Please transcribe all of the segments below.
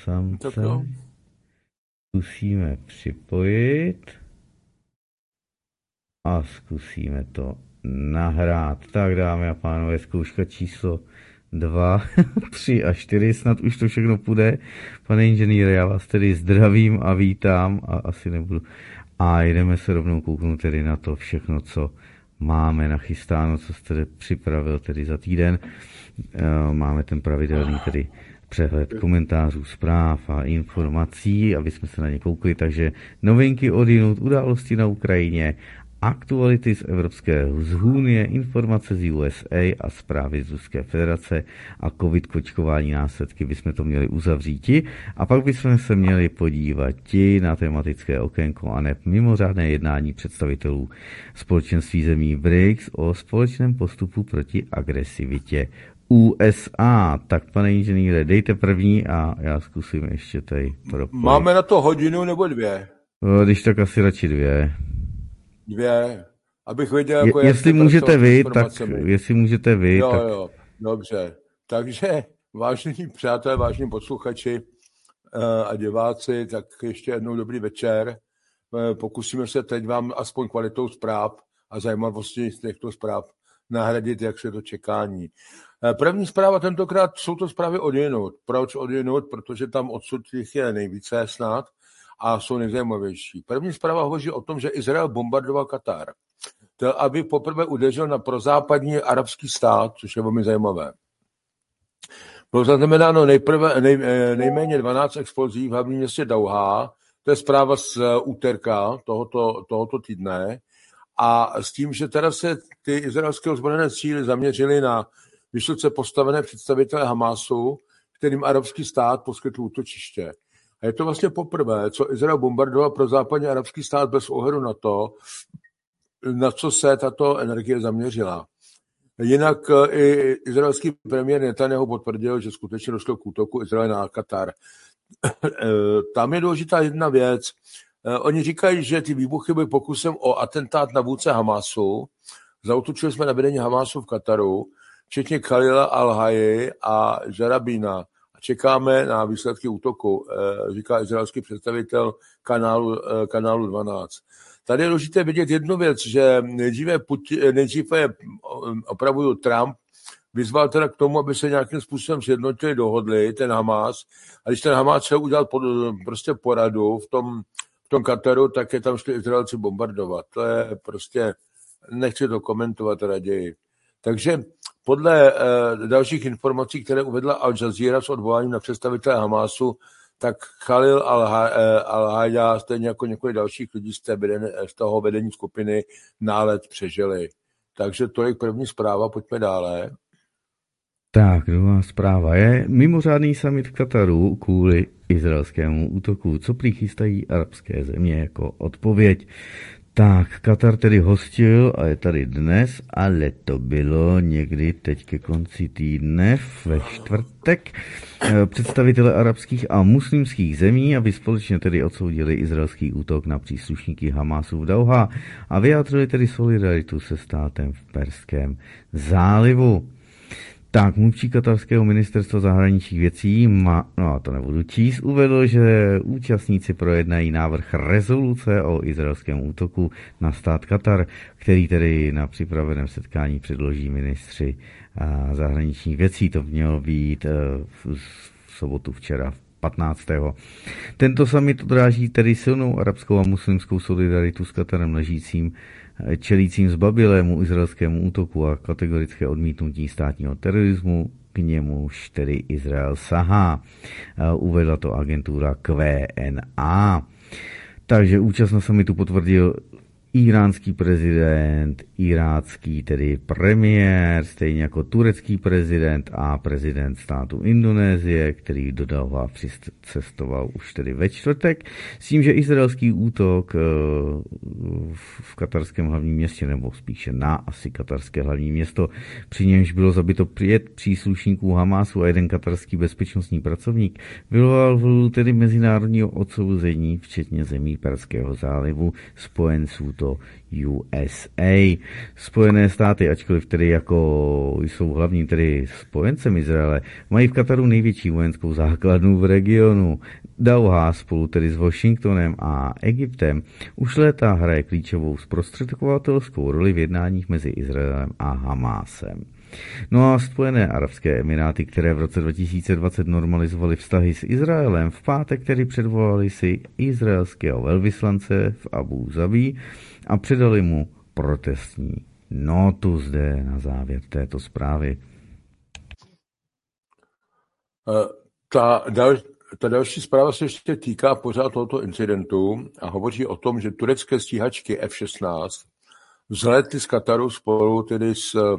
Tak samce. jo. Zkusíme připojit a zkusíme to nahrát. Tak, dámy a pánové, zkouška číslo 2, 3 a 4, snad už to všechno půjde. Pane inženýre, já vás tedy zdravím a vítám a asi nebudu. A jdeme se rovnou kouknout tedy na to všechno, co máme nachystáno, co jste připravil tedy za týden. Máme ten pravidelný tedy přehled komentářů, zpráv a informací, aby jsme se na ně koukli. Takže novinky odjinud, události na Ukrajině, aktuality z Evropské unie, informace z USA a zprávy z Ruské federace a covid kočkování následky bychom to měli uzavříti. A pak bychom se měli podívat na tematické okénko a ne mimořádné jednání představitelů společenství zemí BRICS o společném postupu proti agresivitě USA. Tak, pane inženýre, dejte první a já zkusím ještě tady propojit. Máme na to hodinu nebo 2? Když tak asi radši 2. 2, abych věděl, jako jestli můžete vy, tak jestli můžete vy, jo, tak... Jo, dobře. Takže, vážení přátelé, vážení posluchači a diváci, tak ještě jednou dobrý večer. Pokusíme se teď vám aspoň kvalitou zpráv a zajímavostí z těchto zpráv nahradit, jak se to čekání. První zpráva tentokrát jsou to zprávy odjinud. Proč odjinud? Protože tam odsud jich je nejvíce snad a jsou nejzajímavější. První zpráva hovoří o tom, že Izrael bombardoval Katar. Tel Aviv poprvé udeřil na prozápadní arabský stát, což je velmi zajímavé. Bylo zaznamenáno nejméně 12 explozí v hlavním městě Dauhá. To je zpráva z úterka tohoto týdne. A s tím, že teda se ty izraelské ozbrojené síly zaměřily na vysoce postavené představitele Hamásu, kterým arabský stát poskytl útočiště. A je to vlastně poprvé, co Izrael bombardoval pro západní arabský stát bez ohledu na to, na co se tato energie zaměřila. Jinak i izraelský premiér Netanyahu potvrdil, že skutečně došlo k útoku Izraele na Katar. Tam je důležitá jedna věc. Oni říkají, že ty výbuchy byly pokusem o atentát na vůdce Hamásu. Zaútočili jsme na vedení Hamásu v Kataru, včetně Khalila al-Hayy a Jarabína. A čekáme na výsledky útoku, říká izraelský představitel kanálu 12. Tady je důležité vidět jednu věc, že nejdříve opravuju Trump, vyzval teda k tomu, aby se nějakým způsobem sjednotili, dohodli, ten Hamás. A když ten Hamás chtěl udělat prostě poradu v tom Kataru, tak je tam šli Izraelci bombardovat. To je prostě, nechci to komentovat raději. Takže podle dalších informací, které uvedla Al Jazeera s odvoláním na představitele Hamásu, tak Khalil al-Hayy, stejně jako několik dalších lidí z toho vedení skupiny nálet přežili. Takže to je první zpráva, pojďme dále. Tak, druhá zpráva je mimořádný summit v Kataru kvůli izraelskému útoku. Co prý chystají arabské země jako odpověď? Tak, Katar tedy hostil a je tady dnes, ale to bylo někdy teď ke konci týdne ve čtvrtek. Představitelé arabských a muslimských zemí, aby společně tedy odsoudili izraelský útok na příslušníky Hamásu v Dauhá a vyjádřili tedy solidaritu se státem v Perském zálivu. Tak, mluvčí katarského ministerstva zahraničních věcí, to nebudu číst, uvedl, že účastníci projednají návrh rezoluce o izraelském útoku na stát Katar, který tedy na připraveném setkání předloží ministři zahraničních věcí. To mělo být v sobotu včera 15. Tento summit odráží tedy silnou arabskou a muslimskou solidaritu s Katarem čelícím zbabilému izraelskému útoku a kategorické odmítnutí státního terorismu, k němuž tedy Izrael sahá. Uvedla to agentura QNA. Takže účast na summitu potvrdil iránský prezident, irácký tedy premiér, stejně jako turecký prezident a prezident státu Indonésie, který do Dauhá přicestoval už tedy ve čtvrtek, s tím, že izraelský útok v katarském hlavním městě, nebo spíše na asi katarské hlavní město, při němž bylo zabito 5 příslušníků Hamásu a 1 katarský bezpečnostní pracovník, vyvolal vlnu tedy mezinárodního odsouzení, včetně zemí Perského zálivu, spojenců místo USA. Spojené státy, ačkoliv tedy jako jsou hlavním tedy spojencem Izraele, mají v Kataru největší vojenskou základnu v regionu. Dauha spolu tedy s Washingtonem a Egyptem už léta hraje klíčovou zprostředkovatelskou roli v jednáních mezi Izraelem a Hamásem. No a Spojené arabské emiráty, které v roce 2020 normalizovaly vztahy s Izraelem, v pátek tedy předvolali si izraelského velvyslance v Abu Zabí a předali mu protestní nótu zde na závěr této zprávy. Ta další zpráva se ještě týká pořád tohoto incidentu a hovoří o tom, že turecké stíhačky F-16 vzletly z Kataru spolu tedy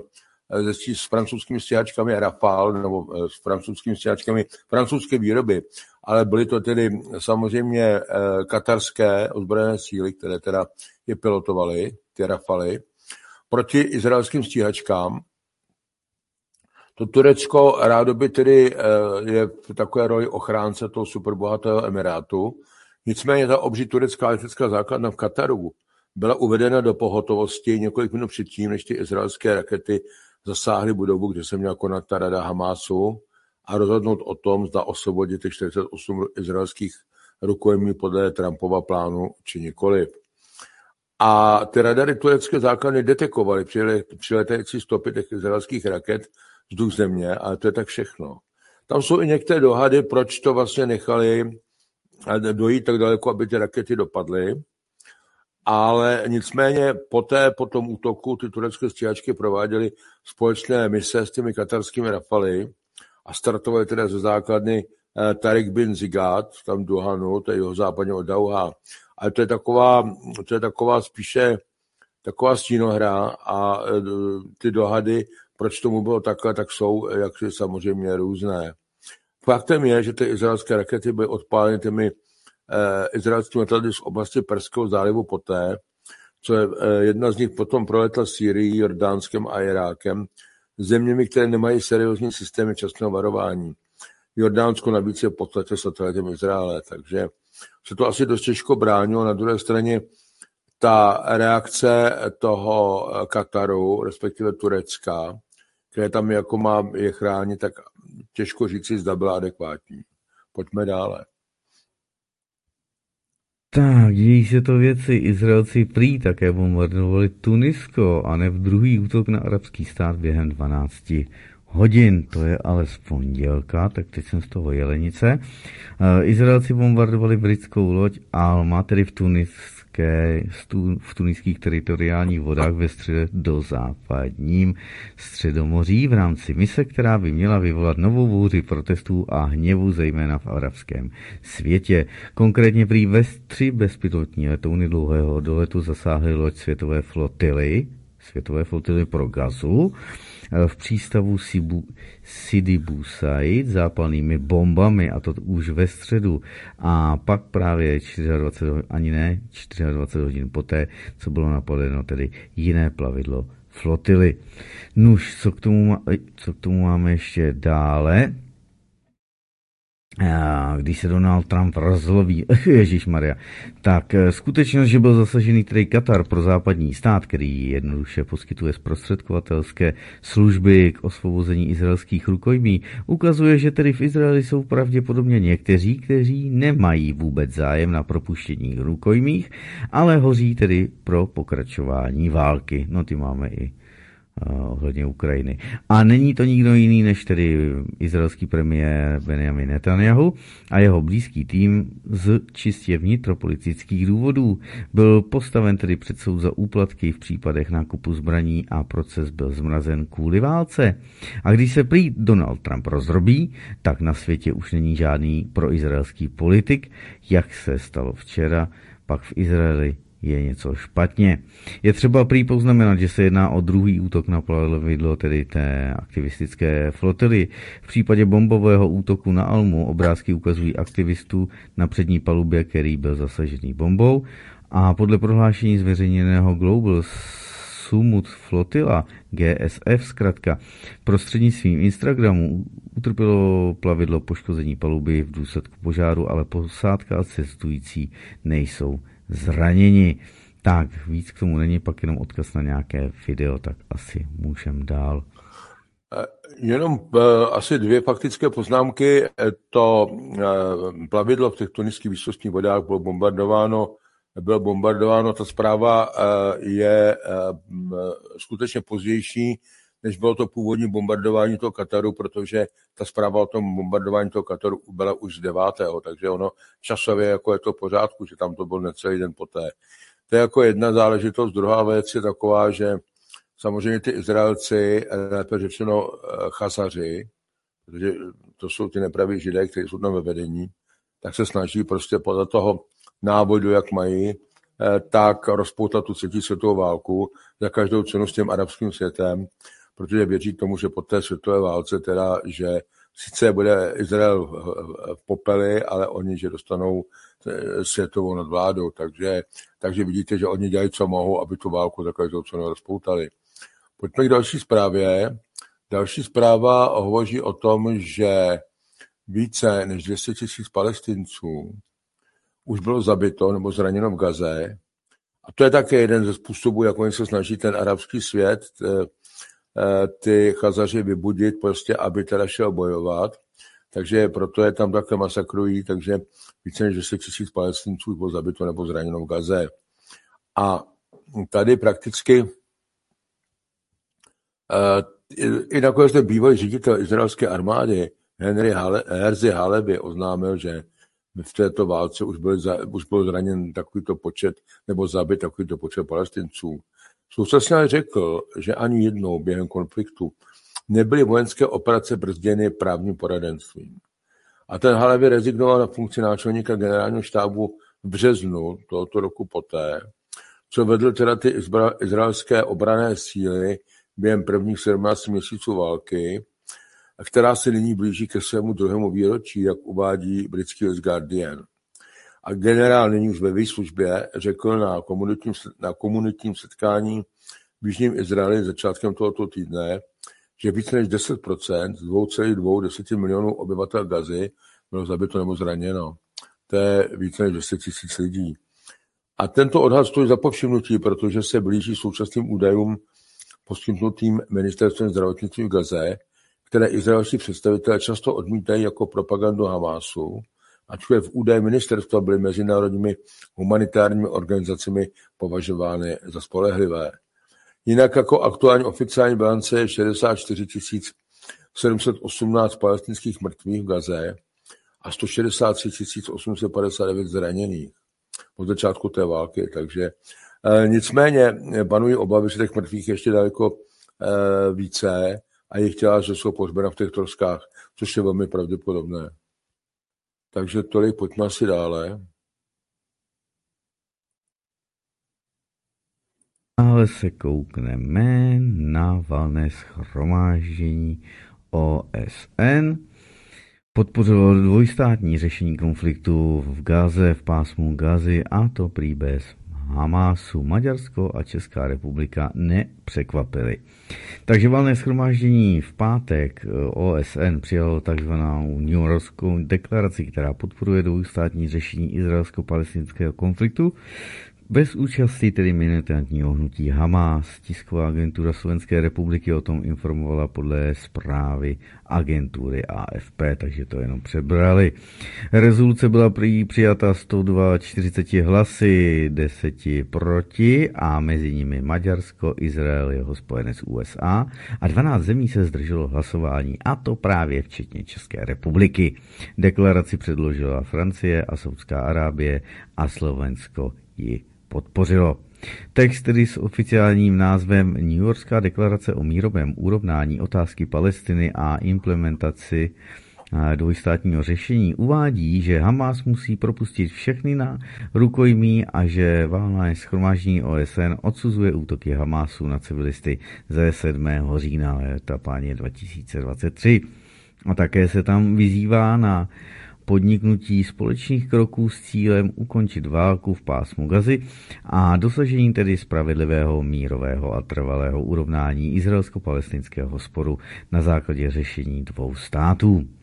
s francouzskými stíhačkami Rafale nebo s francouzskými stíhačkami francouzské výroby, ale byly to tedy samozřejmě katarské ozbrojené síly, které teda je pilotovaly, ty Rafaly, proti izraelským stíhačkám. To Turecko rádoby tedy je v takové roli ochránce toho superbohatého emirátu. Nicméně ta obří turecká letecká základna v Kataru byla uvedena do pohotovosti několik minut předtím, než ty izraelské rakety zasáhly budovu, kde se měla konat ta rada Hamásu a rozhodnout o tom, zda osvobodit těch 48 izraelských rukojmí podle Trumpova plánu, či nikoliv. A ty radary turecké základny detekovaly přiletající stopy těch izraelských raket vzduch země, ale to je tak všechno. Tam jsou i některé dohady, proč to vlastně nechali dojít tak daleko, aby ty rakety dopadly. Ale nicméně po tom útoku ty turecké stíhačky prováděly společné mise s těmi katarskými Rafaly a startovaly teda ze základny Tariq bin Ziyad, tam Duhanu, to je jihozápadně od Dauha. Ale to je taková spíše taková stínohra a ty dohady, proč tomu bylo takhle, tak jsou jaksi samozřejmě různé. Faktem je, že ty izraelské rakety byly odpáleny těmi izraelskými letadly z oblasti Perského zálivu poté, co jedna z nich potom proletla Sýrií, Jordánskem a Irákem, zeměmi, které nemají seriózní systémy časného varování. Jordánsko navíc je v podstatě satelitem Izraele, takže se to asi dost těžko bránilo. Na druhé straně ta reakce toho Kataru, respektive Turecka, které tam jako má je chránit, tak těžko říct, zda byla adekvátní. Pojďme dále. Tak, dějí se to věci. Izraelci prý také bombardovali Tunisko a ne v druhý útok na arabský stát během 12 hodin. To je ale z pondělka, tak teď jsem z toho Jelenice. Izraelci bombardovali britskou loď Alma, tedy v tuniských teritoriálních vodách ve středozápadním Středomoří v rámci mise, která by měla vyvolat novou bouři protestů a hněvu, zejména v arabském světě. Konkrétně prý ve 3 bezpilotní letouny dlouhého doletu zasáhly loď světové flotily pro Gazu v přístavu Sidi Bouzid zápalnými bombami, a to už ve středu. A pak právě 24 hodin poté, co bylo napadeno tedy jiné plavidlo flotily. Nuž, co k tomu máme ještě dále? Když se Donald Trump rozloví, ježišmarja, tak skutečnost, že byl zasažený tedy Katar pro západní stát, který jednoduše poskytuje zprostředkovatelské služby k osvobození izraelských rukojmí, ukazuje, že tedy v Izraeli jsou pravděpodobně někteří, kteří nemají vůbec zájem na propuštění rukojmích, ale hoří tedy pro pokračování války. No ty máme i ohledně Ukrajiny. A není to nikdo jiný než tedy izraelský premiér Benjamin Netanyahu a jeho blízký tým z čistě vnitropolitických důvodů. Byl postaven tedy před soud za úplatky v případech nákupu zbraní a proces byl zmrazen kvůli válce. A když se prý Donald Trump rozrobí, tak na světě už není žádný proizraelský politik, jak se stalo včera, pak v Izraeli je něco špatně. Je třeba prý poznamenat, že se jedná o druhý útok na plavidlo, tedy té aktivistické flotily. V případě bombového útoku na Almu obrázky ukazují aktivistů na přední palubě, který byl zasažený bombou, a podle prohlášení zveřejněného Global Summit Flotilla, GSF zkrátka, prostřednictvím Instagramu utrpělo plavidlo poškození paluby v důsledku požáru, ale posádka a cestující nejsou zraněni. Tak, víc k tomu není, pak jenom odkaz na nějaké video, tak asi můžeme dál. Jenom asi 2 faktické poznámky. To plavidlo v tektonických výsostních vodách bylo bombardováno. Ta zpráva je skutečně pozdější, než bylo to původní bombardování toho Kataru, protože ta zpráva o tom bombardování toho Kataru byla už z 9. Takže ono časově jako je to v pořádku, že tam to byl necelý den poté. To je jako jedna záležitost. Druhá věc je taková, že samozřejmě ty Izraelci, lépe řečeno Chazaři, protože to jsou ty nepraví Židé, kteří jsou tam ve vedení, tak se snaží prostě podle toho návodu, jak mají, tak rozpoutat tu 3. světovou válku za každou cenu s tím arabským světem, protože věří tomu, že po té světové válce teda, že sice bude Izrael v popeli, ale oni, že dostanou světovou nadvládu. Takže vidíte, že oni dělají, co mohou, aby tu válku za každou cenu rozpoutali. Pojďme k další zprávě. Další zpráva hovoří o tom, že více než 200 000 Palestinců už bylo zabito nebo zraněno v Gaze. A to je také jeden ze způsobů, jak oni se snaží ten arabský svět, ty Chazaři vybudit, prostě, aby teda šel bojovat. Takže proto je tam takhle masakrují, takže více než 200 000 Palestinců bylo zabito nebo zraněno v Gaze. A tady prakticky i nakonec ten bývalý ředitel izraelské armády Herzi Halevi oznámil, že v této válce už byl zraněn takovýto počet nebo zabit takovýto počet Palestinců. Současně řekl, že ani jednou během konfliktu nebyly vojenské operace brzděny právním poradenstvím. A ten Halevi rezignoval na funkci náčelníka generálního štábu v březnu tohoto roku poté, co vedl teda ty izraelské obranné síly během prvních 17 měsíců války, která se nyní blíží ke svému 2. výročí, jak uvádí britský list Guardian. A generál nyní už ve výslužbě řekl na komunitním setkání v Jižním Izraeli začátkem tohoto týdne, že více než 10% z 2,2 milionů obyvatel Gazy bylo zabito nebo zraněno. To je více než 10 000 lidí. A tento odhad stojí za povšimnutí, protože se blíží současným údajům poskytnutým ministerstvem zdravotnictví v Gaze, které izraelští představitelé často odmítají jako propagandu Hamásu, ačkoliv údaje ministerstva byly mezinárodními humanitárními organizacemi považovány za spolehlivé. Jinak jako aktuální oficiální bilance je 64 718 palestinských mrtvých v Gaze a 163 859 zraněných od začátku té války. Takže nicméně panují obavy, že těch mrtvých ještě daleko více a jejich těla, že jsou pohřbena v těch troskách, což je velmi pravděpodobné. Takže tolik, pojďme asi dále. Ale se koukneme na valné shromáždění OSN. Podpořilo dvojstátní řešení konfliktu v Gaze, v pásmu Gazy, a to prý bez Hamásu. Maďarsko a Česká republika nepřekvapily. Takže valné shromáždění v pátek OSN přijalo takzvanou New Yorkskou deklaraci, která podporuje dvojstátní řešení izraelsko-palestinského konfliktu bez účasti tedy militantního hnutí Hamás. Tisková agentura Slovenské republiky o tom informovala podle zprávy agentury AFP, takže to jenom přebrali. Rezoluce byla přijata 142 hlasy, 10 proti a mezi nimi Maďarsko, Izrael, jeho spojenec USA a 12 zemí se zdrželo hlasování, a to právě včetně České republiky. Deklaraci předložila Francie a Saudská Arábie a Slovensko ji podpořilo. Text tedy s oficiálním názvem New Yorkská deklarace o mírovém urovnání otázky Palestiny a implementaci dvojstátního řešení uvádí, že Hamás musí propustit všechny na rukojmí a že valné shromáždění OSN odsuzuje útoky Hamásu na civilisty ze 7. října léta páně 2023. A také se tam vyzývá na podniknutí společných kroků s cílem ukončit válku v pásmu Gazy a dosažení tedy spravedlivého, mírového a trvalého urovnání izraelsko-palestinského sporu na základě řešení 2 států.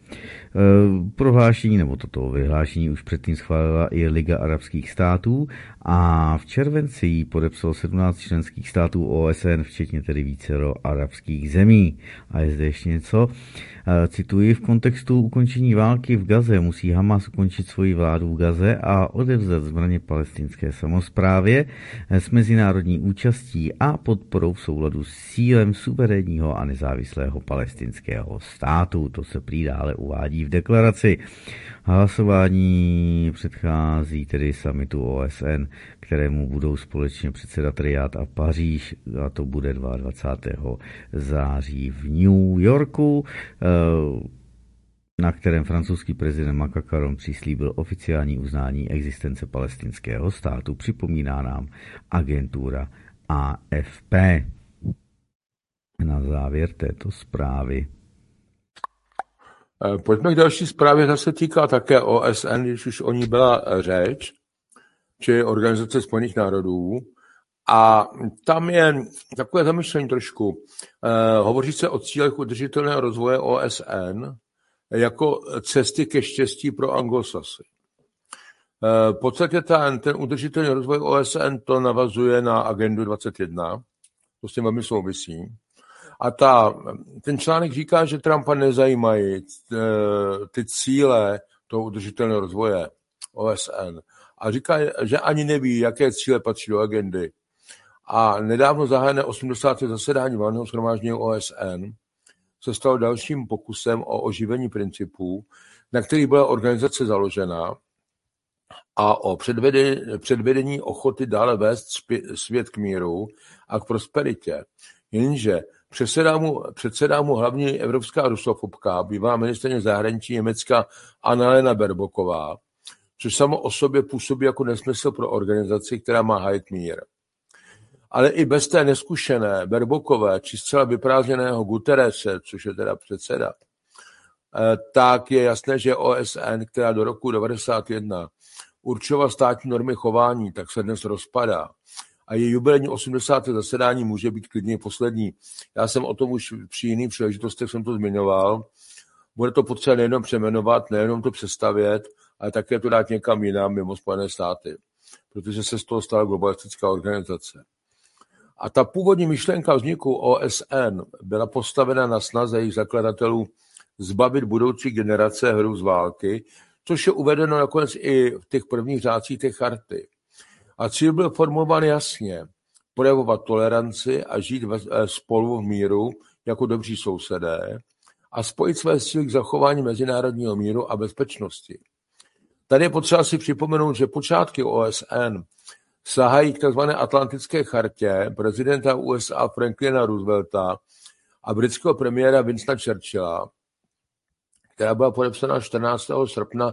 Prohlášení nebo toto vyhlášení už předtím schválila i Liga arabských států a v červenci ji podepsalo 17 členských států OSN, včetně tedy vícero arabských zemí. A je zde ještě něco, cituji, v kontextu ukončení války v Gaze musí Hamas ukončit svoji vládu v Gaze a odevzdat zbraně palestinské samosprávě s mezinárodní účastí a podporou v souladu s cílem suverénního a nezávislého palestinského státu. To se prý dále uvádí v deklaraci. Hlasování předchází tedy summitu OSN, kterému budou společně předsedat Riad a Paříž, a to bude 22. září v New Yorku, na kterém francouzský prezident Macron přislíbil oficiální uznání existence palestinského státu, připomíná nám agentura AFP. Na závěr této zprávy. Pojďme k další zprávě, ta se týká také OSN, když už o ní byla řeč, či Organizace spojených národů. A tam je takové zamyšlení trošku. Hovoří se o cílech udržitelného rozvoje OSN jako cesty ke štěstí pro Anglosasy. V podstatě ten udržitelný rozvoj OSN to navazuje na agendu 21, to s tím velmi souvisí. A ten článek říká, že Trumpa nezajímají ty cíle toho udržitelného rozvoje OSN. A říká, že ani neví, jaké cíle patří do agendy. A nedávno zahájené 80. zasedání valného shromáždění OSN se stalo dalším pokusem o oživení principů, na kterých byla organizace založena a o předvedení ochoty dále vést svět k míru a k prosperitě. Jenže předsedá mu hlavní evropská rusofobka, bývalá ministryně zahraničí Německa Annalena Baerbocková, což samo o sobě působí jako nesmysl pro organizaci, která má hájit mír. Ale i bez té neskušené Baerbockové či zcela vyprázdněného Guterrese, což je teda předseda, tak je jasné, že OSN, která do roku 1991 určovala státní normy chování, tak se dnes rozpadá. A její jubilejní 80. zasedání může být klidně poslední. Já jsem o tom už při jiných příležitostech jsem to zmiňoval. Bude to potřeba nejenom přeměnovat, nejenom to přestavět, ale také to dát někam jinam mimo Spojené státy. Protože se z toho stala globalistická organizace. A ta původní myšlenka vzniku OSN byla postavena na snaze jejich zakladatelů zbavit budoucí generace hru z války, což je uvedeno nakonec i v těch prvních řádcích té charty. A cíl byl formulován jasně. Projevovat toleranci a žít spolu v míru jako dobří sousedé a spojit své síly k zachování mezinárodního míru a bezpečnosti. Tady je potřeba si připomenout, že počátky OSN sahají k tzv. Atlantické chartě prezidenta USA Franklina Roosevelta a britského premiéra Winstona Churchilla, která byla podepsána 14. srpna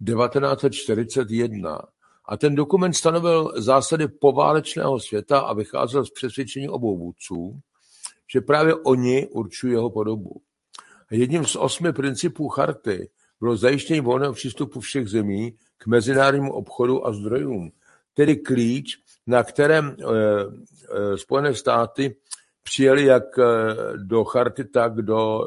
1941. A ten dokument stanovil zásady poválečného světa a vycházel z přesvědčení obou vůdců, že právě oni určují jeho podobu. A jedním z 8 principů charty bylo zajištění volného přístupu všech zemí k mezinárodnímu obchodu a zdrojům, tedy klíč, na kterém Spojené státy přijeli jak do charty, tak do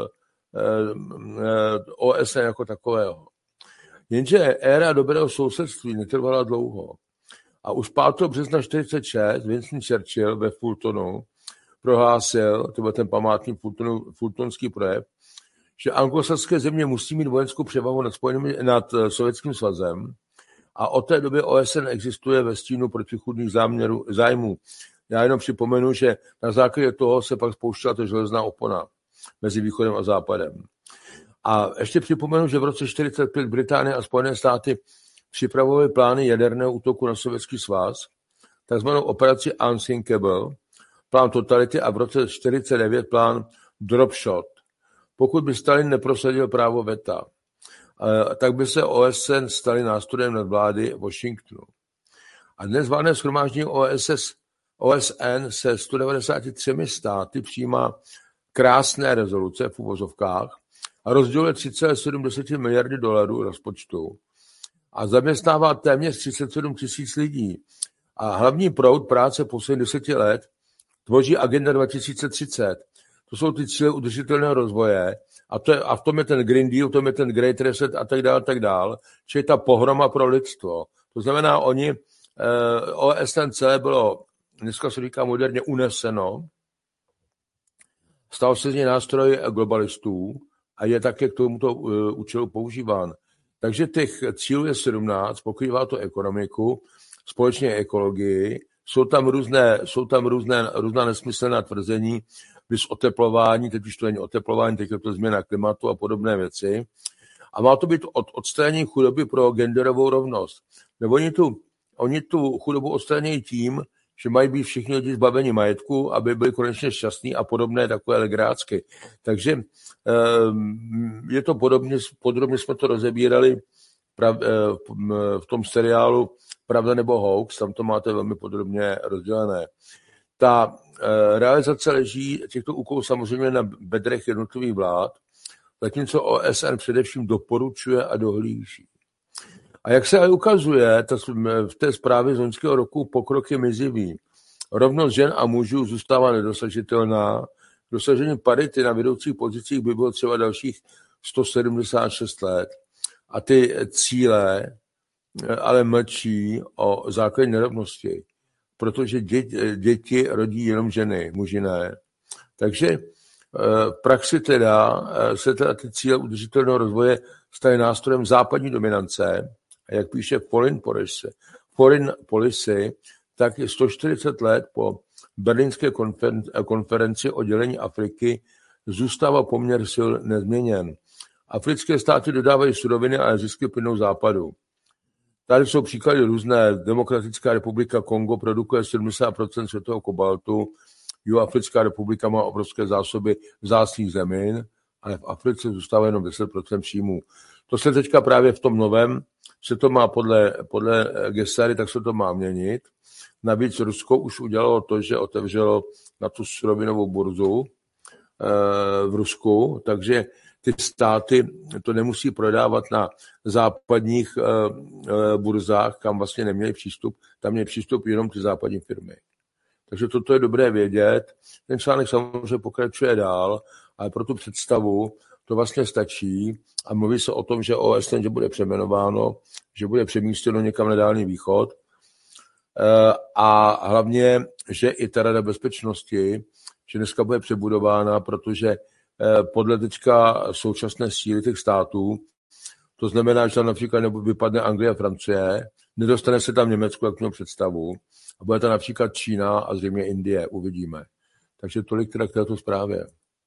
OSN jako takového. Jenže éra dobrého sousedství netrvala dlouho. A už 5. března 1946 Winston Churchill ve Fultonu prohlásil, to byl ten památný fultonský projev, že anglosaské země musí mít vojenskou převahu nad Sovětským svazem a od té doby OSN existuje ve stínu protichůdných zájmů. Já jenom připomenu, že na základě toho se pak spouštěla ta železná opona mezi východem a západem. A ještě připomenu, že v roce 1945 Británie a Spojené státy připravovaly plány jaderného útoku na Sovětský svaz, takzvanou operaci Unsinkable, plán totality a v roce 1949 plán Drop Shot. Pokud by Stalin neprosadil právo veta, tak by se OSN staly nástrojem nadvlády Washingtonu. A dnes valné shromáždění OSN se 193 státy přijímá krásné rezoluce v uvozovkách a rozděluje 3,7 miliardy dolarů rozpočtu a zaměstnává téměř 37 000 lidí. A hlavní proud práce posledních 10 let tvoří agenda 2030. To jsou ty cíle udržitelného rozvoje a v tom je ten Green Deal, v tom je ten Great Reset a tak dál. Čili ta pohroma pro lidstvo. To znamená, OSN celé bylo, dneska se říká moderně, uneseno. Stal se z něj nástroj globalistů a je také k tomuto účelu používán. Takže těch cílů je 17, pokrývá to ekonomiku, společně ekologii, jsou tam různá nesmyslná tvrzení, když oteplování, teď už to není oteplování, teď je to změna klimatu a podobné věci. A má to být odstranění chudoby pro genderovou rovnost. Nebo oni tu chudobu odstranějí tím, že mají být všichni lidi zbaveni majetku, aby byli konečně šťastní a podobné takové legrácky. Takže je to podrobně jsme to rozebírali v tom seriálu Pravda nebo hoax, tam to máte velmi podrobně rozdělené. Ta realizace leží těchto úkolů samozřejmě na bedrech jednotlivých vlád, zatímco OSN především doporučuje a dohlíží. A jak se ale ukazuje, v té zprávě z loňského roku pokrok je mizivý. Rovnost žen a mužů zůstává nedosažitelná. Dosažení parity na vedoucích pozicích by bylo třeba dalších 176 let. A ty cíle ale mlčí o základní nerovnosti, protože děti rodí jenom ženy, muži ne. Takže v praxi se ty cíle udržitelného rozvoje staly nástrojem západní dominance, a jak píše Foreign Policy, tak je 140 let po berlínské konferenci o dělení Afriky zůstává poměr sil nezměněn. Africké státy dodávají suroviny a zisky plynou západu. Tady jsou příklady různé. Demokratická republika Kongo produkuje 70% světového kobaltu, Jihoafrická republika má obrovské zásoby vzácných zemin, ale v Africe zůstává jenom 10% příjmů. To se teďka právě v tom novém, se to má podle Gesary, tak se to má měnit. Navíc Rusko už udělalo to, že otevřelo na tu surovinovou burzu v Rusku, takže ty státy to nemusí prodávat na západních burzách, kam vlastně neměli přístup, tam měli přístup jenom ty západní firmy. Takže toto je dobré vědět. Ten článek samozřejmě pokračuje dál, ale pro tu představu to vlastně stačí a mluví se o tom, že OSN že bude přejmenováno, že bude přemístěno někam na Dálný východ a hlavně, že i ta Rada bezpečnosti, že dneska bude přebudována, protože podle teďka současné síly těch států, to znamená, že tam například vypadne Anglie a Francie, nedostane se tam Německo, jak měl představu, a bude tam například Čína a zřejmě Indie, uvidíme. Takže tolik teda k této zprávě.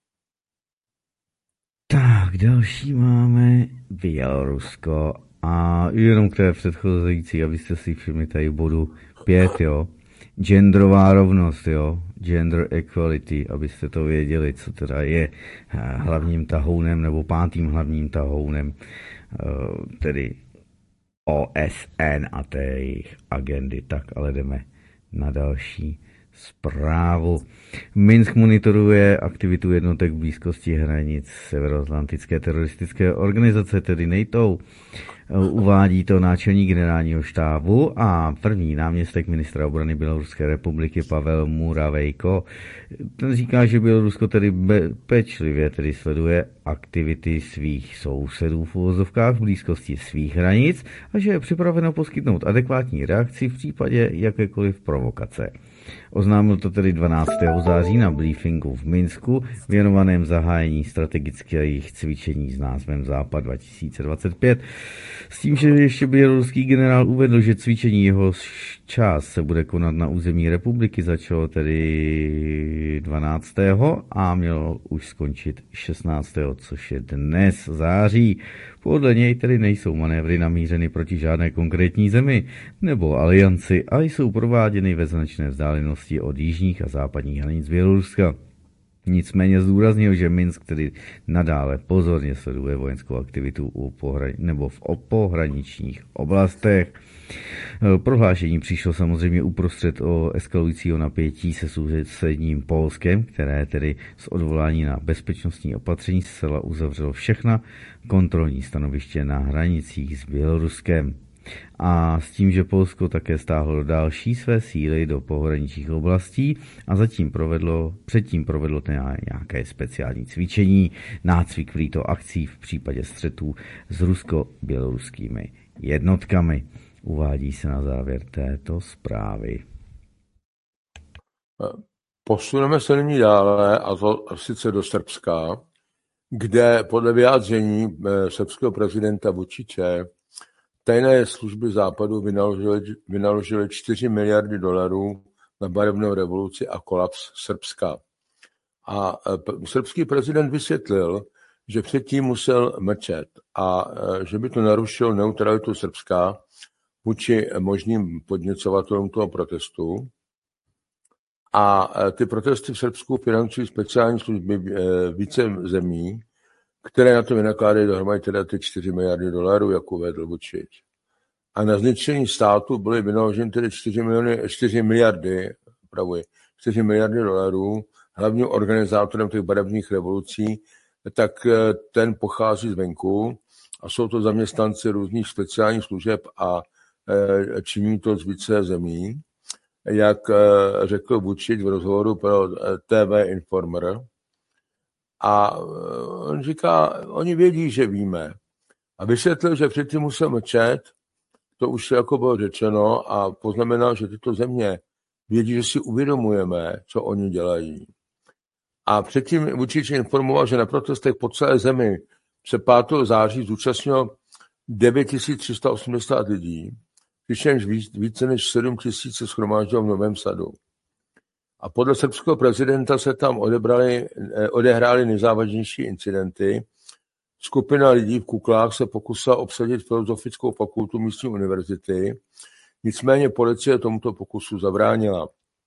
Tak, další máme Bělorusko a jenom k té předcházející, abyste si všimli tady bodu 5, jo. Genderová rovnost, jo. Gender equality, abyste to věděli, co teda je hlavním tahounem nebo 5. hlavním tahounem tedy OSN a té jejich agendy. Tak, ale jdeme na další zprávu. Minsk monitoruje aktivitu jednotek v blízkosti hranic severoatlantické teroristické organizace, tedy NATO. Uvádí to náčelník generálního štábu a první náměstek ministra obrany Běloruské republiky Pavel Muravejko. Ten říká, že Bělorusko tedy pečlivě tedy sleduje aktivity svých sousedů v uvozovkách v blízkosti svých hranic a že je připraveno poskytnout adekvátní reakci v případě jakékoliv provokace. Oznámil to tedy 12. září na briefingu v Minsku, věnovaném zahájení strategických cvičení s názvem Západ 2025. S tím, že ještě běloruský generál uvedl, že cvičení jeho část se bude konat na území republiky, začalo tedy 12. a mělo už skončit 16. což je dnes září. Podle něj tedy nejsou manévry namířeny proti žádné konkrétní zemi nebo alianci a jsou prováděny ve značné vzdálenosti od jižních a západních hranic Běloruska. Nicméně zdůraznil, že Minsk tedy nadále pozorně sleduje vojenskou aktivitu nebo v pohraničních oblastech. Prohlášení přišlo samozřejmě uprostřed o eskalujícího napětí se sousedním Polskem, které tedy s odvolání na bezpečnostní opatření zcela uzavřelo všechna kontrolní stanoviště na hranicích s Běloruskem. A s tím, že Polsko také stáhlo další své síly do pohraničních oblastí a předtím provedlo nějaké speciální cvičení, nácvik vlíto akcí v případě střetů s rusko-běloruskými jednotkami. Uvádí se na závěr této zprávy. Posuneme se nyní dále, a to sice do Srbska, kde podle vyjádření srbského prezidenta Vučiče tajné služby západu vynaložily 4 miliardy dolarů na barevnou revoluci a kolaps Srbska. A srbský prezident vysvětlil, že předtím musel mlčet a že by to narušilo neutralitu Srbska vůči možným podněcovatelům toho protestu. A ty protesty v Srbsku financují speciální služby více zemí, které na to vynakládají dohromady teda ty 4 miliardy dolarů, jak uvedl Vučič. A na zničení státu byly vynaloženy tedy 4 miliardy dolarů. Hlavním organizátorem těch barevných revolucí, tak ten pochází zvenku a jsou to zaměstnanci různých speciálních služeb a činí to z více zemí. Jak řekl Vučič v rozhovoru pro TV Informer. A on říká, oni vědí, že víme. A vysvětlil, že předtím musel mlčet, to už jako bylo řečeno, a poznamenal, že tyto země vědí, že si uvědomujeme, co oni dělají. A předtím Vučič informoval, že na protestech po celé zemi se 5. září zúčastnilo 9380 lidí, přičemž více než 7000 se shromáždilo v Novém Sadu. A podle srbského prezidenta se tam odehrály nejzávažnější incidenty. Skupina lidí v kuklách se pokusila obsadit filozofickou fakultu místní univerzity, nicméně policie tomuto pokusu zabránila.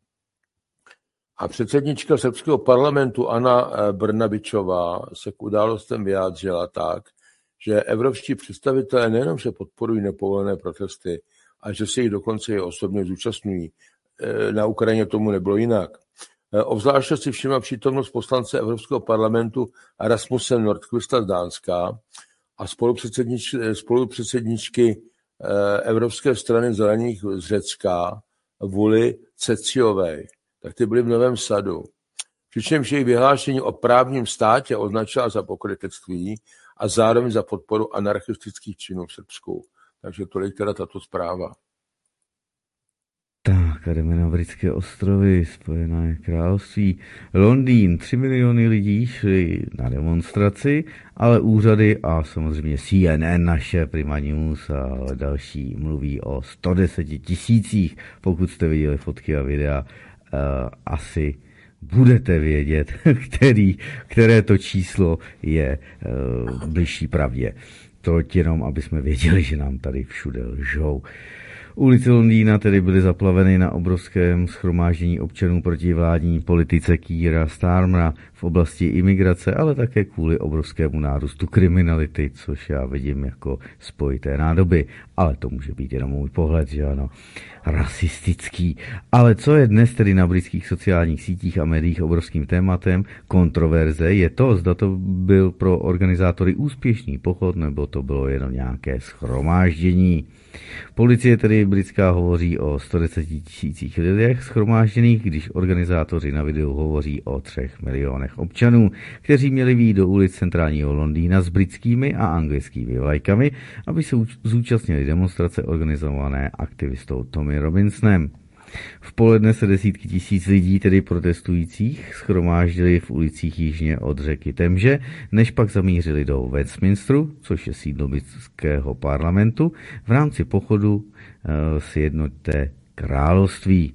A předsednička srbského parlamentu Ana Brnabičová se k událostem vyjádřila tak, že evropští představitelé nejenom že podporují nepovolené protesty, a že se jich dokonce i osobně zúčastňují. Na Ukrajině tomu nebylo jinak. Obzvláště si všimla přítomnost poslance Evropského parlamentu Rasmuse Nordqvista z Dánska a spolupředsedničky Evropské strany zelených z Řecka Vuli Ceciové. Tak ty byly v Novém Sadu. Přičemž jejich vyhlášení o právním státě označila za pokrytectví a zároveň za podporu anarchistických činů v Srbsku. Takže tolik teda tato zpráva. Tak a jdeme na Britské ostrovy, Spojené království. Londýn, 3 miliony lidí šli na demonstraci, ale úřady a samozřejmě CNN, naše Prima News a další mluví o 110 000. Pokud jste viděli fotky a videa, asi budete vědět, které to číslo je bližší pravdě. To jenom, aby jsme věděli, že nám tady všude lžou. Ulice Londýna tedy byly zaplaveny na obrovském shromáždění občanů proti vládní politice Keira Starmera v oblasti imigrace, ale také kvůli obrovskému nárůstu kriminality, což já vidím jako spojité nádoby. Ale to může být jenom můj pohled, že ano, rasistický. Ale co je dnes tedy na britských sociálních sítích a médiích obrovským tématem kontroverze, je to, zda to byl pro organizátory úspěšný pochod, nebo to bylo jenom nějaké shromáždění. Policie tedy britská hovoří o 110 000 lidech shromážděných, když organizátoři na videu hovoří o 3 milionech občanů, kteří měli vyjít do ulic centrálního Londýna s britskými a anglickými vlajkami, aby se zúčastnili demonstrace organizované aktivistou Tommy Robinsonem. V poledne se desítky tisíc lidí, tedy protestujících, shromáždili v ulicích jižně od řeky Temže, než pak zamířili do Westminsteru, což je sídlo britského parlamentu, v rámci pochodu Sjednoťte království.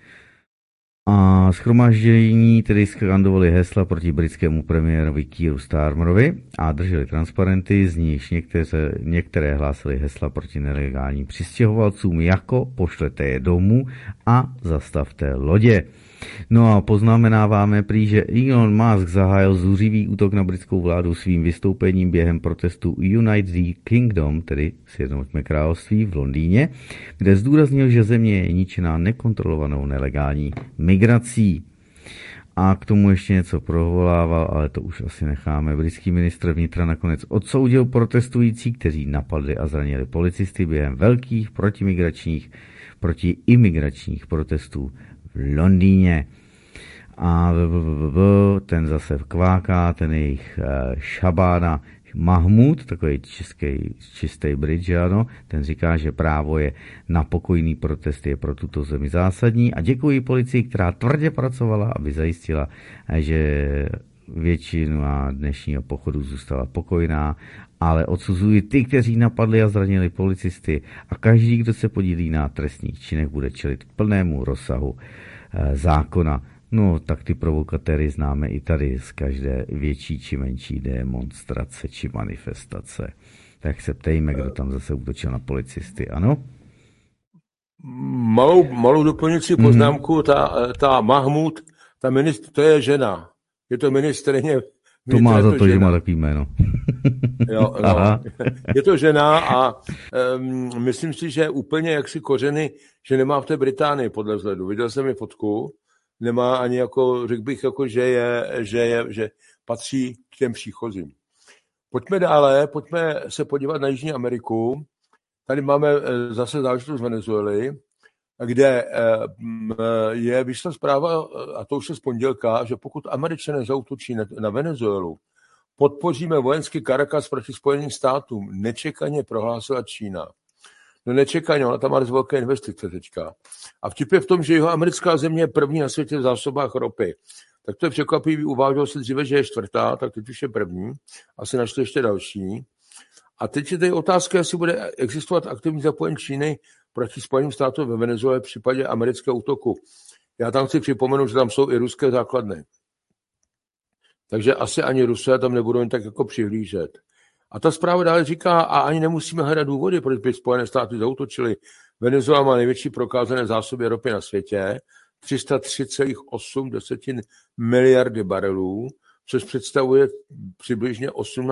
A shromáždění tedy skandovali hesla proti britskému premiérovi Keiru Starmerovi a drželi transparenty, z nichž některé hlásily hesla proti nelegálním přistěhovalcům, jako pošlete je domů a zastavte lodě. No a poznamenáváme prý, že Elon Musk zahájil zuřivý útok na britskou vládu svým vystoupením během protestu Unite the Kingdom, tedy Sjednoťme království v Londýně, kde zdůraznil, že země je ničená nekontrolovanou nelegální migrací. a k tomu ještě něco provolával, ale to už asi necháme. Britský ministr vnitra nakonec odsoudil protestující, kteří napadli a zranili policisty během velkých protiimigračních protestů v Londýně. A ten zase kváká, ten jejich Šabána Mahmud, takový čistý Brit, ano, ten říká, že právo je na pokojný protest je pro tuto zemi zásadní a děkuji policii, která tvrdě pracovala, aby zajistila, že většina dnešního pochodu zůstala pokojná, ale odsuzují ty, kteří napadli a zranili policisty a každý, kdo se podílí na trestních činech, bude čelit plnému rozsahu zákona. No, tak ty provokatéry známe i tady z každé větší či menší demonstrace či manifestace. Tak se ptejme, kdo tam zase útočil na policisty, ano? Malou doplňující poznámku, ta Mahmud, to je žena. Je to ministryně. To má za to, že má takový jméno. Jo, no. Je to žena a myslím si, že úplně jaksi kořeny, že nemá v té Británii podle vzhledu. Viděl jsem ji fotku, nemá ani jako, řekl bych, jako, že patří k těm příchozím. Pojďme dále, pojďme se podívat na Jižní Ameriku. Tady máme zase záležitost z Venezuely, kde vyšla zpráva, a to už je z pondělka, že pokud Američané zaútočí na Venezuelu, podpoříme vojenský Caracas proti Spojeným státům. Nečekaně prohlásila Čína. No nečekaně, ona tam má velké investice teďka. A vtip je v tom, že jeho americká země je první na světě v zásobách ropy. Tak to je překvapivý, uvádělo se dříve, že je čtvrtá, tak teď už je první. Asi našli ještě další. A teď je tady otázka, jestli bude existovat aktivní zapojení Číny proti Spojeným státům ve Venezuele v případě amerického útoku. Já tam chci připomenout, že tam jsou i ruské základny. Takže asi ani Rusové tam nebudou jen tak jako přihlížet. A ta zpráva dále říká, a ani nemusíme hledat důvody, proč by Spojené státy zaútočily. Venezuela má největší prokázané zásoby ropy na světě, 303,8 miliardy barelů, což představuje přibližně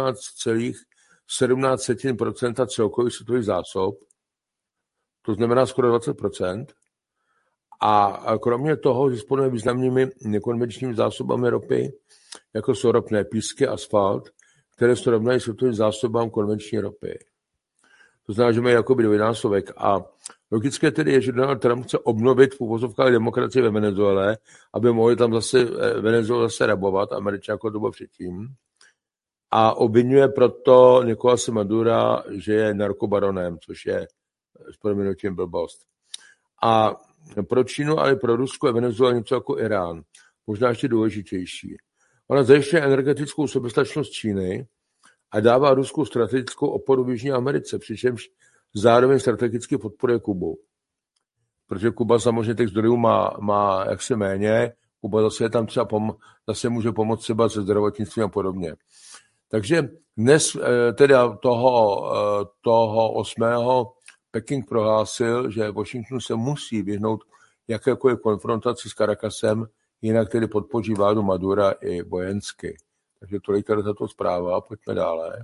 18,17% celkových světových zásob. To znamená skoro 20%. A kromě toho disponuje významnými nekonvenčními zásobami ropy, jako jsou ropné písky, asfalt, které se rovnají světovým zásobám konvenční ropy. To znamená, že mají jakoby dvojnásobek. A logické tedy je, že Donald Trump chce obnovit v uvozovkách demokracii ve Venezuele, aby mohli tam zase Venezuelu zase rabovat, Američané jako to bylo předtím. A obviňuje proto Nicolase Madura, že je narkobaronem, což je s prominutím blbost. A pro Čínu, ale pro Rusko je Venezuela něco jako Irán. Možná ještě důležitější. Ona zajišťuje energetickou soběstačnost Číny a dává ruskou strategickou oporu v Jižní Americe, přičemž zároveň strategicky podporuje Kubu. Protože Kuba samozřejmě těch zdrojů má jaksi méně, Kuba zase je tam třeba zase může pomoct třeba se zdravotnictvím a podobně. Takže dnes teda toho 8. Peking prohlásil, že Washington se musí vyhnout jakékoliv konfrontaci s Caracasem, jinak tedy podpoří vládu Madura i vojensky. Takže tolik tady tato zpráva, pojďme dále.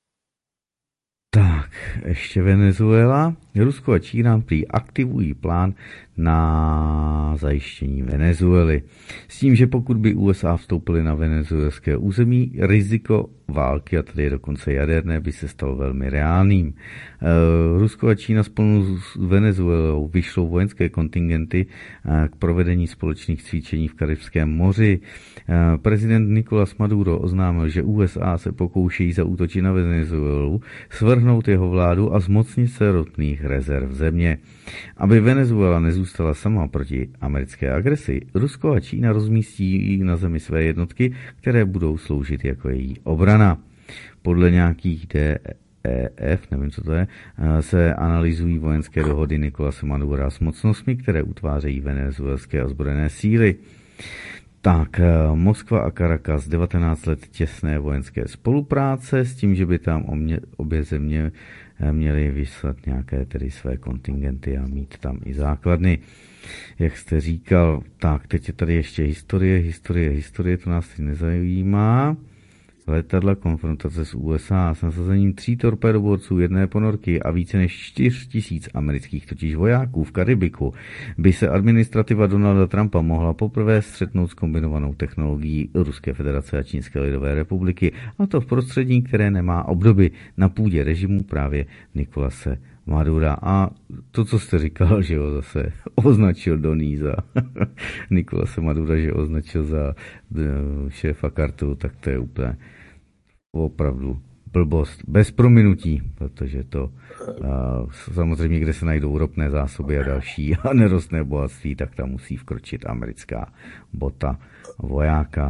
Tak, ještě Venezuela. Rusko a Čína prý aktivují plán na zajištění Venezuely. S tím, že pokud by USA vstoupily na venezuelské území, riziko války, a tady dokonce jaderné, by se stalo velmi reálným. Rusko a Čína spolu s Venezuelou vyšlou vojenské kontingenty k provedení společných cvičení v Karibském moři. Prezident Nicolás Maduro oznámil, že USA se pokoušejí zaútočit na Venezuelu, svrhnout jeho vládu a zmocnit se ropných rezerv země. Aby Venezuela nezůstala sama proti americké agresi, Rusko a Čína rozmístí na zemi své jednotky, které budou sloužit jako její obrana. Podle nějakých DEF, nevím, co to je, se analyzují vojenské dohody Nicolase Madura s mocnostmi, které utvářejí venezuelské ozbrojené síly. Tak, Moskva a Caracas 19 let těsné vojenské spolupráce s tím, že by tam obě země měly vyslat nějaké tedy své kontingenty a mít tam i základny. Jak jste říkal, tak teď je tady ještě historie, to nás teď nezajímá. letadla, konfrontace s USA s nasazením 3 torpédoborců, 1 ponorky a více než 4 000 amerických totiž vojáků v Karibiku by se administrativa Donalda Trumpa mohla poprvé střetnout s kombinovanou technologií Ruské federace a Čínské lidové republiky, a to v prostředí, které nemá obdoby na půdě režimu právě Nicolase Madura. A to, co jste říkal, že ho zase označil Doný za Nicolase Madura, že označil za šéfa kartu, tak to je úplně opravdu blbost. Bez prominutí, protože to samozřejmě, kde se najdou ropné zásoby a další a nerostné bohatství, tak tam musí vkročit americká bota vojáka.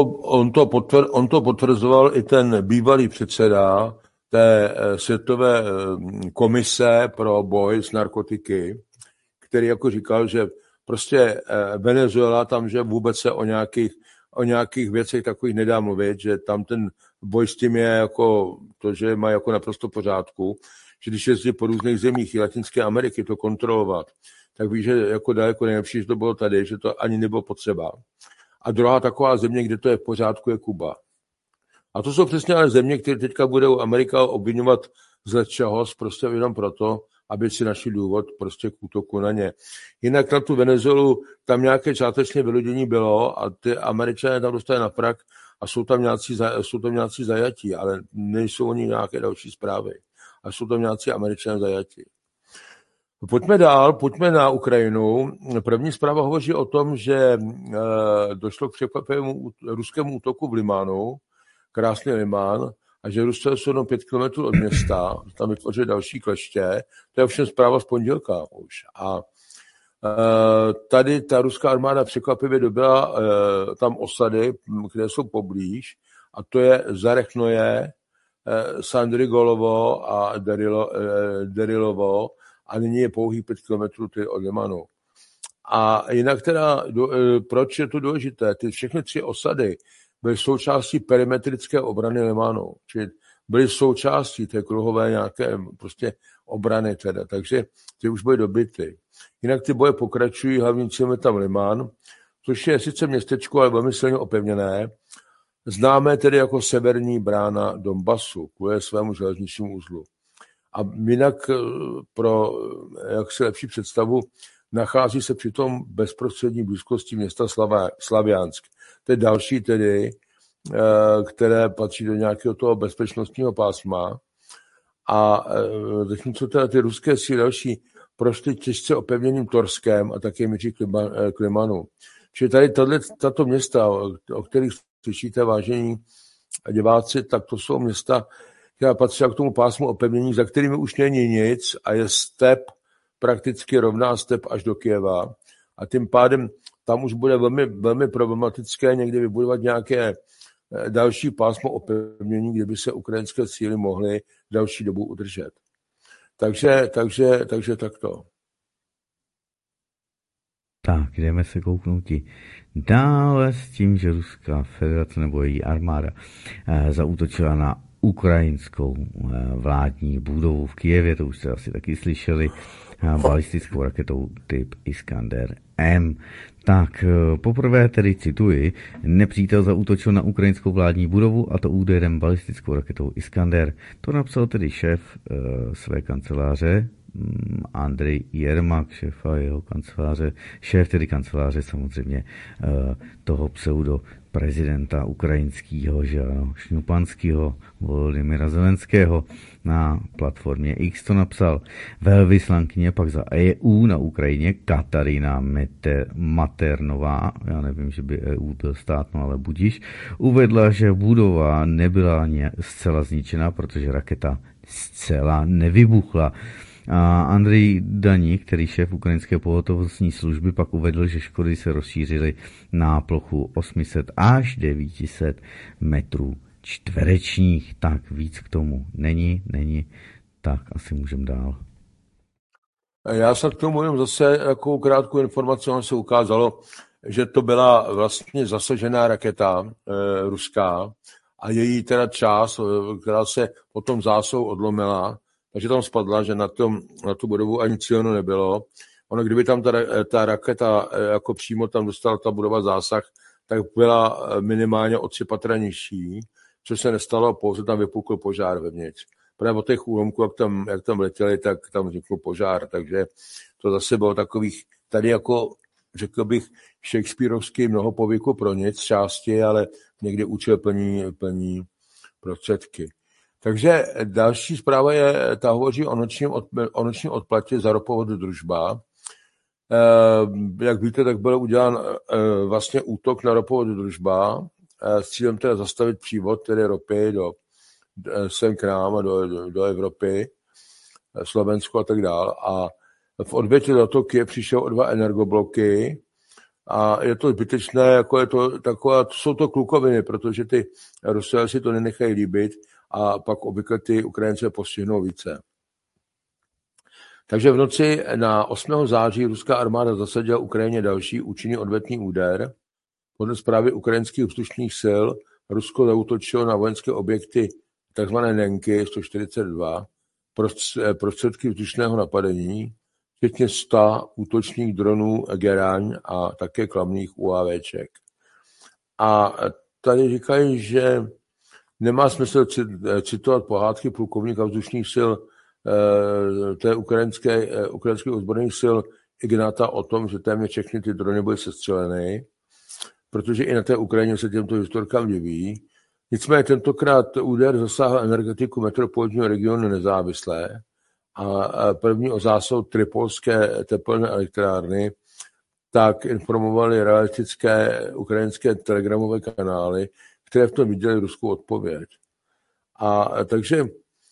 On to potvrzoval i ten bývalý předseda té světové komise pro boj s narkotiky, který jako říkal, že prostě Venezuela tam, že vůbec se o nějakých věcech takových nedá mluvit, že tam ten boj s tím je jako to, že má jako naprosto pořádku, že když jezdí po různých zemích i Latinské Ameriky to kontrolovat, tak víš, že jako daleko nejlepší, že to bylo tady, že to ani nebylo potřeba. A druhá taková země, kde to je v pořádku, je Kuba. A to jsou přesně ale země, které teďka budou Amerika obviňovat z lecčahos prostě jenom proto, aby si našli důvod prostě k útoku na ně. Jinak na tu Venezuelu tam nějaké částečné vylodění bylo a ty Američané tam dostali na prak a jsou tam nějací zajatí, ale nejsou oni nějaké další zprávy. A jsou tam nějací Američané zajatí. Pojďme dál, pojďme na Ukrajinu. První zpráva hovoří o tom, že došlo k překvapivému ruskému útoku v Limánu, krásný Limán, a že Rusové jsou jenom 5 kilometrů od města, tam vytvořili další kleště. To je ovšem zpráva z pondělka už. A tady ta ruská armáda překvapivě dobila tam osady, které jsou poblíž, a to je Zarechnoje, Sandrigolovo a Derilovo, a nyní je pouhý 5 kilometrů od Limanu. A jinak teda, proč je to důležité? Ty všechny 3 osady byly součástí perimetrické obrany Limanu, čili byly součástí té kruhové nějaké prostě obrany teda, takže ty už byly dobyty. Jinak ty boje pokračují, hlavním cílem je tam Liman, což je sice městečko, ale velmi silně opevněné, známé tedy jako severní brána Donbasu, kvůli svému železničnímu uzlu. A jinak pro jaksi lepší představu nachází se přitom v bezprostřední blízkosti města Slaviansk. To je další tedy, které patří do nějakého toho bezpečnostního pásma. A zatímco teda ty ruské síly další prošly těžce opevněným Torskem a také míří k Limanu. Čili tady tato města, o kterých slyšíte, vážení diváci, tak to jsou města, která patří k tomu pásmu opevnění, za kterými už není nic a je step, prakticky rovná step až do Kyjeva. A tím pádem tam už bude velmi, velmi problematické někdy vybudovat nějaké další pásmo opevnění, kde by se ukrajinské síly mohly další dobu udržet. Takže takto. Tak, jdeme se kouknout dále s tím, že Ruská federace nebo její armáda zaútočila na ukrajinskou vládní budovu v Kyjevě, to už jste asi taky slyšeli, balistickou raketou typ Iskander-M. Tak poprvé tedy cituji, nepřítel zaútočil na ukrajinskou vládní budovu, a to úderem balistickou raketou Iskander. To napsal tedy šéf své kanceláře, Andrej Jermak, šéfa jeho kanceláře, šéf tedy kanceláře samozřejmě toho pseudo prezidenta ukrajinského, že ano, šňupanského, Volodymyra Zelenského, na platformě X to napsal. Velvyslankyně pak za EU na Ukrajině Katarina Maternová, já nevím, že by EU byl stát, no ale budiš, uvedla, že budova nebyla zcela zničena, protože raketa zcela nevybuchla. A Andrej Daník, který šéf ukrajinské pohotovostní služby, pak uvedl, že škody se rozšířily na plochu 800 až 900 metrů čtverečních. Tak víc k tomu není, tak asi můžeme dál. Já se k tomu jenom zase takovou krátkou informaci, se ukázalo, že to byla vlastně zasažená raketa ruská a její teda část, která se potom zásou odlomila, takže tam spadla, že na tu budovu ani cíleno nebylo. Ono, kdyby tam ta raketa jako přímo tam dostala ta budova zásah, tak byla minimálně o 3 patra nižší. což se nestalo, pouze tam vypukl požár vevnitř. Právě od těch úlomků, jak tam letěli, tak tam vznikl požár, takže to zase bylo takových, tady jako, řekl bych, shakespearovský mnoho povyku pro nic části, ale někdy účel plní prostředky. Takže další zpráva ta hovoří o nočním odplatě za ropovod Družba. Jak víte, tak byl udělán vlastně útok na ropovod Družba s cílem teda zastavit přívod tedy ropy sem k nám a do Evropy, Slovensko a tak dále. A v odvětě za to Kyjev přišel o 2 energobloky a je to zbytečné, jako je to taková, jsou to klukoviny, protože ty Rusové si to nenechají líbit a pak obvykle ty Ukrajince postihnou více. Takže v noci na 8. září ruská armáda zasadila Ukrajině další účinný odvetný úder. Podle zprávy ukrajinských vzdušných sil Rusko zaútočilo na vojenské objekty tzv. Nenky 142 prostředky vzdušného napadení, včetně 100 útočných dronů Geraň a také klamných UAVček. A tady říkají, že nemá smysl citovat pohádky plukovníka vzdušných sil té ukrajinských ozbrojených sil Ignata o tom, že téměř všechny ty drony byly sestřeleny, protože i na té Ukrajině se těmto historkám diví. Nicméně tentokrát úder zasáhl energetiku metropolitního regionu nezávislé a první o zásahu tripolské tepelné elektrárny tak informovali realistické ukrajinské telegramové kanály, které v tom viděli ruskou odpověď. A takže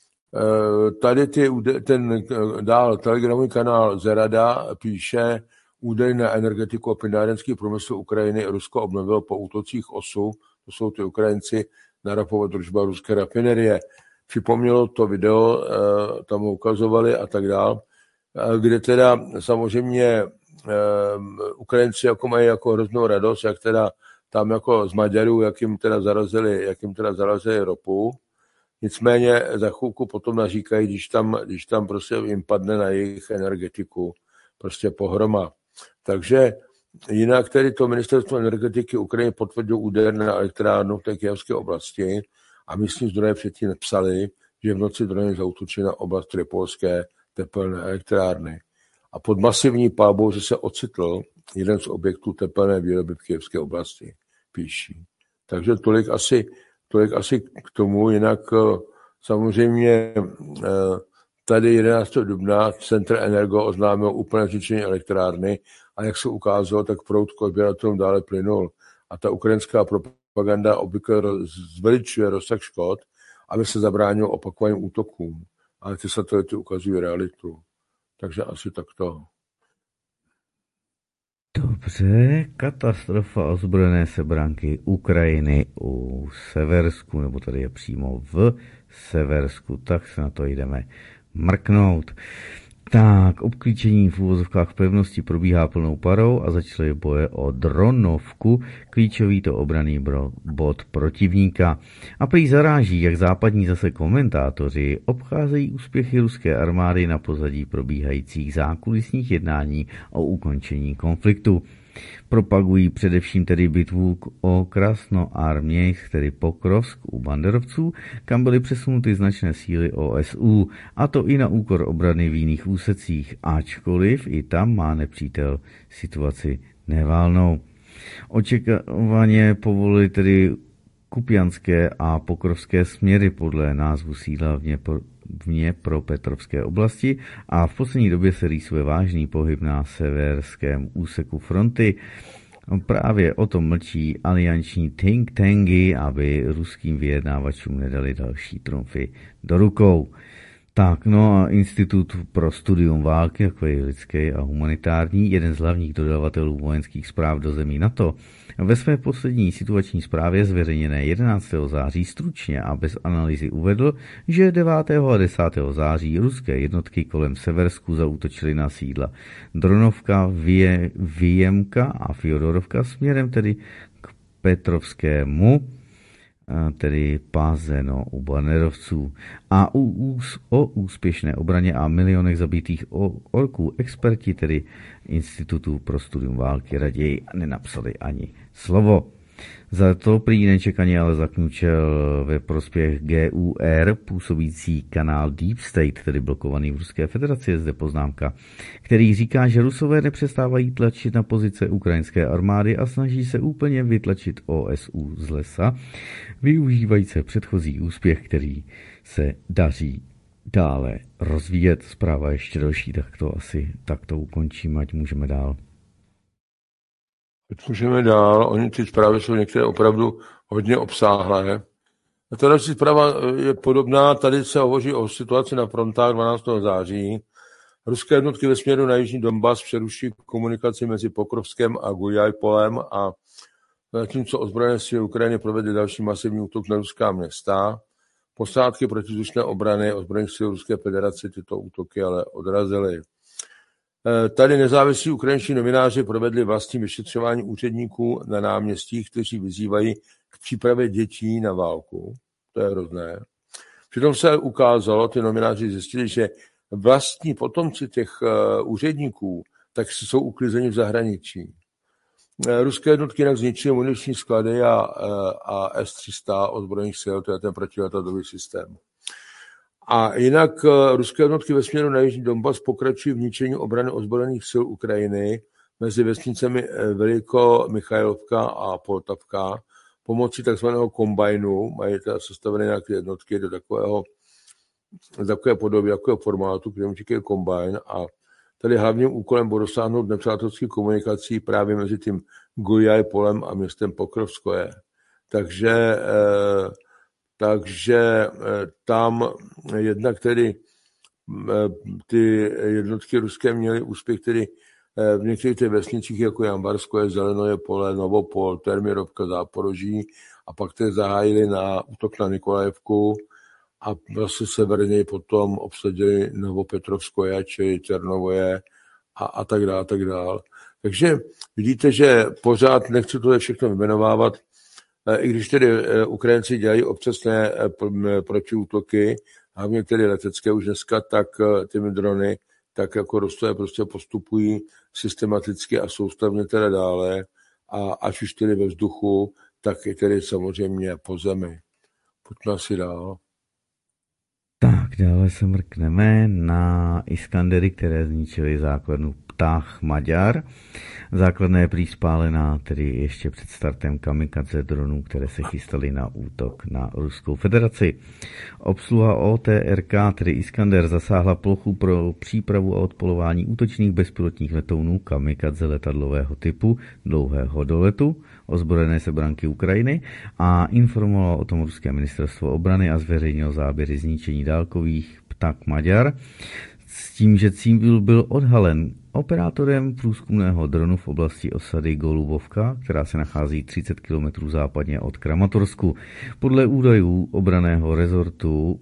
tady ten dál telegramový kanál Zerada píše, údaj na energetiku a plynárenský průmysl Ukrajiny Rusko obnovilo po útocích OSU, to jsou ty Ukrajinci, na ropovod Družba ruské rafinerie. Připomnělo to video, tam ho ukazovali a tak dál, kde teda samozřejmě Ukrajinci jako mají jako hroznou radost, jak teda tam jako z Maďarů, jak jim teda zarazili ropu. Nicméně za chvilku potom naříkají, když tam prostě jim padne na jejich energetiku prostě pohroma. Takže jinak tedy to ministerstvo energetiky Ukrajiny potvrdilo úder na elektrárnu v té kyjevské oblasti a místní zdroje předtím napsali, že v noci drony zaútočily na oblast tripolské tepelné elektrárny. A pod masivní palbou se ocitl jeden z objektů tepelné výroby v kyjevské oblasti, píší. Takže tolik asi k tomu, jinak samozřejmě tady 11. dubna Centr Energo oznámil úplné zničení elektrárny a jak se ukázalo, tak proud k odběratelům dále plynul. A ta ukrajinská propaganda obvykle zveličuje rozsah škod, aby se zabránilo opakovaným útokům. Ale ty satelity ukazují realitu. Takže asi takto. Dobře, katastrofa ozbrojené sebranky Ukrajiny u Seversku, nebo tady je přímo v Seversku, tak se na to jdeme mrknout. Tak, obklíčení v úvozovkách pevnosti probíhá plnou parou a začaly boje o Dronovku, klíčový to obranný bod protivníka. A prý zaráží, jak západní zase komentátoři obcházejí úspěchy ruské armády na pozadí probíhajících zákulisních jednání o ukončení konfliktu. Propagují především tedy bitvu o Krasnoarmějsk, tedy Pokrovsk u banderovců, kam byly přesunuty značné síly OSU, a to i na úkor obrany v jiných úsecích, ačkoliv i tam má nepřítel situaci neválnou. Očekávaně povolili tedy kupianské a pokrovské směry podle názvu sídla v Dněpropetrovské oblasti a v poslední době se rýsuje vážný pohyb na severském úseku fronty. Právě o tom mlčí alianční think tanky, aby ruským vyjednávačům nedali další trumfy do rukou. Tak, no a Institut pro studium války, jako je lidský a humanitární, jeden z hlavních dodavatelů vojenských zpráv do zemí NATO, ve své poslední situační zprávě zveřejněné 11. září stručně a bez analýzy uvedl, že 9. a 10. září ruské jednotky kolem Seversku zaútočily na sídla Dronovka, Vyjemka a Fjodorovka směrem tedy k Petrovskému, tedy Pázeno u Banderovců. A o úspěšné obraně a milionech zabitých orků experti, tedy Institutu pro studium války, raději nenapsali ani slovo. Za to prý nečekaně ale zakňučel ve prospěch GUR působící kanál Deep State, tedy blokovaný v Ruské federaci, je zde poznámka, který říká, že Rusové nepřestávají tlačit na pozice ukrajinské armády a snaží se úplně vytlačit OSU z lesa, využívající předchozí úspěch, který se daří dále rozvíjet. Zpráva ještě další, tak to asi takto ukončím, ať můžeme dál. Můžeme dál, oni ty zprávy jsou některé opravdu hodně obsáhlé. A ta další zpráva je podobná, tady se hovoří o situaci na frontách 12. září. Ruské jednotky ve směru na jižní Donbas přeruší komunikaci mezi Pokrovskem a Guljajpolem a zatímco ozbrojené síly Ukrajiny provedly další masivní útok na ruská města. Posádky protizdušné obrany ozbrojených sil Ruské federace tyto útoky ale odrazily. Tady nezávislí ukrajinští novináři provedli vlastní vyšetřování úředníků na náměstích, kteří vyzývají k přípravě dětí na válku. To je hrozné. Přitom se ukázalo, ty novináři zjistili, že vlastní potomci těch úředníků tak jsou uklizeni v zahraničí. Ruské jednotky jinak zničily muniční sklady a S-300 ozbrojených sil, to je ten protiletadlový systém. A jinak ruské jednotky ve směru na jižní Donbas pokračují v ničení obrany ozbrojených sil Ukrajiny mezi vesnicemi Veliko-Michajlovka a Poltavka pomocí takzvaného kombajnu, mají teda sestavené nějaké jednotky do takové podoby, jakého formátu, kterému říkají kombajn, a tady hlavním úkolem bylo dosáhnout nepřátelských komunikací právě mezi tím Guljajpolem a městem Pokrovskoje. Takže tam jednak tedy ty jednotky ruské měly úspěch tedy v některých těch vesnicích, jako Jambarskoje, Zelenoje pole, Novopol, Termirovka, Záporoží, a pak tedy zahájili na útok na Nikolajevku a vlastně severněji potom obsadili Novopetrovskoje, čili Černovoje a tak dále, tak dále. Takže vidíte, že pořád nechci to všechno vyjmenovávat, i když tedy Ukrajinci dělají občasné protiútoky, hlavně tedy letecké už dneska, tak těmi drony, tak jako Rusové prostě postupují systematicky a soustavně teda dále, a až už tedy ve vzduchu, tak i tedy samozřejmě po zemi. Pojďme asi dál. Tak, dále se mrkneme na Iskandery, které zničily základnu Ptah Maďar. Základna je prý spálená tedy ještě před startem kamikadze dronů, které se chystaly na útok na Ruskou federaci. Obsluha OTRK, tedy Iskander, zasáhla plochu pro přípravu a odpolování útočných bezpilotních letounů kamikadze letadlového typu dlouhého doletu ozbrojené sebranky Ukrajiny a informovalo o tom ruské ministerstvo obrany a zveřejnilo záběry zničení dálkových Ptah Maďar s tím, že cíl byl odhalen operátorem průzkumného dronu v oblasti osady Golubovka, která se nachází 30 km západně od Kramatorsku. Podle údajů obranného rezortu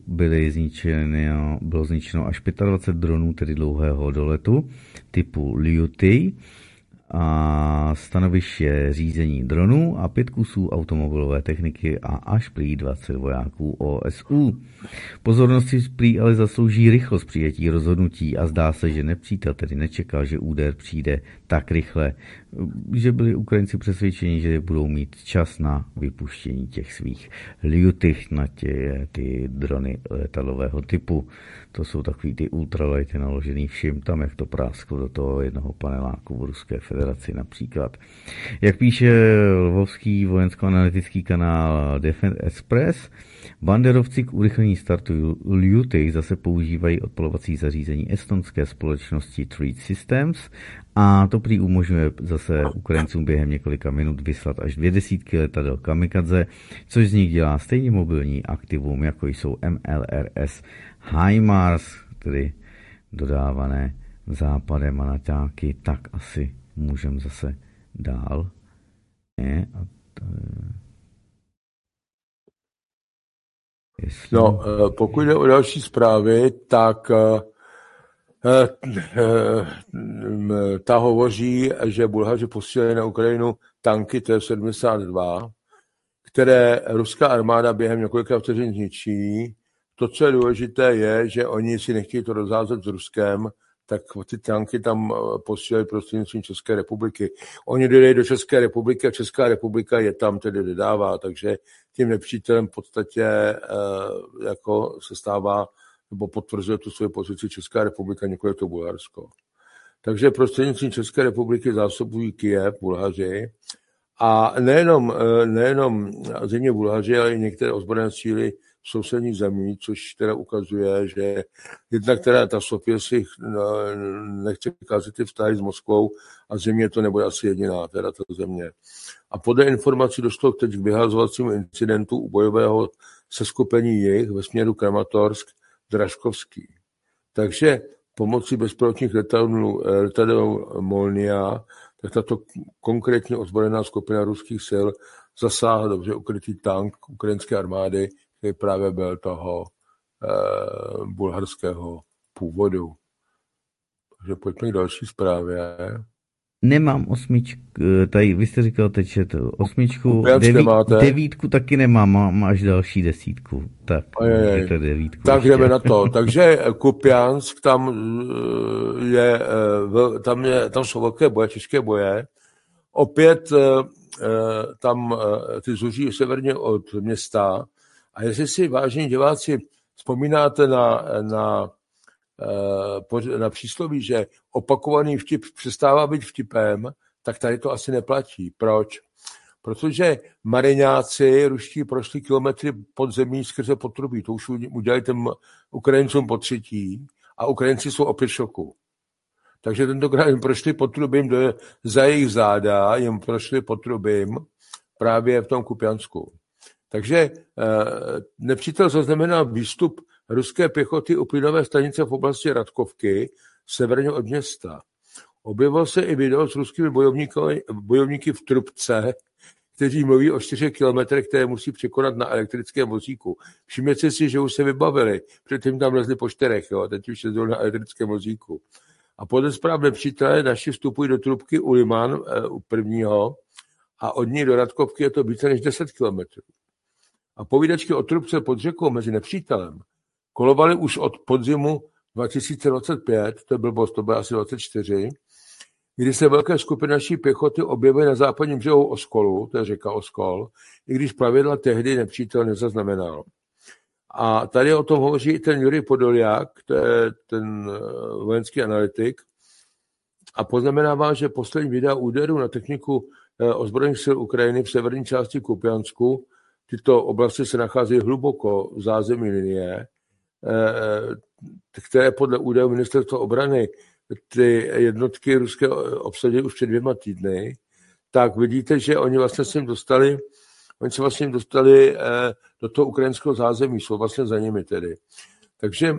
bylo zničeno až 25 dronů, tedy dlouhého doletu typu Lyuty, a stanoviště řízení dronů a 5 kusů automobilové techniky a až prý 20 vojáků OSU. Pozornosti prý ale zaslouží rychlost přijetí rozhodnutí a zdá se, že nepřítel tedy nečekal, že úder přijde tak rychle, že byli Ukrajinci přesvědčeni, že budou mít čas na vypuštění těch svých Lyutych na ty drony letadlového typu. To jsou takový ty ultralighty naložený všim tam, jak to prásklo do toho jednoho paneláku v Ruské federaci například. Jak píše lvovský vojensko-analytický kanál Defense Express, banderovci k urychlení startu Lyuty zase používají odpolovací zařízení estonské společnosti Treat Systems a to prý umožňuje zase Ukrajincům během několika minut vyslat až 200 letadel kamikadze, což z nich dělá stejně mobilní aktivum, jako jsou MLRS HIMARS, tedy dodávané západem a naťáky. Tak asi můžeme zase dál. No, pokud jde o další zprávy, tak ta hovoří, že Bulhaři posílali na Ukrajinu tanky T-72, které ruská armáda během několika vteřin zničí. To, co je důležité, je, že oni si nechtějí to rozházet s Ruskem, tak ty tanky tam posílali prostřednictvím České republiky. Oni dojeli do České republiky a Česká republika je tam tedy dodává, takže tím nepřítelem v podstatě jako se stává nebo potvrzuje tu svoji pozici Česká republika, nikoli to Bulharsko. Takže prostřednictvím České republiky zásobují Kyjev, Bulhaři, a nejenom země Bulhaři, ale i některé ozbrojené síly v sousedních zemí, což teda ukazuje, že jednak teda ta Sofie si nechce kazit ty vztahy s Moskvou a země to nebude asi jediná, teda ta země. A podle informací došlo teď k vyhazovacímu incidentu u bojového seskupení jich ve směru Kramatorsk, Dražkovský. Takže pomocí bezpilotních letadel Molnia, tak tato konkrétně ozbrojená skupina ruských sil zasáhla dobře ukrytý tank ukrajinské armády, který právě byl toho bulharského původu. Takže pojďme k další zprávě. Nemám osmičku, tady vy jste říkal teď, že to osmičku, devítku taky nemám, mám až další desítku. Tak, to devítku. Tak jdeme na to. Takže Kupiansk, tam jsou velké boje, těžké boje. Opět tam ty zuží severně od města. A jestli si, vážení diváci, vzpomínáte na přísloví, že opakovaný vtip přestává být vtipem, tak tady to asi neplatí. Proč? Protože mariňáci ruští prošli kilometry pod zemí skrze potrubí. To už udělali těm Ukrajincům po třetí a Ukrajinci jsou opět v šoku. Takže tentokrát jim prošli potrubím za jejich záda, jim prošli potrubím právě v tom Kupiansku. Takže nepřítel zaznamenal výstup ruské pěchoty u plynové stanice v oblasti Radkovky, severně od města. Objevilo se i video s ruskými bojovníky v trubce, kteří mluví o 4 kilometrech, které musí překonat na elektrickém vozíku. Všimněte si, že už se vybavili, předtím tam lezli po 4, jo, teď už jezdili na elektrickém vozíku. A podle zpráv nepřítele naši vstupují do trubky u Liman, u prvního, a od ní do Radkovky je to více než 10 kilometrů. A povídačky o trubce pod řekou mezi nepřítelem kolovaly už od podzimu 2025, to je blbost, to bylo asi 24, kdy se velké skupiny naší pěchoty objevily na západním břehu Oskolu, to je řeka Oskol, i když plavidla tehdy nepřítel nezaznamenal. A tady o tom hovoří i ten Jurij Podolják, to je ten vojenský analytik, a poznamenává, že poslední videa úderů na techniku ozbrojených sil Ukrajiny v severní části Kupiansku, tyto oblasti se nacházejí hluboko v zázemí linie, které podle údajů ministerstva obrany ty jednotky ruské obsadily už před 2 týdny, tak vidíte, že oni se vlastně dostali do toho ukrajinského zázemí, jsou vlastně za nimi tedy. Takže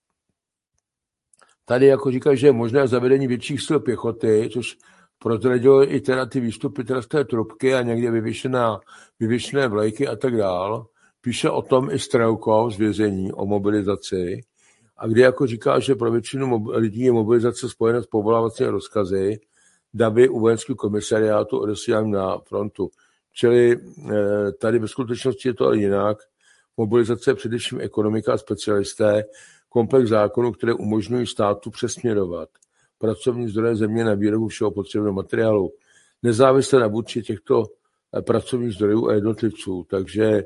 tady jako říkají, že je možné zavedení větších sil pěchoty, což prozradilo i teda ty výstupy z té trubky a někde vyvěšené vlajky a tak dál. Píše o tom i Strelkov z vězení o mobilizaci, a kdy jako říká, že pro většinu lidí je mobilizace spojená s povolávacími rozkazy, davy u vojenského komisariátu odesílám na frontu. Čili tady ve skutečnosti je to ale jinak. Mobilizace je především ekonomika a specialisté, komplex zákonů, které umožňují státu přesměrovat pracovní zdroje země na výrobu všeho potřebného materiálu, nezávisle na vůdči těchto pracovních zdrojů a jednotlivců. Takže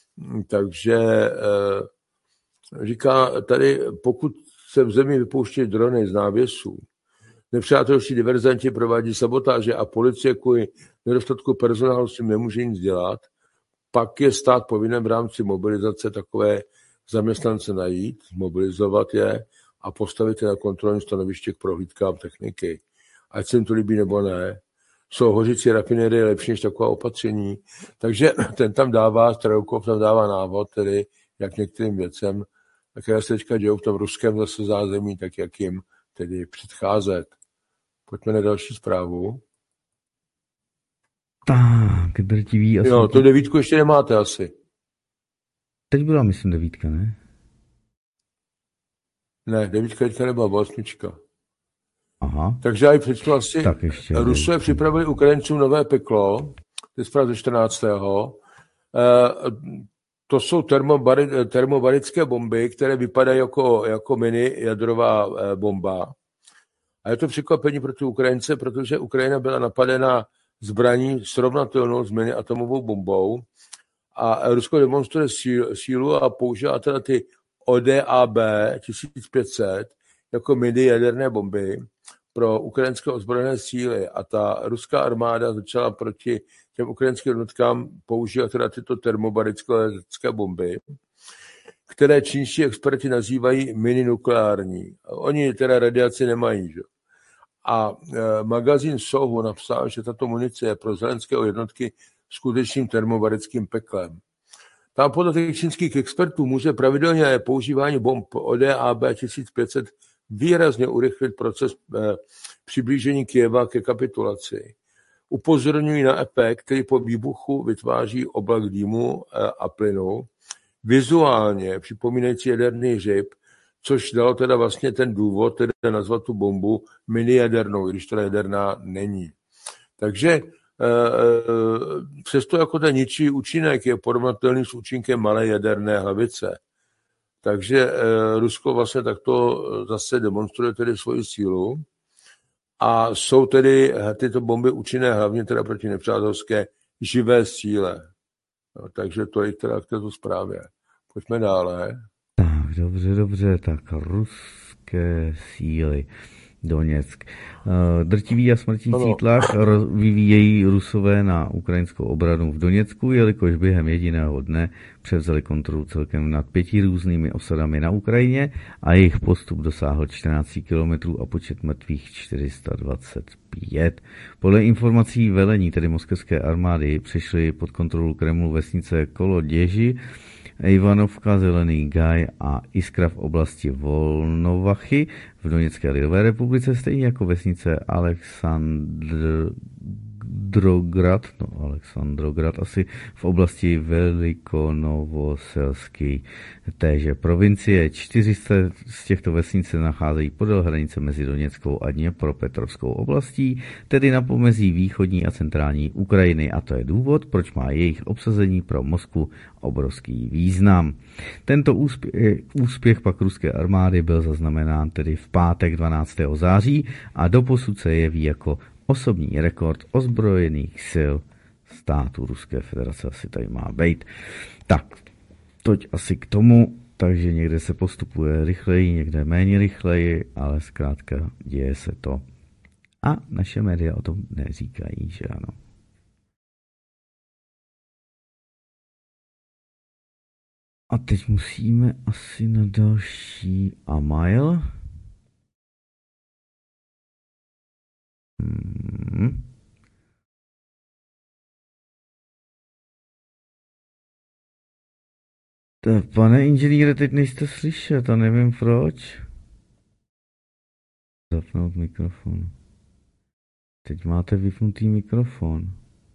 říká tady, pokud se v zemi vypouští drony z návěsů, nepřátelští diverzanti provádí sabotáže a policie kvůli nedostatku personálu s tím nemůže nic dělat, pak je stát povinen v rámci mobilizace takové zaměstnance najít, mobilizovat je a postavit je na kontrolní stanoviště k prohlídkám techniky. Ať se jim to líbí nebo ne. Jsou hořící rafinerie lepší než taková opatření. Takže ten tam dává, Strelkov tam dává návod, tedy jak některým věcem, které se teďka dějou v tom ruském zase zázemí, tak jak jim tedy předcházet. Pojďme na další zprávu. Tak, drtivý asi. Jo, tu 9 ještě nemáte asi. Teď byla, myslím, 9, ne? Ne, 9 teďka nebyla, byla 8. Aha. Takže já ji přečtu asi. Rusové připravili Ukrajincům nové peklo, to je zpráva ze 14. To jsou termobarické bomby, které vypadají jako mini jadrová bomba. A je to překvapení pro ty Ukrajince, protože Ukrajina byla napadena zbraní srovnatelnou s mini atomovou bombou a Rusko demonstruje sílu a používá teda ty ODAB 1500 jako mini jaderné bomby pro ukrajinské ozbrojené síly a ta ruská armáda začala proti těm ukrajinským jednotkám používat teda tyto termobarické bomby, které čínští experti nazývají mini-nukleární. Oni teda radiaci nemají. Že? A magazín Sohu napsal, že tato munice je pro zelenského jednotky skutečným termobarickým peklem. Tam podle těch čínských expertů může pravidelně používání bomb ODAB 1500 výrazně urychlit proces přiblížení Kyjeva ke kapitulaci. Upozorňují na efekt, který po výbuchu vytváří oblak dýmu a plynu, vizuálně připomínající jaderný hřib, což dalo teda vlastně ten důvod, teda nazvat tu bombu mini-jadernou, když teda jaderná není. Takže přesto jako ten ničí účinek je porovnatelný s účinkem malé jaderné hlavice. Takže Rusko vlastně takto zase demonstruje tedy svoji sílu a jsou tedy tyto bomby účinné hlavně teda proti nepřátelské živé síle. No, takže to je teda k této zprávě. Pojďme dále. Tak, dobře, tak ruské síly. Doněck. Drtivý a smrtící tlak vyvíjejí Rusové na ukrajinskou obranu v Doněcku, jelikož během jediného dne převzali kontrolu celkem nad 5 různými osadami na Ukrajině a jejich postup dosáhl 14 kilometrů a počet mrtvých 425. Podle informací velení, tedy moskevské armády, přešly pod kontrolu Kremlu vesnice Koloděži, Ivanovka, Zelený Gaj a Iskra v oblasti Volnovachy v Doněcké lidové republice, stejně jako vesnice Alexandrograd asi v oblasti Velikonovoselské téže provincie. 400 z těchto vesnic se nacházejí podél hranice mezi Doněckou a Dněpropetrovskou oblastí, tedy na pomezí východní a centrální Ukrajiny, a to je důvod, proč má jejich obsazení pro Moskvu obrovský význam. Tento úspěch pak ruské armády byl zaznamenán tedy v pátek 12. září a doposud se jeví jako osobní rekord ozbrojených sil státu Ruské federace asi tady má být. Tak, toť asi k tomu, takže někde se postupuje rychleji, někde méně rychleji, ale zkrátka děje se to. A naše média o tom neříkají, že ano. A teď musíme asi na další e-mail. Pane inženýre, teď nejste slyšet a nevím proč. Zapnout mikrofon. Teď máte vypnutý mikrofon.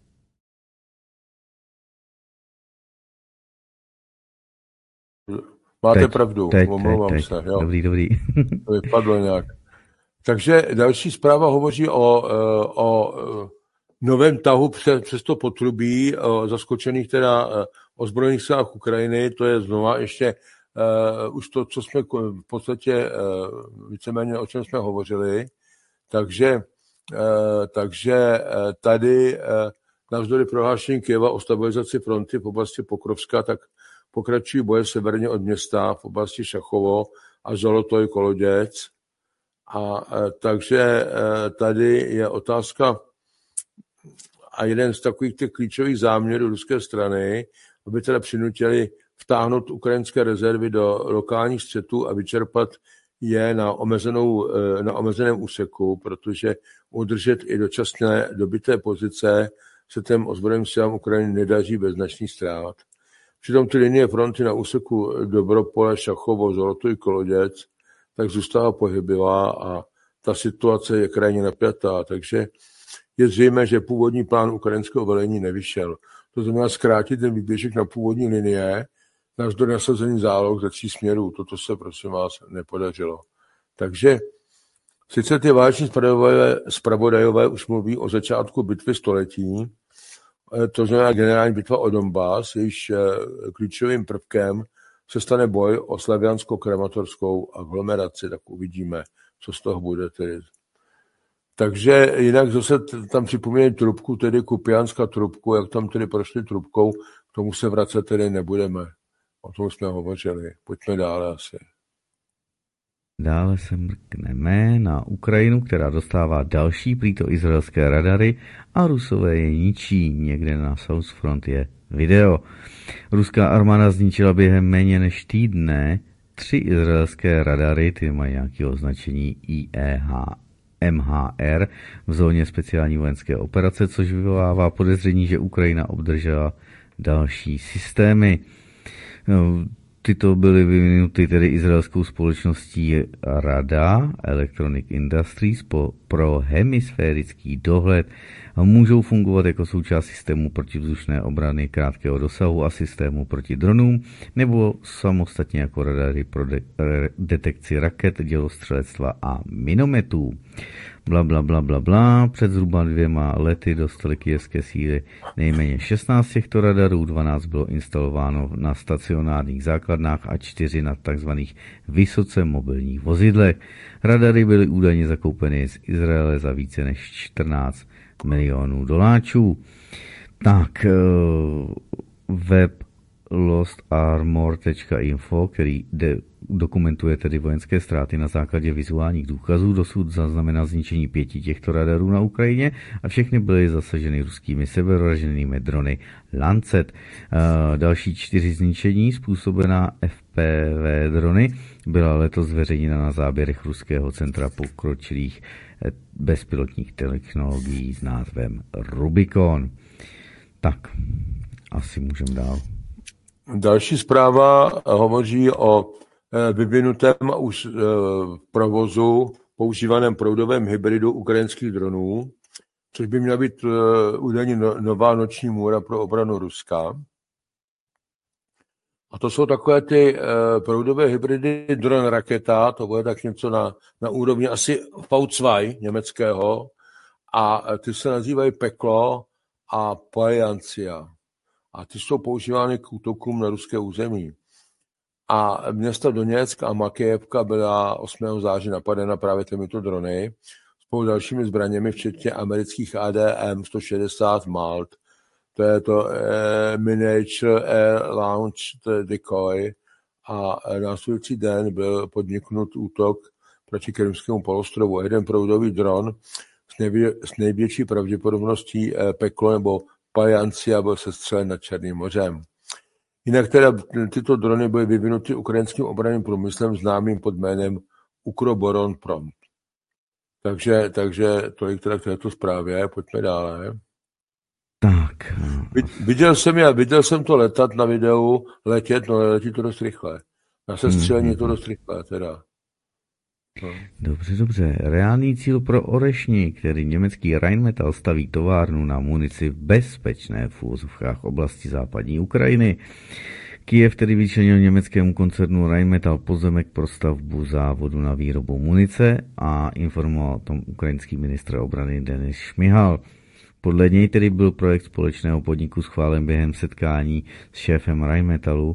Máte pravdu, omlouvám se. Jo. Dobrý. To vypadlo nějak. Takže další zpráva hovoří o novém tahu přes to potrubí, o zaskočených teda ozbrojených silách Ukrajiny. To je znova ještě už to, co jsme v podstatě víceméně o čem jsme hovořili. Takže tady navzdory prohlášení Kyjeva o stabilizaci fronty v oblasti Pokrovska, tak pokračují boje severně od města v oblasti Šachovo a Zolotoj Koloděc. A takže tady je otázka a jeden z takových těch klíčových záměrů ruské strany, aby teda přinutili vtáhnout ukrajinské rezervy do lokálních střetů a vyčerpat je na omezeném úseku, protože udržet i dočasné dobyté pozice se těm ozbrojeným silám Ukrajiny nedaří bez značných ztrát. Přitom ty linie fronty na úseku Dobropole, Šachovo, Zolotoj, Koloděc tak zůstává pohybivá a ta situace je krajně napjatá, takže je zřejmé, že původní plán ukrajinského velení nevyšel. To znamená zkrátit ten výběžek na původní linie, navzdory nasazení záloh ze 3 směrů. Toto se, prosím vás, nepodařilo. Takže sice ty váleční zpravodajové už mluví o začátku bitvy století, to znamená generální bitva o Donbas, jejíž klíčovým prvkem se stane boj o slaviansko-kramatorskou aglomeraci, tak uvidíme, co z toho bude tedy. Takže jinak zase tam připomínají trubku, tedy kupiánská trubku, jak tam tedy prošli trubkou, k tomu se vracet tedy nebudeme. O tom jsme hovořili. Pojďme dále asi. Dále se mrkneme na Ukrajinu, která dostává další prýto izraelské radary a Rusové je ničí. Někde na South Front je video. Ruská armáda zničila během méně než týdne 3 izraelské radary, ty mají nějaké označení IEH-MHR v zóně speciální vojenské operace, což vyvolává podezření, že Ukrajina obdržela další systémy. Tyto byly vyvinuty tedy izraelskou společností Rada Electronic Industries pro hemisférický dohled a můžou fungovat jako součást systému protivzdušné obrany krátkého dosahu a systému proti dronům nebo samostatně jako radary pro detekci raket, dělostřelectva a minometů. Bla, bla, bla, bla, bla. Před zhruba 2 lety dostaly kyjevské síly nejméně 16 těchto radarů, 12 bylo instalováno na stacionárních základnách a 4 na tzv. Vysoce mobilních vozidlech. Radary byly údajně zakoupeny z Izraele za více než 14 milionů doláčů. Tak, web lostarmor.info, který dokumentuje tedy vojenské ztráty na základě vizuálních důkazů. Dosud zaznamenal zničení 5 těchto radarů na Ukrajině a všechny byly zasaženy ruskými sebevražděnými drony Lancet. Další 4 zničení způsobená FPV drony byla letos zveřejněna na záběrech Ruského centra pokročilých bezpilotních technologií s názvem Rubicon. Tak, asi můžeme dál. Další zpráva hovoří o vyvinutém už provozu používaném proudovém hybridu ukrajinských dronů, což by měla být údajně nová noční můra pro obranu Ruska. A to jsou takové ty proudové hybridy dron raketa, to bude tak něco na úrovni asi V2 německého, a ty se nazývají Peklo a Paliancia. A ty jsou používány k útokům na ruské území. A města Doněck a Makijevka byla 8. září napadena právě těmito drony spolu s dalšími zbraněmi, včetně amerických ADM-160 Malt. To je to Miniature Air Launched Decoy. A následující den byl podniknut útok proti Krymskému polostrovu. Jeden proudový dron s největší pravděpodobností Peklo nebo Paliancia byl sestřelen nad Černým mořem. Jinak teda tyto drony byly vyvinuty ukrajinským obranným průmyslem známým pod jménem Ukroboronprom. Takže tolik teda k této zprávě, pojďme dále. Tak. Viděl jsem to letat na videu, letí to dost rychle. Na sestřelení je to dost rychle teda. No. Dobře. Reálný cíl pro Orešni, který německý Rheinmetall staví továrnu na munici v bezpečné v úvozovkách oblasti západní Ukrajiny. Kyjev tedy vyčlenil německému koncernu Rheinmetall pozemek pro stavbu závodu na výrobu munice a informoval o tom ukrajinský ministr obrany Denis Šmihal. Podle něj tedy byl projekt společného podniku schválen během setkání s šéfem Rheinmetallu,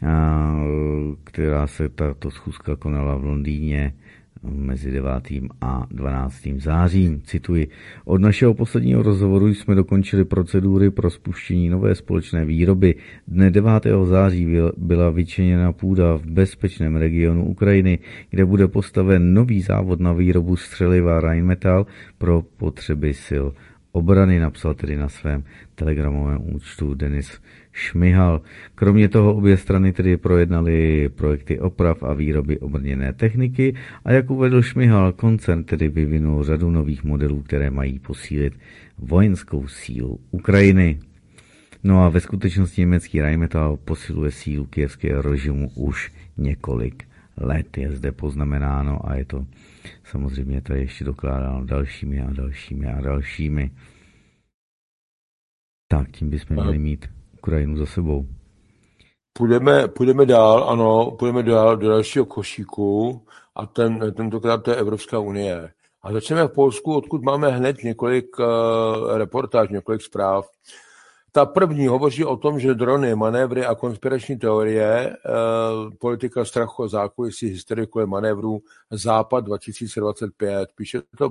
která se tato schůzka konala v Londýně mezi 9. a 12. zářím. Cituji: od našeho posledního rozhovoru jsme dokončili procedury pro spuštění nové společné výroby. Dne 9. září byla vyčleněna půda v bezpečném regionu Ukrajiny, kde bude postaven nový závod na výrobu střeliva Rheinmetall pro potřeby sil obrany, napsal tedy na svém telegramovém účtu Denis Šmihal. Kromě toho obě strany tedy projednaly projekty oprav a výroby obrněné techniky a jak uvedl Šmihal, koncern tedy vyvinul řadu nových modelů, které mají posílit vojenskou sílu Ukrajiny. No a ve skutečnosti německý Rheinmetall posiluje sílu kyjevského režimu už několik let, je zde poznamenáno, a je to samozřejmě tady ještě dokládáno dalšími. Tak, tím bychom měli mít Ukrajinu za sebou. Půjdeme dál do dalšího košíku a tentokrát to je Evropská unie. A začneme v Polsku, odkud máme hned několik reportáží, několik zpráv. Ta první hovoří o tom, že drony, manévry a konspirační teorie, politika strachu a zákulisí, hysterie kolem manévrů Západ 2025. Píše to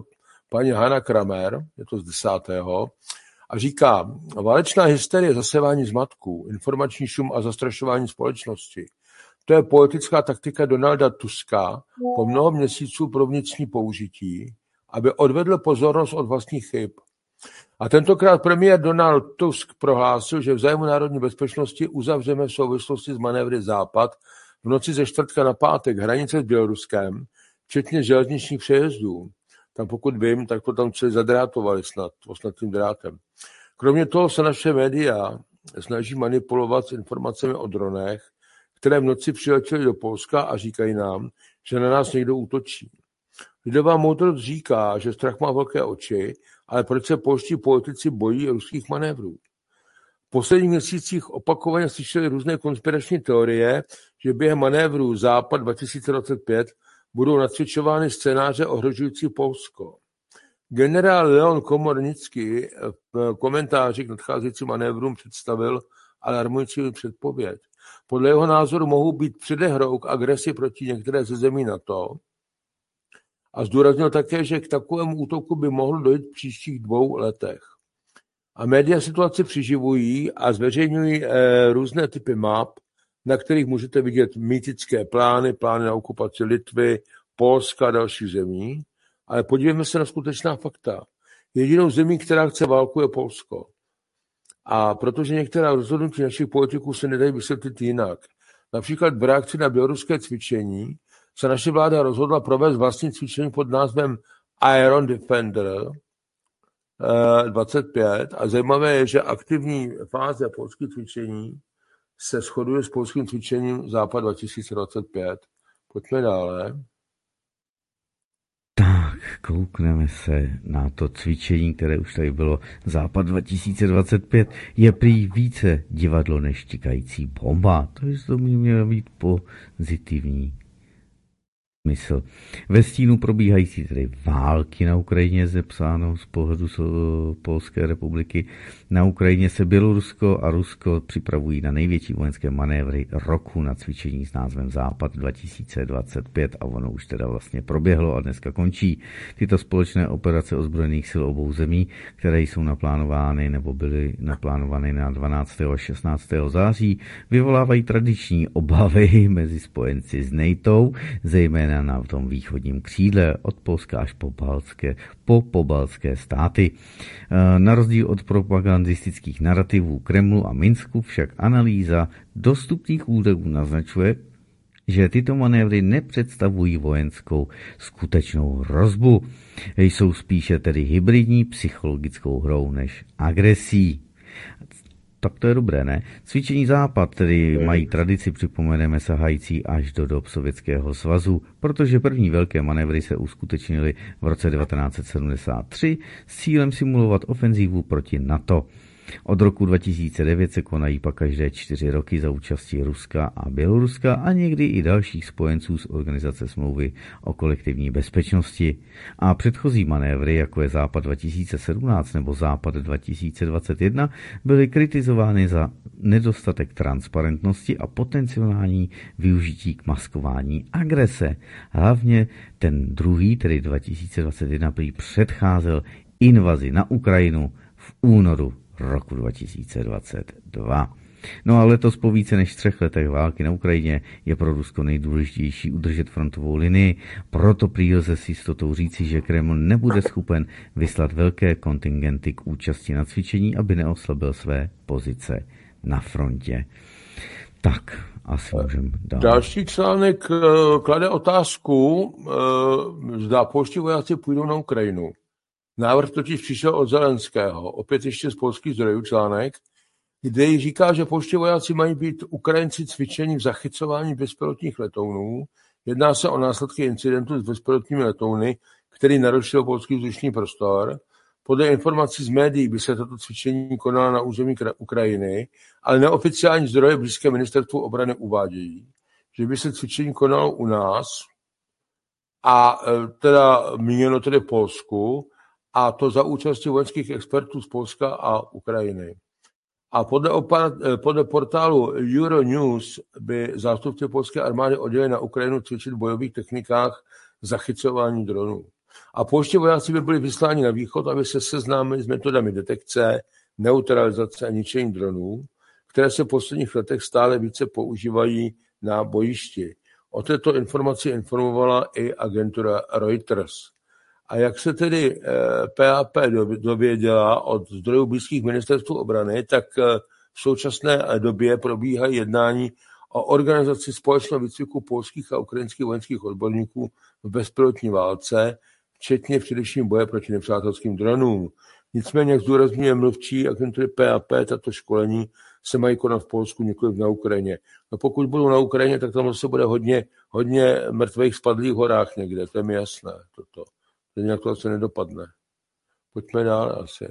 paní Hanna Kramer, je to z 10. a říká, válečná hysterie, zasevání zmatků, informační šum a zastrašování společnosti. To je politická taktika Donalda Tuska po mnoho měsíců pro vnitřní použití, aby odvedl pozornost od vlastních chyb. A tentokrát premiér Donald Tusk prohlásil, že v zájmu národní bezpečnosti uzavřeme v souvislosti s manévry Západ v noci ze čtvrtka na pátek hranice s Běloruskem, včetně železničních přejezdů. Tam pokud vím, tak to tam celé zadrátovali snad osnatým drátem. Kromě toho se naše média snaží manipulovat s informacemi o dronech, které v noci přiletěly do Polska a říkají nám, že na nás někdo útočí. Lidová moudrost říká, že strach má velké oči, ale proč se polští politici bojí ruských manévrů? V posledních měsících opakovaně slyšeli různé konspirační teorie, že během manévrů Západ 2025 budou nacvičovány scénáře ohrožující Polsko. Generál Leon Komornický v komentáři k nadcházejícím manévrům představil alarmující předpověď. Podle jeho názoru mohou být předehrou k agresi proti některé ze zemí NATO a zdůraznil také, že k takovému útoku by mohlo dojít v příštích 2 letech. A média situaci přiživují a zveřejňují různé typy map, na kterých můžete vidět mýtické plány na okupaci Litvy, Polska a dalších zemí, ale podívejme se na skutečná fakta. Jedinou zemí, která chce válku, je Polsko. A protože některá rozhodnutí našich politiků se nedají vysvětlit jinak. Například v reakci na běloruské cvičení se naše vláda rozhodla provést vlastní cvičení pod názvem Iron Defender 25 a zajímavé je, že aktivní fáze polských cvičení se shoduje s polským cvičením Západ 2025. Pojďme dále. Tak, koukneme se na to cvičení, které už tady bylo. Západ 2025 je prý více divadlo než tikající bomba. To by mělo být pozitivní smysl. Ve stínu probíhající tedy války na Ukrajině, zepsáno z pohledu Polské republiky. Na Ukrajině se Bělorusko a Rusko připravují na největší vojenské manévry roku na cvičení s názvem Západ 2025 a ono už teda vlastně proběhlo a dneska končí. Tyto společné operace ozbrojených sil obou zemí, které jsou naplánovány nebo byly naplánovány na 12. a 16. září, vyvolávají tradiční obavy mezi spojenci z NATO, zejména na tom východním křídle od Polska až po pobaltské státy. Na rozdíl od propagandistických narrativů Kremlu a Minsku však analýza dostupných údajů naznačuje, že tyto manévry nepředstavují vojenskou skutečnou hrozbu. Jsou spíše tedy hybridní psychologickou hrou než agresí. Tak to je dobré, ne? Cvičení Západ tedy mají tradici, připomeneme, sahající až do dob Sovětského svazu, protože první velké manévry se uskutečnily v roce 1973 s cílem simulovat ofenzívu proti NATO. Od roku 2009 se konají pak každé 4 roky za účastí Ruska a Běloruska a někdy i dalších spojenců z Organizace smlouvy o kolektivní bezpečnosti. A předchozí manévry, jako je Západ 2017 nebo Západ 2021, byly kritizovány za nedostatek transparentnosti a potenciální využití k maskování agrese. Hlavně ten druhý, tedy 2021, prý předcházel invazi na Ukrajinu v únoru roku 2022. No a letos po více než 3 letech války na Ukrajině je pro Rusko nejdůležitější udržet frontovou linii, proto prý lze s jistotou říci, že Kreml nebude schopen vyslat velké kontingenty k účasti na cvičení, aby neoslabil své pozice na frontě. Tak, asi můžeme dál. Další článek klade otázku, zda polští vojáci půjdou na Ukrajinu. Návrh totiž přišel od Zelenského, opět ještě z polských zdrojů článek, kde říká, že polští vojáci mají být Ukrajinci cvičení v zachycování bezpilotních letounů. Jedná se o následky incidentu s bezpilotními letouny, který narušil polský vzdušný prostor. Podle informací z médií by se toto cvičení konalo na území Ukrajiny, ale neoficiální zdroje blízké ministerstvu obrany uvádějí, že by se cvičení konalo u nás a teda míněno tedy Polsku, a to za účasti vojenských expertů z Polska a Ukrajiny. A podle portálu Euronews by zástupci polské armády odjeli na Ukrajinu cvičit v bojových technikách zachycování dronů. A polští vojáci by byli vysláni na východ, aby se seznámili s metodami detekce, neutralizace a ničení dronů, které se v posledních letech stále více používají na bojišti. O této informaci informovala i agentura Reuters. A jak se tedy PAP dověděla od zdrojů blízkých ministerstvu obrany, tak v současné době probíhají jednání o organizaci společného výcviku polských a ukrajinských vojenských odborníků v bezpilotní válce, včetně především boje proti nepřátelským dronům. Nicméně, jak zdůrazňuje mluvčí agentury PAP, tato školení se mají konat v Polsku, nikoliv na Ukrajině. No pokud budou na Ukrajině, tak tam zase bude hodně mrtvých spadlých horách někde, to je mi jasné. Nějak to se nedopadne. Pojďme dál asi.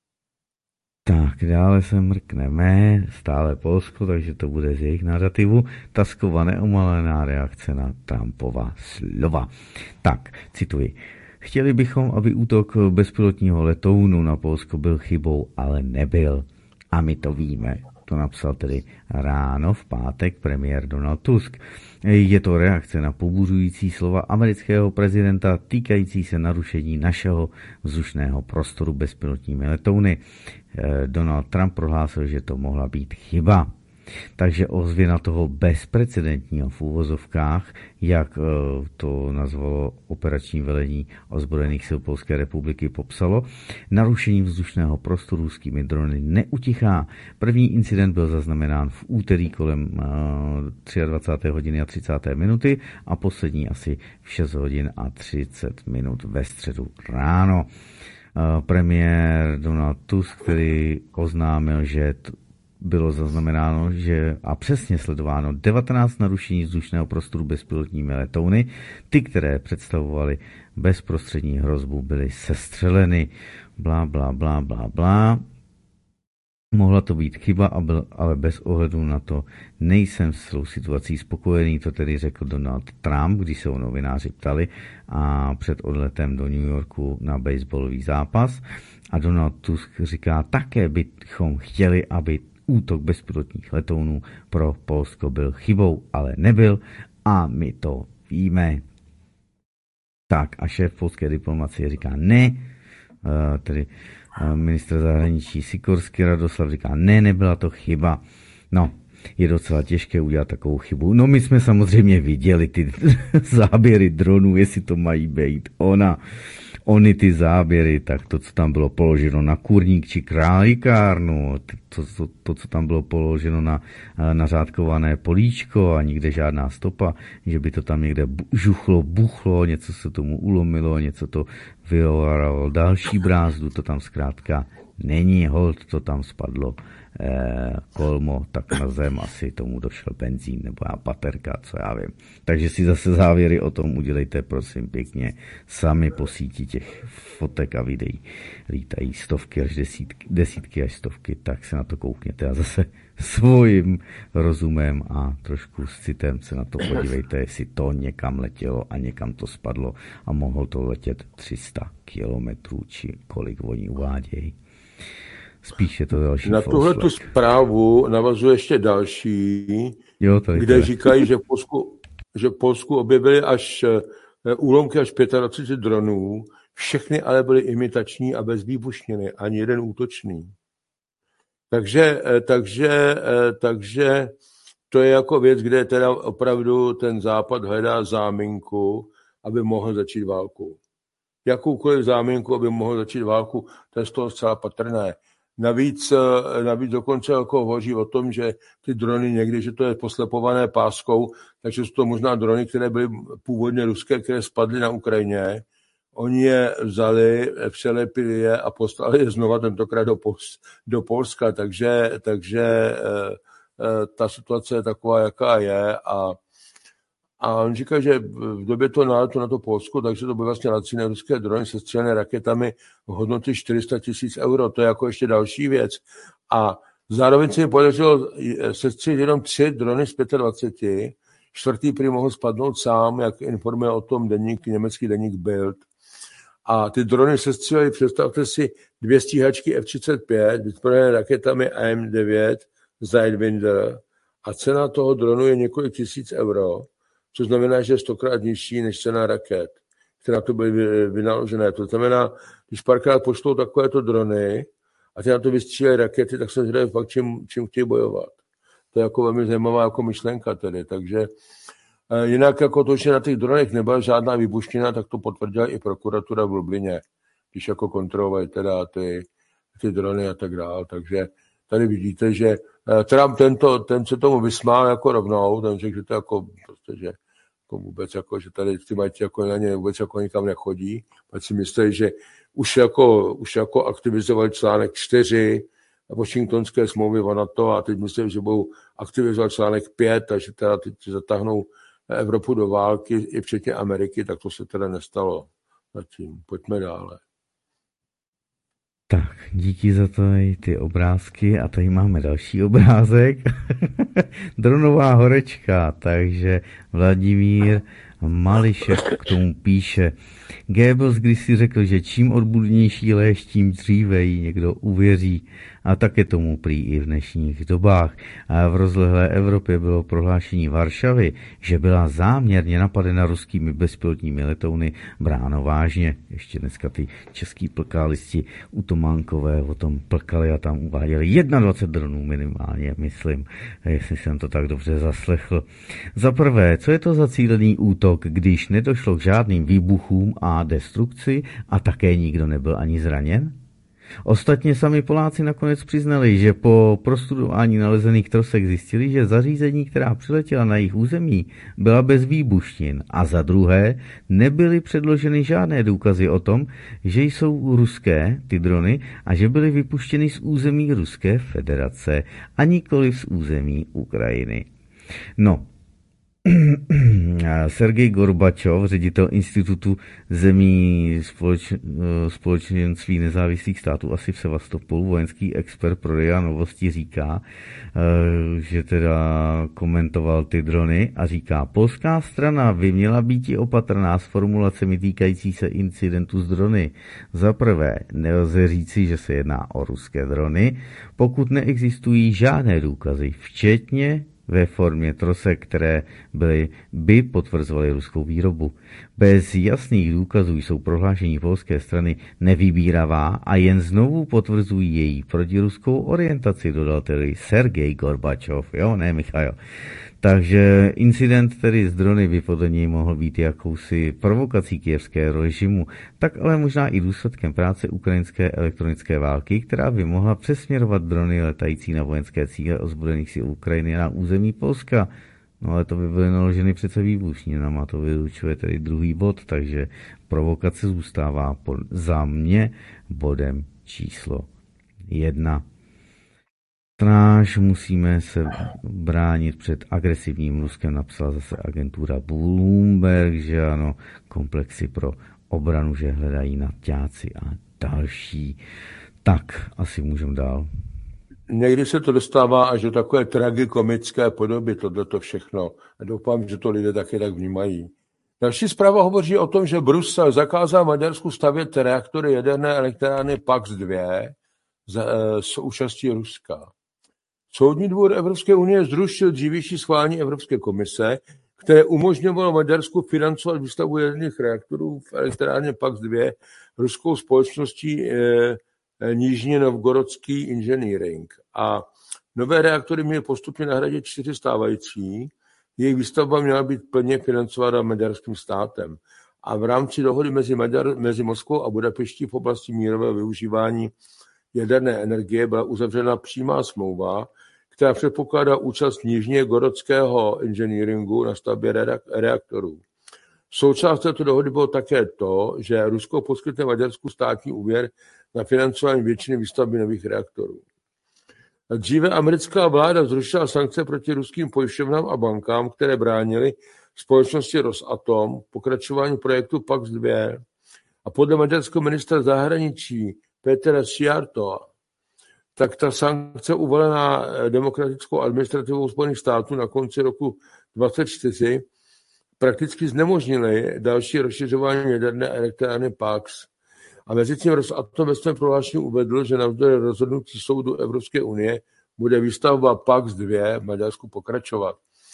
Tak, dále se mrkneme, stále Polsko, takže to bude z jejich narrativu. Taskova neomalená reakce na Trumpova slova. Tak, cituji. Chtěli bychom, aby útok bezpilotního letounu na Polsko byl chybou, ale nebyl. A my to víme. To napsal tedy ráno v pátek premiér Donald Tusk. Je to reakce na pobuřující slova amerického prezidenta týkající se narušení našeho vzdušného prostoru bezpilotními letouny. Donald Trump prohlásil, že to mohla být chyba. Takže ozvěna toho bezprecedentního v úvozovkách, jak to nazvalo operační velení ozbrojených sil Polské republiky popsalo, narušení vzdušného prostoru ruskými drony neutichá. První incident byl zaznamenán v úterý kolem 23. hodiny a 30. minuty a poslední asi v 6 hodin a 30 minut ve středu ráno. Premiér Donald Tusk, který oznámil, že bylo zaznamenáno, že a přesně sledováno 19 narušení vzdušného prostoru bezpilotními letouny. Ty, které představovaly bezprostřední hrozbu, byly sestřeleny. Blá, blá, blá, blá, blá. Mohla to být chyba, ale bez ohledu na to nejsem s celou situací spokojený, to tedy řekl Donald Trump, když se ho novináři ptali a před odletem do New Yorku na baseballový zápas. A Donald Tusk říká, také bychom chtěli, aby útok bezpilotních letounů pro Polsko byl chybou, ale nebyl a my to víme. Tak a šéf polské diplomacie říká ne, tedy ministr zahraničí Sikorský Radoslav říká ne, nebyla to chyba. No, je docela těžké udělat takovou chybu. No my jsme samozřejmě viděli ty záběry dronů, jestli to mají být Ony ty záběry, tak to, co tam bylo položeno na kurník či králíkárnu, to, co tam bylo položeno na řádkované políčko a nikde žádná stopa, že by to tam někde žuchlo, buchlo, něco se tomu ulomilo, něco to vyhovarovalo další brázdu, to tam zkrátka není, hold, to tam spadlo kolmo, tak na zem asi tomu došel benzín nebo baterka, co já vím. Takže si zase závěry o tom udělejte, prosím, pěkně. Sami po síti těch fotek a videí lítají stovky až desítky až stovky, tak se na to koukněte a zase svým rozumem a trošku s citem se na to podívejte, jestli to někam letělo a někam to spadlo a mohlo to letět 300 kilometrů, či kolik oni uvádějí. Spíše to další. Na tuhletu zprávu navazuje ještě další, kde říkají, že v Polsku objevili až úlomky až 25 dronů, všechny ale byly imitační a bez výbušniny, ani jeden útočný. Takže to je jako věc, kde teda opravdu ten Západ hledá záminku, aby mohl začít válku. Jakoukoliv záminku, aby mohl začít válku, to je z toho zcela patrné. Navíc dokonce jako hovoří o tom, že ty drony někdy, že to je poslepované páskou, takže jsou to možná drony, které byly původně ruské, které spadly na Ukrajině. Oni je vzali, přelepili je a poslali je znova tentokrát do Polska, takže ta situace je taková, jaká je a on říká, že v době toho náletu na to Polsko, takže to byly vlastně laciné ruské drony sestřelené raketami v hodnotě 400 000 euro. To je jako ještě další věc. A zároveň se mi podařilo sestřelit jenom 3 drony z 25. 4. prý mohl spadnout sám, jak informuje o tom německý deník Bild. A ty drony sestřelili, představte si, 2 stíhačky F-35, vyzbrojené raketami AM-9 Sidewinder a cena toho dronu je několik tisíc euro, což znamená, že je 100krát nižší než cena raket. které to byly vynaložené. To znamená, když párkrát pošlou takovéto drony a ty na to vystřílejí rakety, tak se zřejmě fakt, čím chtějí bojovat. To je jako velmi zajímavá jako myšlenka tedy. Takže jinak jako to, že na těch dronech nebyla žádná výbušnina, tak to potvrdila i prokuratura v Lublině, když jako kontrolovali teda ty drony a tak dále. Takže tady vidíte, že Trump ten se tomu vysmál jako rovnou, ten řekl, že to jako prostě, že jako vůbec jako, že tady ty majti jako na ně vůbec jako nikam nechodí. Pak si myslí, že už jako aktivizovali článek 4 Washingtonské smlouvy o NATO a teď myslím, že budou aktivizovat článek 5 a že teda teď zatáhnou Evropu do války, i včetně Ameriky, tak to se teda nestalo zatím. Pojďme dále. Tak, díky za to i ty obrázky a tady máme další obrázek. Dronová horečka, takže Vladimír Mališek k tomu píše. Goebbels kdysi řekl, že čím odbudnější léž, tím dříve jí někdo uvěří. A také tomu prý i v dnešních dobách. A v rozlehlé Evropě bylo prohlášení Varšavy, že byla záměrně napadena ruskými bezpilotními letouny, bráno vážně. Ještě dneska ty český plkálisti u Tománkové o tom plkali a tam uváděli 21 dronů minimálně, myslím, jestli jsem to tak dobře zaslechl. Za prvé, co je to za cílený útok, když nedošlo k žádným výbuchům a destrukci a také nikdo nebyl ani zraněn? Ostatně sami Poláci nakonec přiznali, že po prostudování nalezených trosek zjistili, že zařízení, která přiletěla na jejich území, byla bez výbušnin. A za druhé, nebyly předloženy žádné důkazy o tom, že jsou ruské, ty drony, a že byly vypuštěny z území Ruské federace a nikoliv z území Ukrajiny. No, Sergej Gorbačov, ředitel Institutu zemí společenství nezávislých států, asi v Sevastopolu, vojenský expert pro RIA Novosti, říká, že teda komentoval ty drony a říká, polská strana by měla být i opatrná s formulacemi týkající se incidentu s drony. Za prvé, nelze říci, že se jedná o ruské drony, pokud neexistují žádné důkazy, včetně ve formě trosek, které by potvrzovaly ruskou výrobu. Bez jasných důkazů jsou prohlášení polské strany nevybíravá a jen znovu potvrzují její protiruskou orientaci, dodal tedy Sergej Gorbačov, jo, ne Michail. Takže incident tedy z drony by podle něj mohl být jakousi provokací kyjevského režimu, tak ale možná i důsledkem práce ukrajinské elektronické války, která by mohla přesměrovat drony letající na vojenské cíle ozbrojených sil Ukrajiny na území Polska. No ale to by byly naloženy přece výbušninama, to vylučuje tedy druhý bod, takže provokace zůstává za mě bodem číslo 1. Stráž, musíme se bránit před agresivním Ruskem, napsala zase agentura Bloomberg, že ano, komplexy pro obranu, že hledají naťáci a další. Tak, asi můžeme dál. Někdy se to dostává až do takové tragikomické podoby, tohleto všechno. A doufám, že to lidé taky tak vnímají. Další zpráva hovoří o tom, že Brusel zakázal Maďarsku stavět reaktory jaderné elektrárny PAX-2 s účastí Ruska. Soudní dvůr Evropské unie zrušil dřívější schválení Evropské komise, které umožňovalo Maďarsku financovat výstavbu jaderných reaktorů v elektrárně PAX-2 ruskou společností Nižní Novgorodský Engineering. A nové reaktory měly postupně nahradit 4 stávající. Jejich výstavba měla být plně financována maďarským státem. A v rámci dohody mezi Moskvou a Budapeští v oblasti mírového využívání jaderné energie byla uzavřena přímá smlouva, která předpokládá účast Nižněgorodského engineeringu na stavbě reaktorů. Součást této dohody bylo také to, že Rusko poskytne Maďarsku státní úvěr na financování většiny výstavby nových reaktorů. Dříve americká vláda zrušila sankce proti ruským pojišťovnám a bankám, které bránily společnosti Rosatom pokračování projektu PAX-2. A podle maďarského ministra zahraničí Petra Szijjártóa, tak ta sankce uvalená demokratickou administrativou Spojených států na konci roku 2024 prakticky znemožnily další rozšiřování jaderné elektrárny PAX. A mezitím Rosatom ve svém prohlášení uvedl, že navzdory rozhodnutí soudu Evropské unie bude výstavba PAX-2 v Maďarsku pokračovat.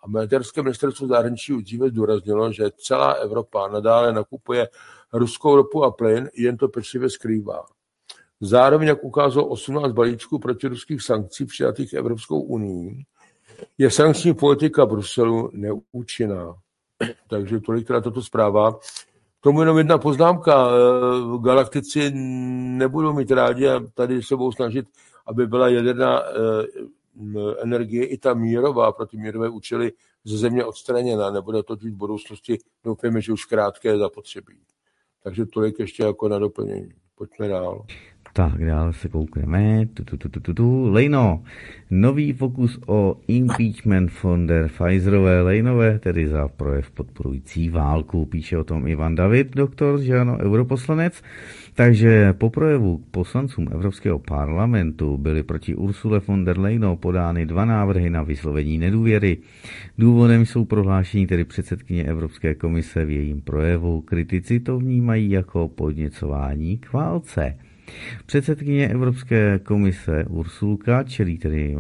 A maďarské ministerstvo zahraničí už dříve zdůraznilo, že celá Evropa nadále nakupuje ruskou ropu a plyn, jen to pečlivě skrývá. Zároveň, jak ukázalo 18 balíčků protiruských sankcí přijatých Evropskou unii, je sankční politika Bruselu neúčinná. Takže tolik teda tato zpráva. K tomu jenom jedna poznámka. Galaktici nebudou mít rádi a tady se budou snažit, aby byla jaderná energie i ta mírová pro ty mírové účely ze země odstraněna. Nebude to v budoucnosti, doufáme, že už krátké zapotřebí. Takže tolik ještě jako na doplnění. Pojďme dál. Tak, dále se koukneme. Lejno, nový fokus o impeachment von der Pfizerové Lejnové, tedy za projev podporující válku. Píše o tom Ivan David, doktor, že ano, europoslanec. Takže po projevu k poslancům Evropského parlamentu byly proti Ursule von der Leyen podány 2 návrhy na vyslovení nedůvěry. Důvodem jsou prohlášení tedy předsedkyně Evropské komise v jejím projevu. Kritici to vnímají jako podněcování k válce. Předsedkyně Evropské komise Ursulka, čelí tedy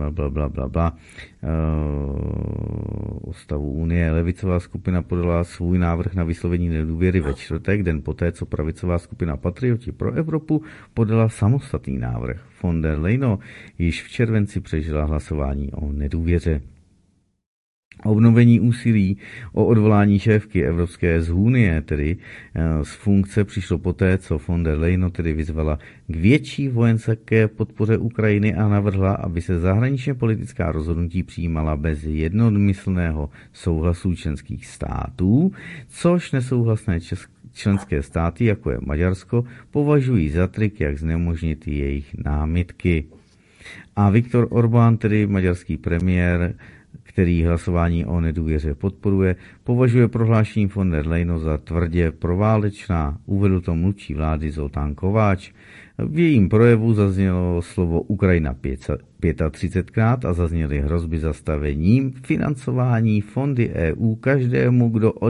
o stavu Unie. Levicová skupina podala svůj návrh na vyslovení nedůvěry ve čtvrtek, den poté, co pravicová skupina Patrioti pro Evropu podala samostatný návrh. Von der Leyen již v červenci přežila hlasování o nedůvěře. Obnovení úsilí o odvolání šéfky Evropské unie, tedy z funkce, přišlo poté, co von der Leyen tedy vyzvala k větší vojenské podpoře Ukrajiny a navrhla, aby se zahraničně politická rozhodnutí přijímala bez jednomyslného souhlasu členských států, což nesouhlasné členské státy, jako je Maďarsko, považují za trik, jak znemožnit jejich námitky. A Viktor Orbán, tedy maďarský premiér, který hlasování o nedůvěře podporuje, považuje prohlášení von der Leyen za tvrdě proválečná, uvedl to mluvčí vlády Zoltán Kováč. V jejím projevu zaznělo slovo Ukrajina 35krát a zazněly hrozby zastavením financování fondy EU každému,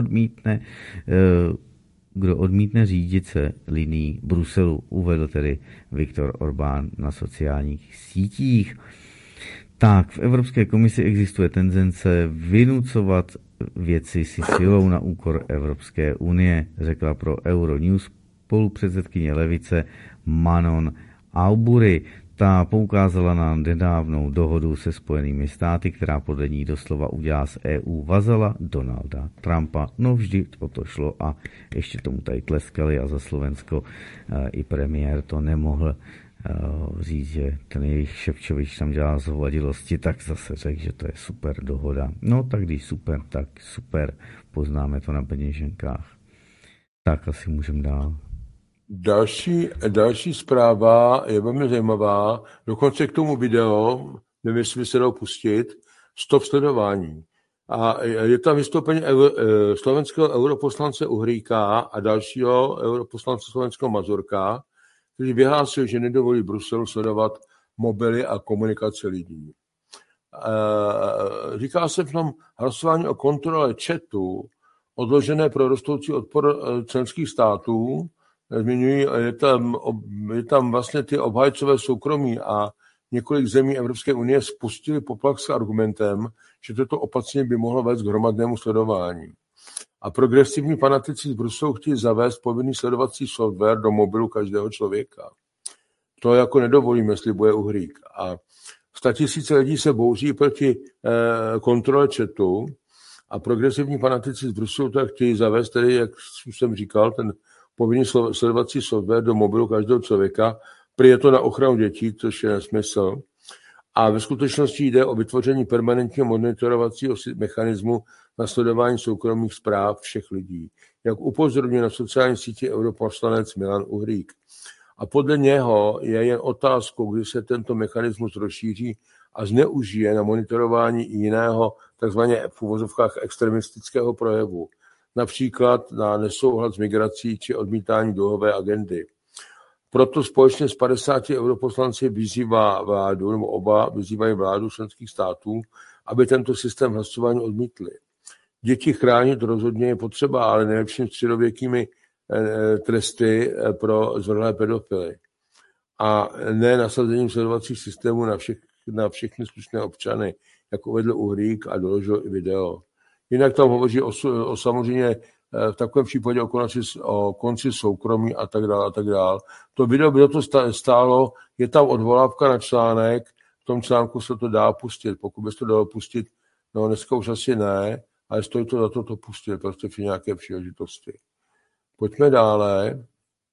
kdo odmítne řídit se linií Bruselu, uvedl tedy Viktor Orbán na sociálních sítích. Tak, v Evropské komisi existuje tendence vynucovat věci si silou na úkor Evropské unie, řekla pro Euronews spolupředsedkyně levice Manon Aubry. Ta poukázala na nedávnou dohodu se Spojenými státy, která podle ní doslova udělá z EU vazala Donalda Trumpa. No vždy o to šlo a ještě tomu tady tleskali a za Slovensko i premiér to nemohl říct, že ten jejich Ševčovič tam dělá zhovadilosti, tak zase řekl, že to je super dohoda. No tak když super, tak super. Poznáme to na peněženkách. Tak asi můžeme dál. Další zpráva je velmi zajímavá. Dokonce k tomu video, nevím, jestli by se dalo pustit, stop sledování. A je tam vystoupení slovenského europoslance Uhríka a dalšího europoslance slovenského Mazurka, který vyhlásil, že nedovolí Bruselu sledovat mobily a komunikace lidí. Říká se v tom hlasování o kontrole chatu, odložené pro rostoucí odpor členských států. Zmiňují, je tam vlastně ty obhájcové soukromí a několik zemí Evropské unie spustili poplach s argumentem, že toto opatření by mohlo vést k hromadnému sledování. A progresivní fanatici z Bruselu chtějí zavést povinný sledovací software do mobilu každého člověka. To jako nedovolíme, slibuje Uhrík. A 100 000 lidí se bouří proti kontrole chatu a progresivní fanatici z Bruselu to chtějí zavést, tedy, jak jsem říkal, ten povinný sledovací software do mobilu každého člověka. Prý je to na ochranu dětí, což je nesmysl. A ve skutečnosti jde o vytvoření permanentního monitorovacího mechanismu na sledování soukromých zpráv všech lidí, jak upozorňuje na sociální síti europoslanec Milan Uhrík. A podle něho je jen otázkou, kdy se tento mechanismus rozšíří a zneužije na monitorování i jiného, takzvaně v uvozovkách extremistického projevu, například na nesouhlas s migrací či odmítání dluhové agendy. Proto společně s 50 europoslanci vyzývá vládu, nebo oba vyzývají vládu členských států, aby tento systém hlasování odmítli. Děti chránit rozhodně je potřeba, ale nejlepším středověkými tresty pro zvrhlé pedofily. A ne nasazením sledovacích systémů na všech na všechny slušné občany, jako uvedl Uhřík a doložil i video. Jinak tam hovoří o samozřejmě v takovém případě o konci soukromí a tak dále. To video by to stálo, je tam odvolávka na článek, v tom článku se to dá pustit, pokud bys to dalo pustit, no dneska už asi ne, ale stojí to za to pustit, prostě při nějaké příležitosti. Pojďme dále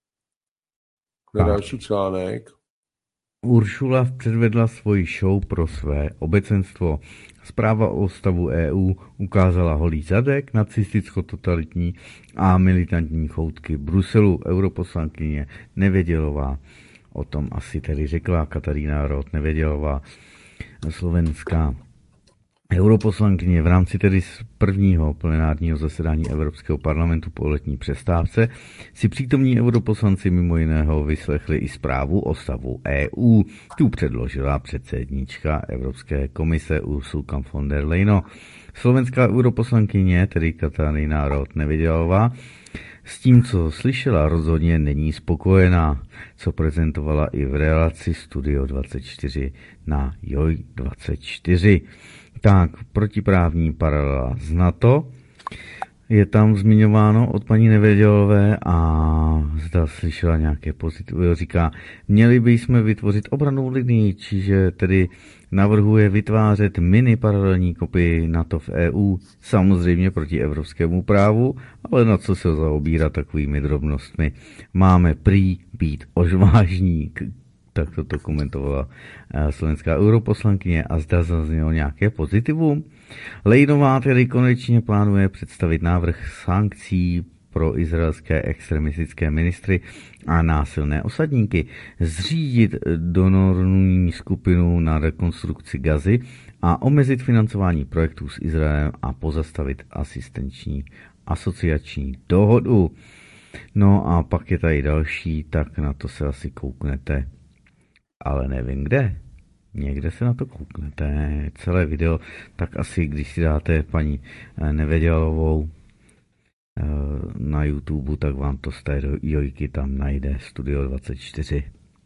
na další článek. Uršula předvedla svoji show pro své obecenstvo. Zpráva o stavu EU ukázala holý zadek, nacisticko-totalitní a militantní choutky Bruselu. Europoslankyně Nevědělová o tom asi tedy řekla Katarína Roth Nevědělová, slovenská europoslankyně v rámci tedy z prvního plenárního zasedání Evropského parlamentu po letní přestávce si přítomní europoslanci mimo jiného vyslechli i zprávu o stavu EU. Tu předložila předsednička Evropské komise Ursula von der Leyen. Slovenská europoslankyně, tedy Katarína Roth Nevědělová, s tím, co slyšela, rozhodně není spokojená, co prezentovala i v relaci Studio 24 na JOJ 24. Tak, protiprávní paralela z NATO je tam zmiňováno od paní Nevědělové a zda slyšela nějaké pozitivy. Říká, měli bychom vytvořit obrannou linii, čiže tedy navrhuje vytvářet mini paralelní kopii NATO v EU, samozřejmě proti evropskému právu, ale na co se zaobírat takovými drobnostmi. Máme prý být odvážní. Tak to komentovala slovenská europoslankyně a zda zaznělo nějaké pozitivum. Lejnová tedy konečně plánuje představit návrh sankcí pro izraelské extremistické ministry a násilné osadníky, zřídit donorní skupinu na rekonstrukci Gazy a omezit financování projektů s Izraelem a pozastavit asociační dohodu. No a pak je tady další, tak na to se asi kouknete. Ale nevím kde. Někde se na to kouknete. Celé video, tak asi když si dáte paní Nevědělovou na YouTube, tak vám to z té jojky tam najde Studio 24.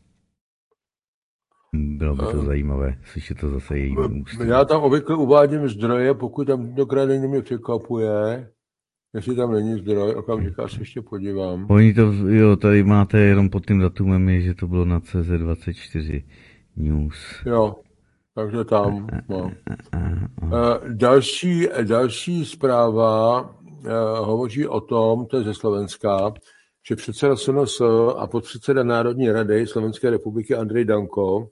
Bylo by to zajímavé slyšet to zase její ústy. Já tam obvykle uvádím zdroje, pokud tam tentokrát mě překvapuje. Jestli tam není zdroj, okamžik se ještě podívám. Oni to, jo, tady máte jenom pod tím datumem, že to bylo na CZ24 News. Jo, takže tam. No. Další zpráva hovoří o tom, to je ze Slovenska, že předseda SNS a podpředseda Národní rady Slovenské republiky Andrej Danko,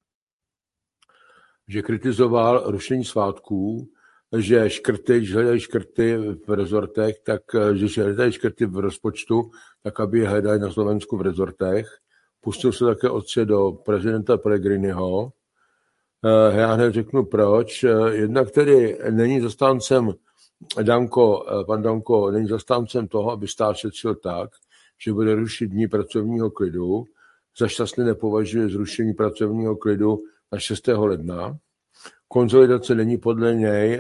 že kritizoval rušení svátků, že hledají škrty v rezortech, tak že hledají škrty v rozpočtu, tak aby je hledali na Slovensku v rezortech. Pustil se také otce do prezidenta Pellegriniho. Já hned řeknu proč. Jednak tedy není zastáncem pan Danko není zastáncem toho, aby stát šetřil tak, že bude rušit dní pracovního klidu. Za šťastné nepovažuje zrušení pracovního klidu na 6. ledna. Konsolidace není podle něj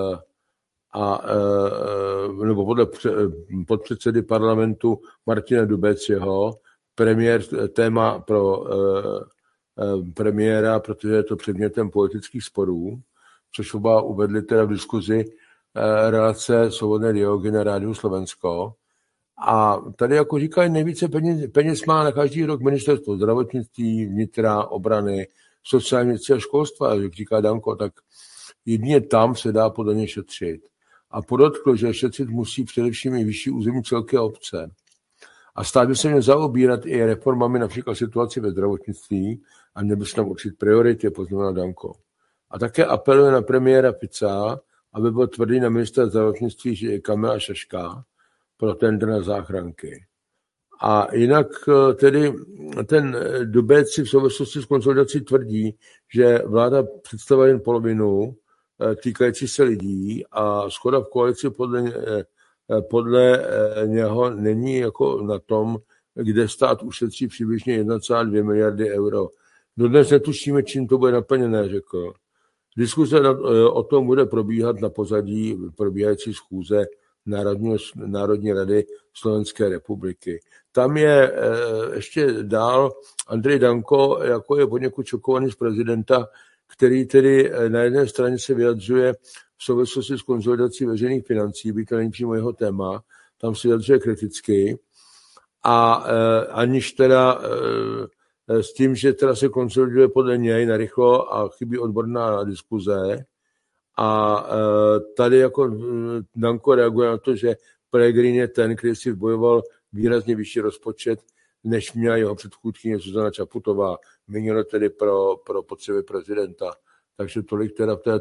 nebo podle podpředsedy parlamentu Martina Dubeciho téma pro premiéra, protože je to předmětem politických sporů, což oba uvedli teda v diskuzi relace Svobodné dialogy na Rádiu Slovensko. A tady, jako říkají, nejvíce peněz má na každý rok ministerstvo zdravotnictví, vnitra, obrany, sociální věci a školstva, jak říká Danko, tak jedině tam se dá podle něj šetřit. A podotkl, že šetřit musí především i vyšší územní celky a obce. A stát by se měl zaobírat i reformami, například situaci ve zdravotnictví, a měl by se tam určit priority, poznamenal Danko. A také apeluje na premiéra Fica, aby byl tvrdý na ministra zdravotnictví Kamila Šaška pro tender na záchranky. A jinak tedy ten Dubeci v souvislosti s konsolidací tvrdí, že vláda představuje jen polovinu týkající se lidí a shoda v koalici podle něho není jako na tom, kde stát ušetří přibližně 1,2 miliardy euro. Dodnes netušíme, čím to bude naplněné, řekl. Diskuse o tom bude probíhat na pozadí probíhající schůze Národní rady Slovenské republiky. Tam je ještě dál Andrej Danko, jako je poněkud šokovaný z prezidenta, který tedy na jedné straně se vyjadřuje v souvislosti s konsolidací veřejných financí, byť to není přímo jeho téma, tam se vyjadřuje kriticky, a aniž teda s tím, že teda se konsoliduje podle něj narychlo a chybí odborná diskuze. A tady jako Danko reaguje na to, že Pellegrini je ten, který si vybojoval výrazně vyšší rozpočet, než měla jeho předchůdkyně Zuzana Čaputová, míněno tedy pro potřeby prezidenta. Takže tolik teda v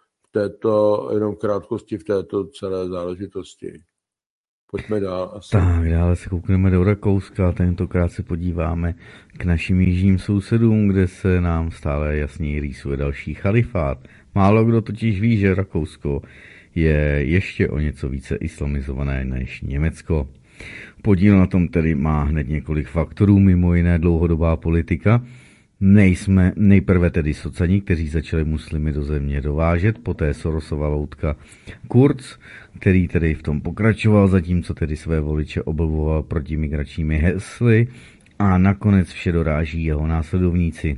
této jenom krátkosti v této celé záležitosti. Pojďme dál. Asi. Tak, dále se koukneme do Rakouska, tentokrát se podíváme k našim jižním sousedům, kde se nám stále jasněji rýsuje další chalifát. Málo kdo totiž ví, že Rakousko je ještě o něco více islamizované než Německo. Podíl na tom tedy má hned několik faktorů, mimo jiné dlouhodobá politika. Nejsme nejprve tedy socani, kteří začali muslimy do země dovážet, poté Sorosova loutka Kurz, který tedy v tom pokračoval, zatímco tedy své voliče oblboval protimigračními hesly, a nakonec vše doráží jeho následovníci.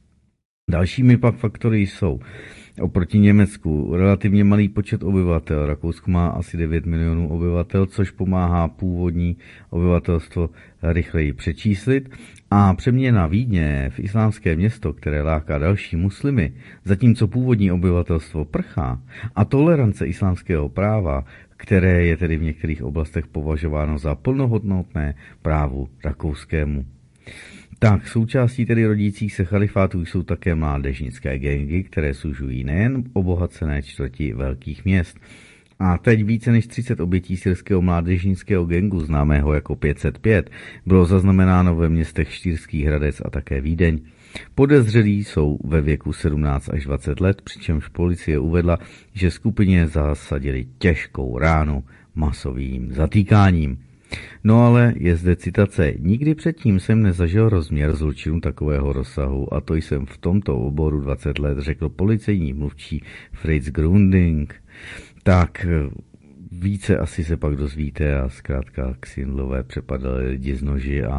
Dalšími pak faktory jsou oproti Německu relativně malý počet obyvatel. Rakousko má asi 9 milionů obyvatel, což pomáhá původní obyvatelstvo rychleji přečíslit. A přeměna Vídně v islámské město, které láká další muslimy, zatímco původní obyvatelstvo prchá, a tolerance islámského práva, které je tedy v některých oblastech považováno za plnohodnotné právu rakouskému. Tak, součástí tedy rodících se chalifátů jsou také mládežnické gangy, které sužují nejen obohacené čtvrti velkých měst. A teď více než 30 obětí syrského mládežnického gangu, známého jako 505, bylo zaznamenáno ve městech Štýrský Hradec a také Vídeň. Podezřelí jsou ve věku 17 až 20 let, přičemž policie uvedla, že skupině zasadili těžkou ránu masovým zatýkáním. No ale je zde citace: nikdy předtím jsem nezažil rozměr zločinu takového rozsahu, a to jsem v tomto oboru 20 let, řekl policejní mluvčí Fritz Grunding. Tak více asi se pak dozvíte, a zkrátka Xindlové přepadali lidi z noži a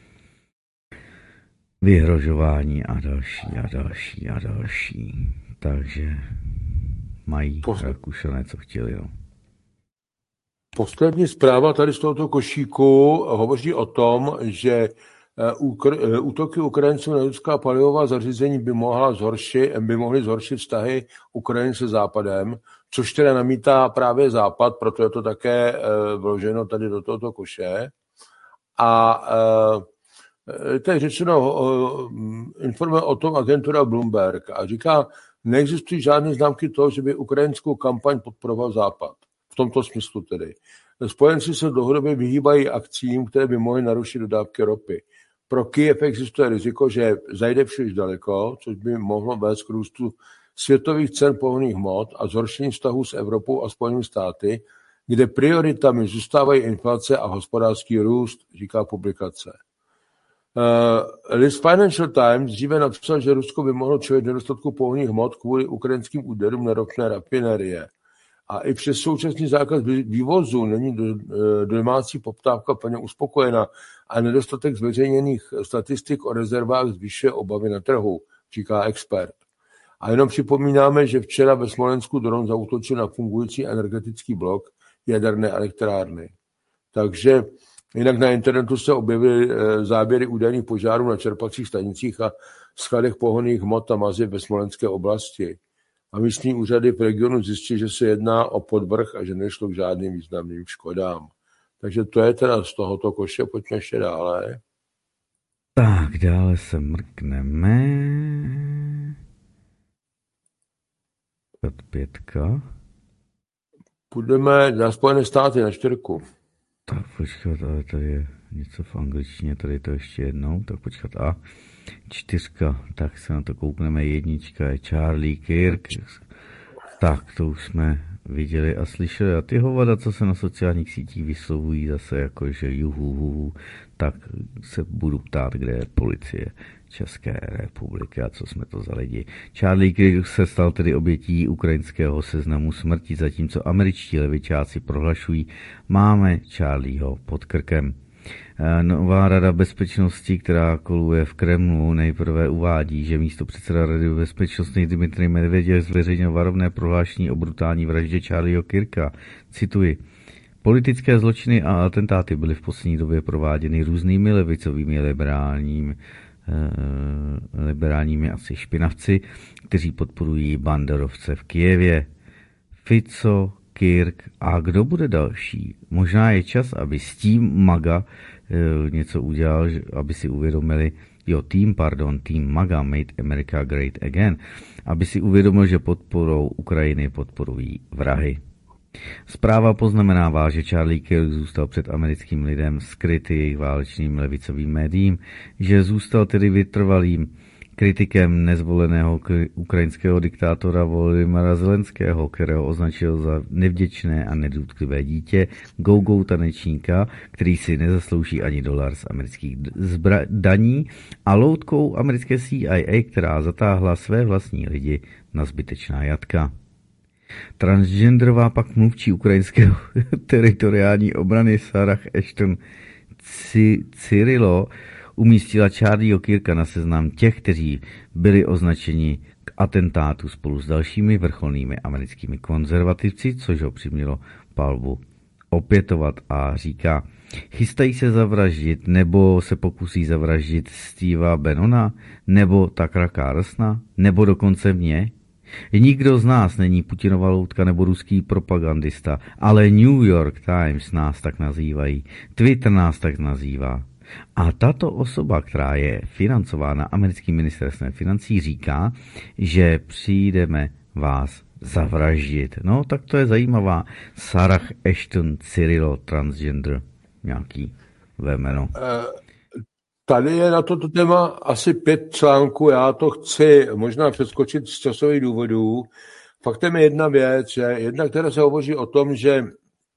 vyhrožování a další. Takže mají Rakušané, co chtěli. No. Poslední zpráva tady z tohoto košíku hovoří o tom, že útoky Ukrajinců na ruská palivová zařízení by mohly zhoršit vztahy Ukrajiny se Západem, což teda namítá právě Západ, proto je to také vloženo tady do tohoto koše. A teď řečeno, informuje o tom agentura Bloomberg a říká, neexistují žádné známky toho, že by ukrajinskou kampaň podporoval Západ. V tomto smyslu tedy. Spojenci se dlouhodobě vyhýbají akcím, které by mohly narušit dodávky ropy. Pro Kyjev existuje riziko, že zajde příliš daleko, což by mohlo vést k růstu světových cen pohonných hmot a zhoršení vztahů s Evropou a Spojenými státy, kde prioritami zůstávají inflace a hospodářský růst, říká publikace. List Financial Times dříve napsal, že Rusko by mohlo čelit nedostatku pohonných hmot kvůli ukrajinským úderům na ropné rafinerie. A i přes současný zákaz vývozu není domácí poptávka plně uspokojena a nedostatek zveřejněných statistik o rezervách zvyšuje obavy na trhu, říká expert. A jenom připomínáme, že včera ve Smolensku dron zaútočil na fungující energetický blok jaderné elektrárny. Takže jinak na internetu se objevily záběry údajných požárů na čerpacích stanicích a skladech pohonných hmot a maziv ve Smolenské oblasti. A místní úřady v regionu zjistí, že se jedná o podvrh a že nešlo k žádným významným škodám. Takže to je teda z tohoto koše, pojďme ještě dále. Tak, dále se mrkneme. 5. Půjdeme na Spojené státy, na 4. Tak počkat, ale tady je něco v angličtině, tady to ještě jednou, tak počkat, a 4, tak se na to koukneme, 1 je Charlie Kirk, tak to už jsme viděli a slyšeli, a ty hovada, co se na sociálních sítích vyslovují zase jako, že juhu, tak se budu ptát, kde je policie České republiky a co jsme to za lidi. Charlie Kirk se stal tedy obětí ukrajinského seznamu smrti, zatímco američtí levičáci prohlašují, máme Charlieho pod krkem. Nová rada bezpečnosti, která koluje v Kremlu, nejprve uvádí, že místopředseda Rady bezpečnosti Dmitrij Medveděv zveřejnil varovné prohlášení o brutální vraždě Charlieho Kirka. Cituji. Politické zločiny a atentáty byly v poslední době prováděny různými levicovými liberálními asi špinavci, kteří podporují banderovce v Kyjevě. Fico, Kirk a kdo bude další? Možná je čas, aby s tím MAGA něco udělal, aby si uvědomili, Team MAGA, Made America Great Again, aby si uvědomil, že podporou Ukrajiny podporují vrahy. Zpráva poznamenává, že Charlie Kirk zůstal před americkým lidem skrytý jejich válečným levicovým médiím, že zůstal tedy vytrvalým kritikem nezvoleného ukrajinského diktátora Volodymyra Zelenského, kterého označil za nevděčné a nedůtklivé dítě, go-go tanečníka, který si nezaslouží ani dolar z amerických daní, a loutkou americké CIA, která zatáhla své vlastní lidi na zbytečná jatka. Transgenderová pak mluvčí ukrajinského teritoriální obrany Sarah Ashton Cyrilo umístila Charlieho Kirka na seznam těch, kteří byli označeni k atentátu spolu s dalšími vrcholnými americkými konzervativci, což ho přimělo palbu opětovat, a říká, chystají se zavraždit, nebo se pokusí zavraždit Steva Bannona, nebo Tuckera Carlsona, nebo dokonce mě. Nikdo z nás není Putinova loutka nebo ruský propagandista, ale New York Times nás tak nazývají, Twitter nás tak nazývá. A tato osoba, která je financována americkým ministerstvem financí, říká, že přijdeme vás zavraždit. No, tak to je zajímavá. Sarah Ashton Cyrilo, transgender, nějaký jméno. Tady je na toto téma asi 5 článků, já to chci možná přeskočit z časových důvodů. Faktem je jedna věc, že jedna, která se hovoří o tom, že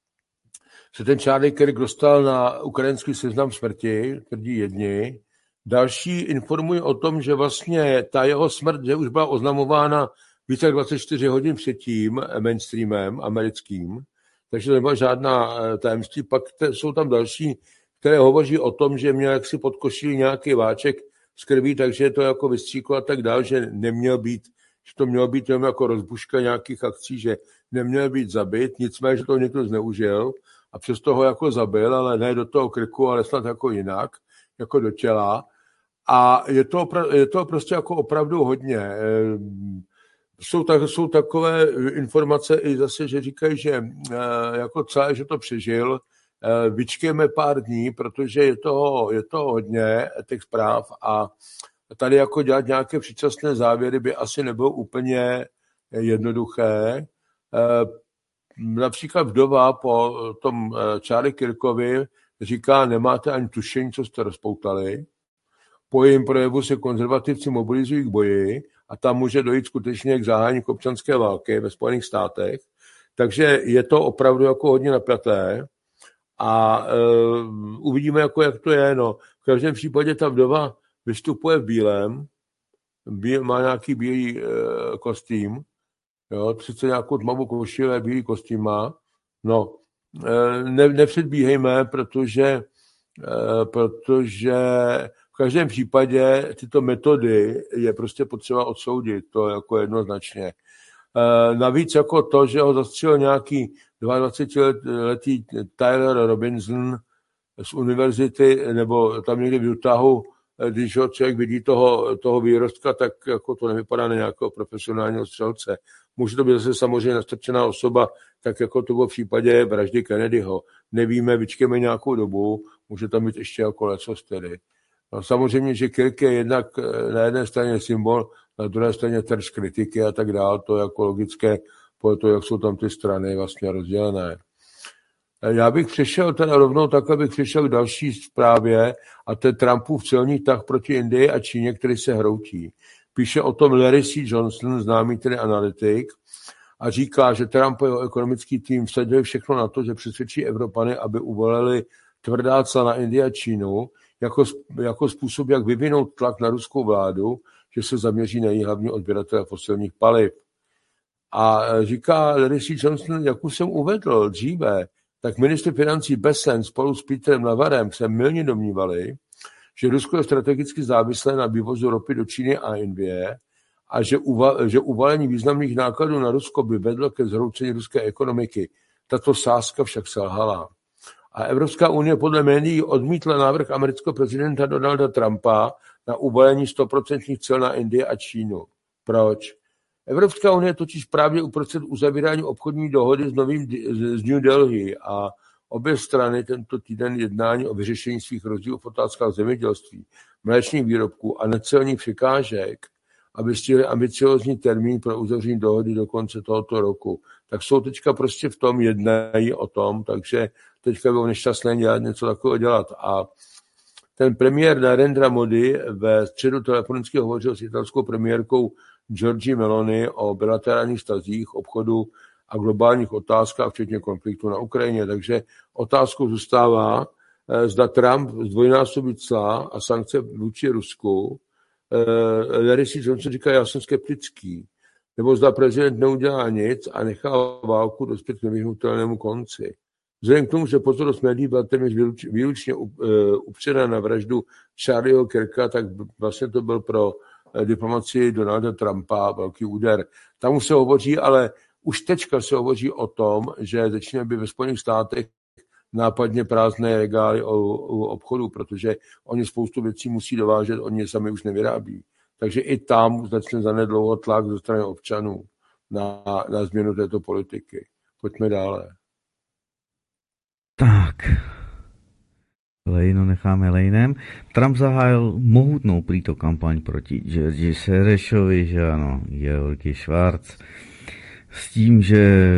se ten Charlie Kirk dostal na ukrajinský seznam smrti, tvrdí jedni. Další informují o tom, že vlastně ta jeho smrt, že už byla oznamována více jak 24 hodin předtím mainstreamem americkým, takže to nebyla žádná tajemství. Pak jsou tam další, které hovoří o tom, že měl jaksi pod košilí nějaký váček z krví, takže to jako vystříklo a tak dál, že neměl být, že to mělo být jenom jako rozbuška nějakých akcí, že neměl být zabit, nicméně, že to někdo zneužil a přesto ho jako zabil, ale ne do toho krku, ale snad jako jinak, jako do těla. A je to prostě jako opravdu hodně. Jsou takové informace i zase, že říkají, že jako celé, že to přežil. Vyčkejme pár dní, protože je toho hodně, těch zpráv, a tady jako dělat nějaké předčasné závěry by asi nebylo úplně jednoduché. Například vdova po tom Charlie Kirkovi říká, nemáte ani tušení, co jste rozpoutali. Po jejím projevu se konzervativci mobilizují k boji a tam může dojít skutečně k zahájení občanské války ve Spojených státech. Takže je to opravdu jako hodně napjaté. A uvidíme, jako jak to je. No. V každém případě ta vdova vystupuje v bílém, má nějaký bílý kostým, jo, sice nějakou tmavou košili, ale bílý kostým má. No, nepředbíhejme, protože v každém případě tyto metody je prostě potřeba odsoudit, to jako jednoznačně. Navíc jako to, že ho zastřelil nějaký 22-letý Tyler Robinson z univerzity, nebo tam někde v Utahu, když ho člověk vidí toho výrostka, tak jako to nevypadá na nějakého profesionálního střelce. Může to být zase samozřejmě nastrčená osoba, tak jako to bylo v případě vraždy Kennedyho. Nevíme, vyčkeme nějakou dobu, může tam být ještě jako lecos tedy. No, samozřejmě, že Kirk je jednak na jedné straně symbol, na druhé straně terč kritiky a tak dále, to je jako logické, po to, jak jsou tam ty strany vlastně rozdělené. Já bych přešel teda rovnou tak, abych přešel k další zprávě, a to je Trumpův celní tah proti Indii a Číně, který se hroutí. Píše o tom Larry C. Johnson, známý tedy analytik, a říká, že Trump a jeho ekonomický tým vsadili všechno na to, že přesvědčí Evropany, aby uvolili tvrdá cla na Indii a Čínu, jako způsob, jak vyvinout tlak na ruskou vládu, že se zaměří na její hlavní odběratele fosilních paliv. A říká Larry C. Johnson, jak už jsem uvedl dříve, tak ministr financí Besen spolu s Petrem Navarem se mylně domnívali, že Rusko je strategicky závislé na vývozu ropy do Číny a Indie a že uvalení významných nákladů na Rusko by vedlo ke zhroucení ruské ekonomiky. Tato sázka však selhala. A Evropská unie podle médií odmítla návrh amerického prezidenta Donalda Trumpa na uvalení 100% cel na Indii a Čínu. Proč? Evropská unie totiž právě uprostřed uzavírání obchodní dohody z New Delhi a obě strany tento týden jednání o vyřešení svých rozdílů v otázkách zemědělství, mléčných výrobků a necelních překážek, aby stihli ambiciózní termín pro uzavření dohody do konce tohoto roku. Tak jsou teďka prostě v tom, jednají o tom, takže teďka bylo nešťastné dělat něco takového dělat. A ten premiér Narendra Modi ve středu telefonicky hovořil s italskou premiérkou Giorgia Meloni o bilaterálních vztazích, obchodu a globálních otázkách, včetně konfliktu na Ukrajině. Takže otázkou zůstává, zda Trump zdvojnásobí cla a sankce vůči Rusku. Larry Johnson říká, já jsem skeptický. Nebo zda prezident neudělá nic a nechá válku dospět k nevyhnutelnému konci. Vzhledem k tomu, že pozornost médií byla téměř výlučně upřena na vraždu Charlieho Kirka, tak vlastně to byl pro diplomacii Donalda Trumpa velký úder. Tam už se hovoří, ale už teďka se hovoří o tom, že začíná být ve Spojených státech nápadně prázdné regály u obchodu, protože oni spoustu věcí musí dovážet, oni je sami už nevyrábí. Takže i tam začne zanedlouho tlak ze strany občanů na změnu této politiky. Pojďme dále. Tak, lejno necháme lejnem. Trump zahájil mohutnou prýto kampaň proti Georgi Soroshovi, že ano, Georgi Schwarz, s tím, že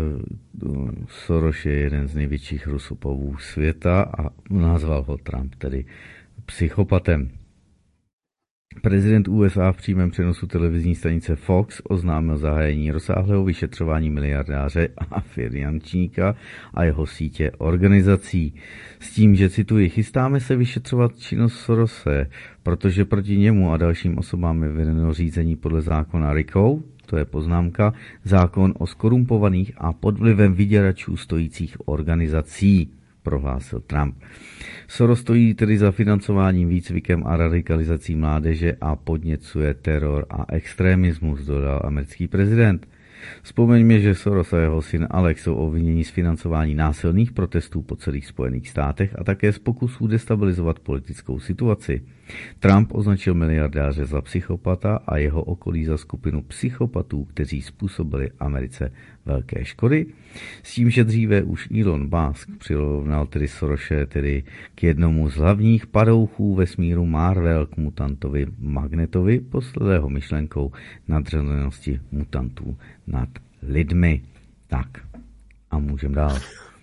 Soros je jeden z největších rusopovů světa a nazval ho Trump tedy psychopatem. Prezident USA v přímém přenosu televizní stanice Fox oznámil zahájení rozsáhlého vyšetřování miliardáře a finančníka a jeho sítě organizací. S tím, že cituji, chystáme se vyšetřovat činnost Sorose, protože proti němu a dalším osobám je vedeno řízení podle zákona RICO, to je poznámka, zákon o skorumpovaných a pod vlivem vyděračů stojících organizací, prohlásil Trump. Soros stojí tedy za financováním, výcvikem a radikalizací mládeže a podněcuje teror a extremismus, dodal americký prezident. Vzpomeňme, že Soros a jeho syn Alex jsou obviněni z financování násilných protestů po celých Spojených státech a také z pokusů destabilizovat politickou situaci. Trump označil miliardáře za psychopata a jeho okolí za skupinu psychopatů, kteří způsobili Americe velké škody. S tím, že dříve už Elon Musk přirovnal tedy Sorose tedy k jednomu z hlavních padouchů vesmíru Marvel, k mutantovi Magnetovi, posledného myšlenkou nadřazenosti mutantů nad lidmi. Tak a můžeme dál.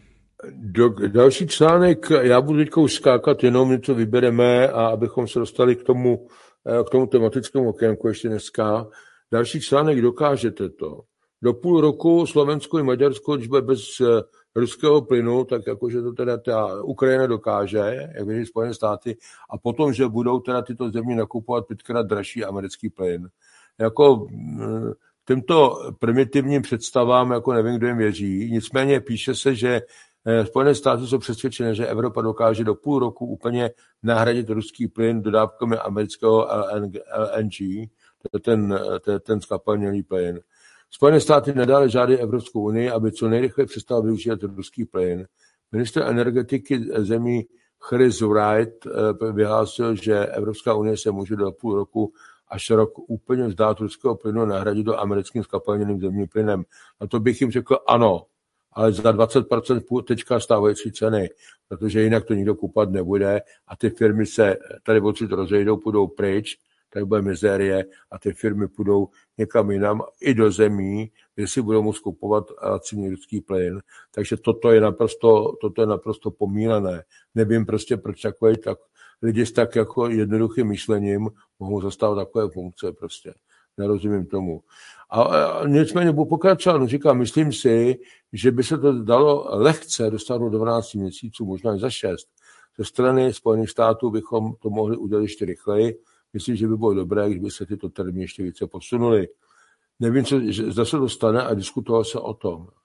Další článek, já budu teď skákat, jenom něco vybereme a abychom se dostali k tomu tematickému okénku ještě dneska. Další článek, dokážete to. Do půl roku Slovensko i Maďarsko, když bude bez ruského plynu, tak jakože to teda ta Ukrajina dokáže, jak vidí Spojené státy, a potom, že budou teda tyto země nakupovat 5krát dražší americký plyn. Jako tímto primitivním představám, jako nevím, kdo jim věří, nicméně píše se, že Spojené státy jsou přesvědčené, že Evropa dokáže do půl roku úplně nahradit ruský plyn dodávkami amerického LNG, to je ten skapalnělý plyn. Spojené státy nadále žádají Evropskou unii, aby co nejrychleji přestala využívat ruský plyn. Ministr energetiky zemí Chris Wright vyhlásil, že Evropská unie se může do půl roku až rok úplně vzdát ruského plynu a nahradit do americkým skapalněným zemním plynem. Na to bych jim řekl ano, ale za 20% teďka stávající ceny, protože jinak to nikdo kupovat nebude a ty firmy se tady odsud rozejdou, půjdou pryč, tak bude mizérie a ty firmy půjdou někam jinam i do zemí, kde si budou moct kupovat laciný ruský plyn. Takže toto je naprosto pomílené. Nevím prostě, proč tak lidi s tak jako jednoduchým myšlením mohou zastávat takové funkce prostě. Nerozumím tomu. A nicméně budu pokračovat, říkám, myslím si, že by se to dalo lehce dostat do 12 měsíců, možná i za 6. Ze strany Spojených států bychom to mohli udělat ještě rychleji. Myslím, že by bylo dobré, když by se tyto termíny ještě více posunuly. Nevím, zda se to stane a diskutovalo se o tom.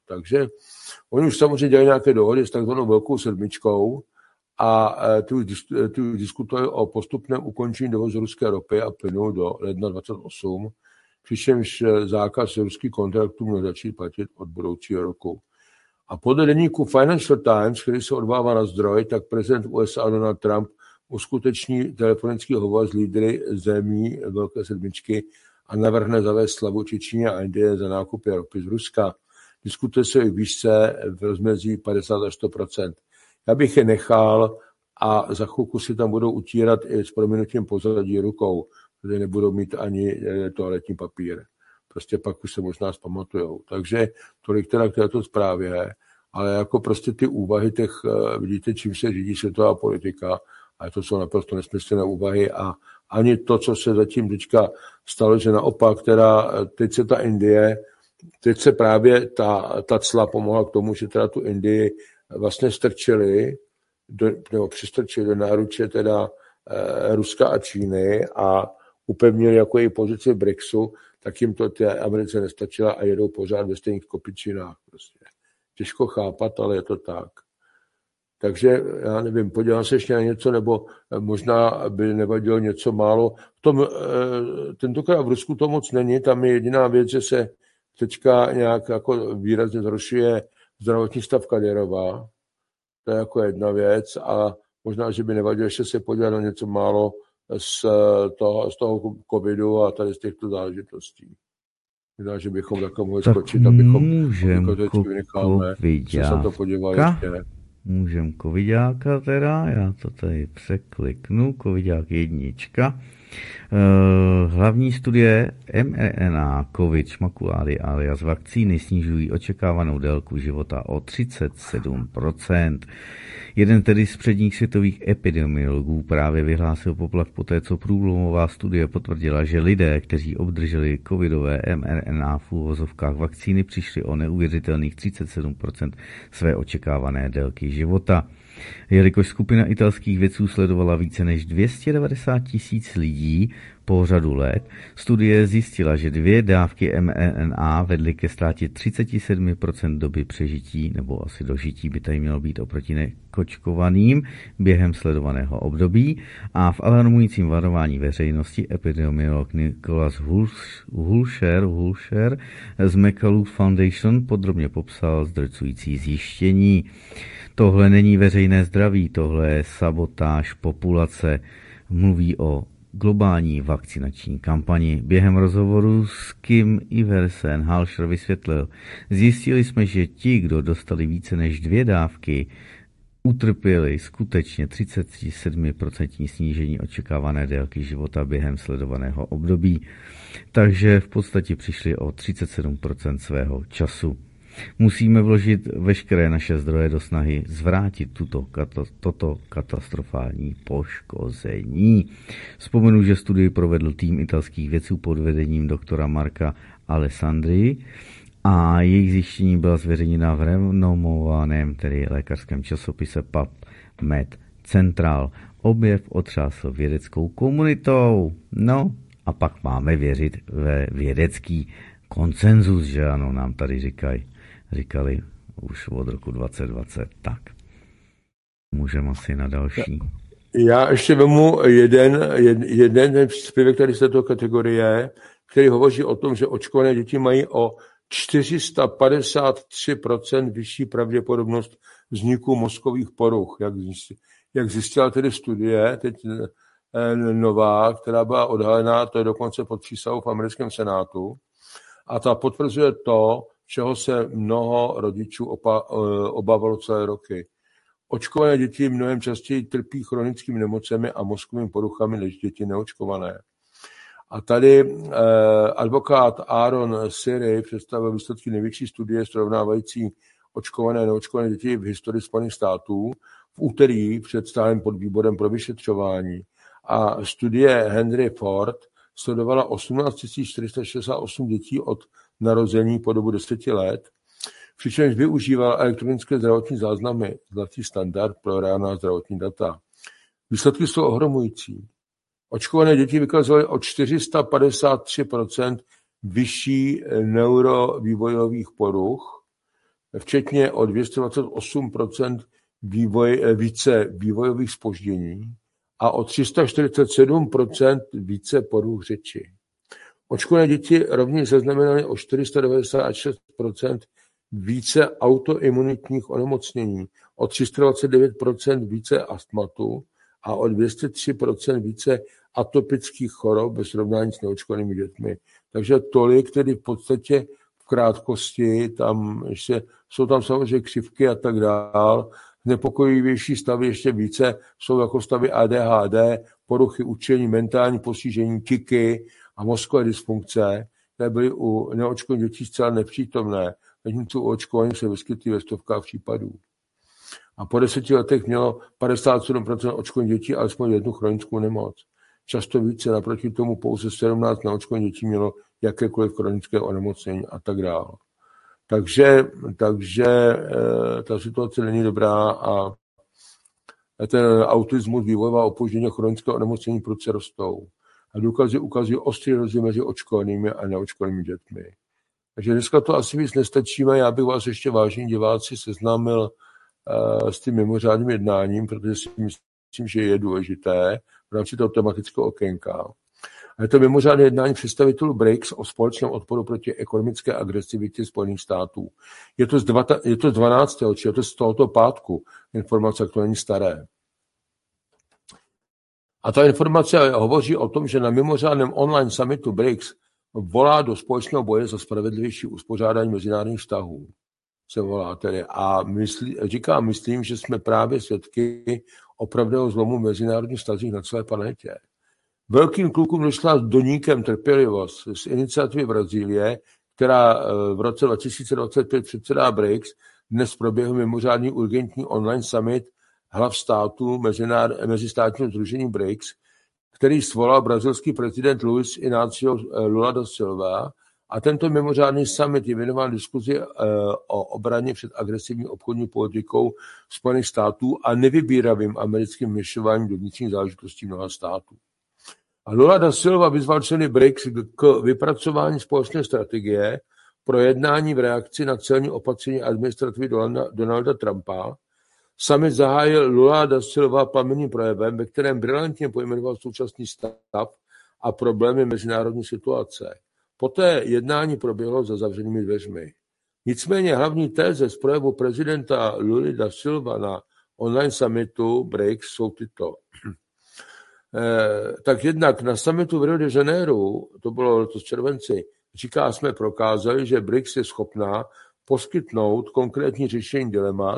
Takže oni už samozřejmě dělají nějaké dohody s takzvanou velkou sedmičkou a tu diskutují o postupném ukončení dovozu ruské ropy a plynu do ledna 2028, přičemž zákaz ruských kontraktů měl začít platit od budoucího roku. A podle deníku Financial Times, který se odvává na zdroj, tak prezident USA Donald Trump uskuteční telefonický hovor s lídry zemí Velké sedmičky a navrhne zavést slavu Čečíně a Indie za nákupy ropy z Ruska. Diskutuje se i výšce v rozmezí 50 až 100%. Já bych je nechal a za chvilku si tam budou utírat i s prominutím pozadí rukou, protože nebudou mít ani toaletní papír. Prostě pak už se možná zpamatujou. Takže tolik teda k této zprávě, ale jako prostě ty úvahy vidíte, čím se řídí světová politika, a to jsou naprosto nesmyslné úvahy a ani to, co se zatím teďka stalo, že naopak, teď se ta Indie, teď se právě ta cla pomohla k tomu, že teda tu Indii vlastně přistrčili do náruče teda Ruska a Číny a upevnili jako její pozici v BRICSu, tak jim to té Americe nestačila a jedou pořád ve stejných kopičinách. Prostě. Těžko chápat, ale je to tak. Takže já nevím, podívám se ještě na něco, nebo možná by nevadilo něco málo. Tentokrát v Rusku to moc není, tam je jediná věc, že se teďka nějak jako výrazně zhoršuje zdravotní stav Kadyrova. To je jako jedna věc a možná, že by nevadilo ještě se podívat na něco málo z toho covidu a tady z těchto záležitostí. Možná, že bychom takhle mohli skočit, abychom se na to podívali ještě. Můžem covidáka teda, já to tady překliknu, covidák 1. Hlavní studie mRNA COVID šmakulády alias vakcíny snižují očekávanou délku života o 37%. Jeden tedy z předních světových epidemiologů právě vyhlásil poplach poté, co průlomová studie potvrdila, že lidé, kteří obdrželi covidové mRNA v úvozovkách vakcíny, přišli o neuvěřitelných 37% své očekávané délky života. Jelikož skupina italských vědců sledovala více než 290 000 lidí po řadu let, studie zjistila, že 2 dávky mRNA vedly ke ztrátě 37% doby přežití, nebo asi dožití by tady mělo být oproti nekočkovaným během sledovaného období, a v alarmujícím varování veřejnosti epidemiolog Nicholas Hulscher z McCullough Foundation podrobně popsal zdrcující zjištění. Tohle není veřejné zdraví, tohle je sabotáž populace. Mluví o globální vakcinační kampani. Během rozhovoru s Kim Iversen Halscher vysvětlil: zjistili jsme, že ti, kdo dostali více než 2 dávky, utrpěli skutečně 37% snížení očekávané délky života během sledovaného období. Takže v podstatě přišli o 37% svého času. Musíme vložit veškeré naše zdroje do snahy zvrátit toto katastrofální poškození. Vzpomenu, že studii provedl tým italských vědců pod vedením doktora Marka Alessandri a jejich zjištění byla zveřejněna v renomovaném, tedy lékařském časopise PubMed Central. Objev otřásl vědeckou komunitou. No a pak máme věřit ve vědecký konsenzus, že ano, nám tady říkali už od roku 2020. Tak, můžeme asi na další. Já ještě vemu jeden příspěvek tady z této kategorie, který hovoří o tom, že očkované děti mají o 453% vyšší pravděpodobnost vzniku mozkových poruch, jak zjistila tedy studie, teď nová, která byla odhalená, to je dokonce pod přísahou v americkém senátu, a ta potvrzuje to, čeho se mnoho rodičů obávalo celé roky. Očkované děti mnohem častěji trpí chronickými nemocemi a mozkovými poruchami než děti neočkované. A tady advokát Aaron Siri představil výsledky největší studie srovnávající očkované a neočkované děti v historii Spojených států v úterý před stálým podvýborem pro vyšetřování. A studie Henry Ford sledovala 18 468 dětí od narození po dobu 10 let, přičemž využíval elektronické zdravotní záznamy, zlatý standard pro reálná zdravotní data. Výsledky jsou ohromující. Očkované děti vykazovaly o 453% vyšší neurovývojových poruch, včetně o 228% více vývojových zpoždění a o 347% více poruch řeči. Očkované děti rovněž zaznamenaly o 496% více autoimunitních onemocnění, o 329% více astmatu a o 203% více atopických chorob ve srovnání s neočkovanými dětmi. Takže tolik tedy v podstatě v krátkosti, tam ještě jsou tam samozřejmě křivky a tak dál. Nepokojivější stavy ještě více jsou jako stavy ADHD, poruchy učení, mentální postižení, tiky a mozkové dysfunkce, které byly u neočkovaných dětí zcela nepřítomné, zatímco u očkování se vyskytují ve stovkách případů. A po 10 letech mělo 57% očkovaných dětí alespoň jednu chronickou nemoc. Často více, naproti tomu pouze 17 neočkovaných dětí mělo jakékoliv chronické onemocnění a tak dále. Takže ta situace není dobrá a ten autismus, vývojová opoždění a chronické onemocnění prudce rostou. A důkazy ukazují ostrý rozdíl mezi očkovanými a neočkovanými dětmi. Takže dneska to asi víc nestačíme. Já bych vás ještě, vážení diváci, seznámil s tím mimořádným jednáním, protože si myslím, že je důležité v rámci toho tematického okénka. A je to mimořádné jednání představitelů BRICS o společném odporu proti ekonomické agresivitě Spojených států. Je to z 12. či je to z tohoto pátku. Informace, to není staré. A ta informace hovoří o tom, že na mimořádném online summitu BRICS volá do společného boje za spravedlivější uspořádání mezinárodních vztahů. Se volá tedy. A myslím, že jsme právě svědky opravdového zlomu mezinárodních vztazích na celé planetě. Velkým klukům došla doníkem trpělivost z iniciativy Brazílie, která v roce 2025 předsedá BRICS. Dnes proběhl mimořádný urgentní online summit hlav států mezistátního sdružení BRICS, který svolal brazilský prezident Luiz Inácio Lula da Silva. A tento mimořádný summit je věnován diskuzi o obraně před agresivní obchodní politikou Spojených států a nevybíravým americkým vměšováním do vnitřních záležitostí mnoha států. A Lula da Silva vyzval členy BRICS k vypracování společné strategie pro jednání v reakci na celní opatření administrativy Donalda Trumpa. Summit zahájil Lula da Silva plamenným projevem, ve kterém brilantně pojmenoval současný stav a problémy mezinárodní situace. Poté jednání proběhlo za zavřenými dveřmi. Nicméně hlavní téze z projevu prezidenta Luly da Silva na online summitu BRICS jsou tyto. Tak jednak na summitu v Rio de Janeiro, to bylo letos v červenci, jsme prokázali, že BRICS je schopná poskytnout konkrétní řešení dilemat,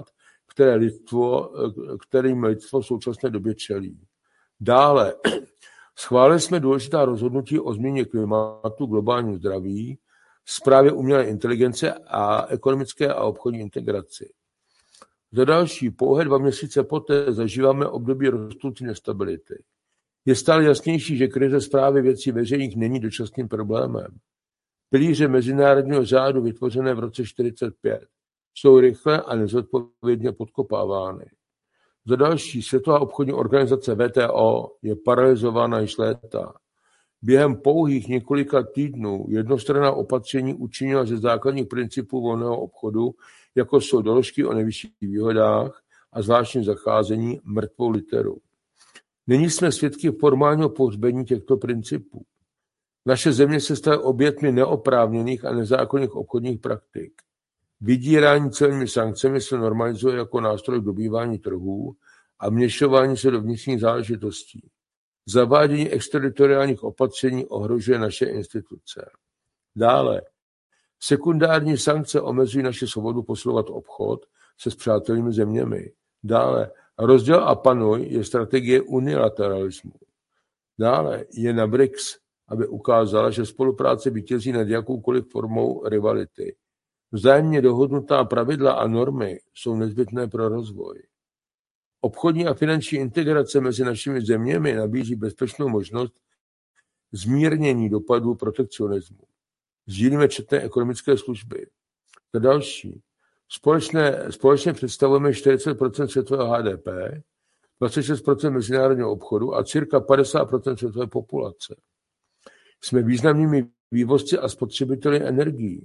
kterým lidstvo v současné době čelí. Dále schválili jsme důležitá rozhodnutí o změně klimatu, globálním zdraví, správě umělé inteligence a ekonomické a obchodní integraci. Za další, pouhé 2 měsíce poté zažíváme období rostoucí nestability. Je stále jasnější, že krize správy věcí veřejných není dočasným problémem. Pilíře mezinárodního řádu vytvořené v roce 1945 jsou rychle a nezodpovědně podkopávány. Za další, Světová obchodní organizace WTO je paralyzována již léta. Během pouhých několika týdnů jednostranná opatření učinila ze základních principů volného obchodu, jako jsou doložky o nejvyšších výhodách a zvláštním zacházení, mrtvou literu. Nyní jsme svědky formálního pohřbení těchto principů. Naše země se staly obětmi neoprávněných a nezákonných obchodních praktik. Vydírání celními sankcemi se normalizuje jako nástroj dobývání trhů a vměšování se do vnitřních záležitostí. Zavádění exteritoriálních opatření ohrožuje naše instituce. Dále, sekundární sankce omezují naši svobodu posilovat obchod se spřátelnými zeměmi. Dále, rozděl a panuj je strategie unilateralismu. Dále je na BRICS, aby ukázala, že spolupráce vítězí nad jakoukoliv formou rivality. Vzájemně dohodnutá pravidla a normy jsou nezbytné pro rozvoj. Obchodní a finanční integrace mezi našimi zeměmi nabízí bezpečnou možnost zmírnění dopadů protekcionismu. Sdílíme četné ekonomické služby. Za další, společně představujeme 40% světového HDP, 26% mezinárodního obchodu a cirka 50% světové populace. Jsme významnými vývozci a spotřebiteli energií.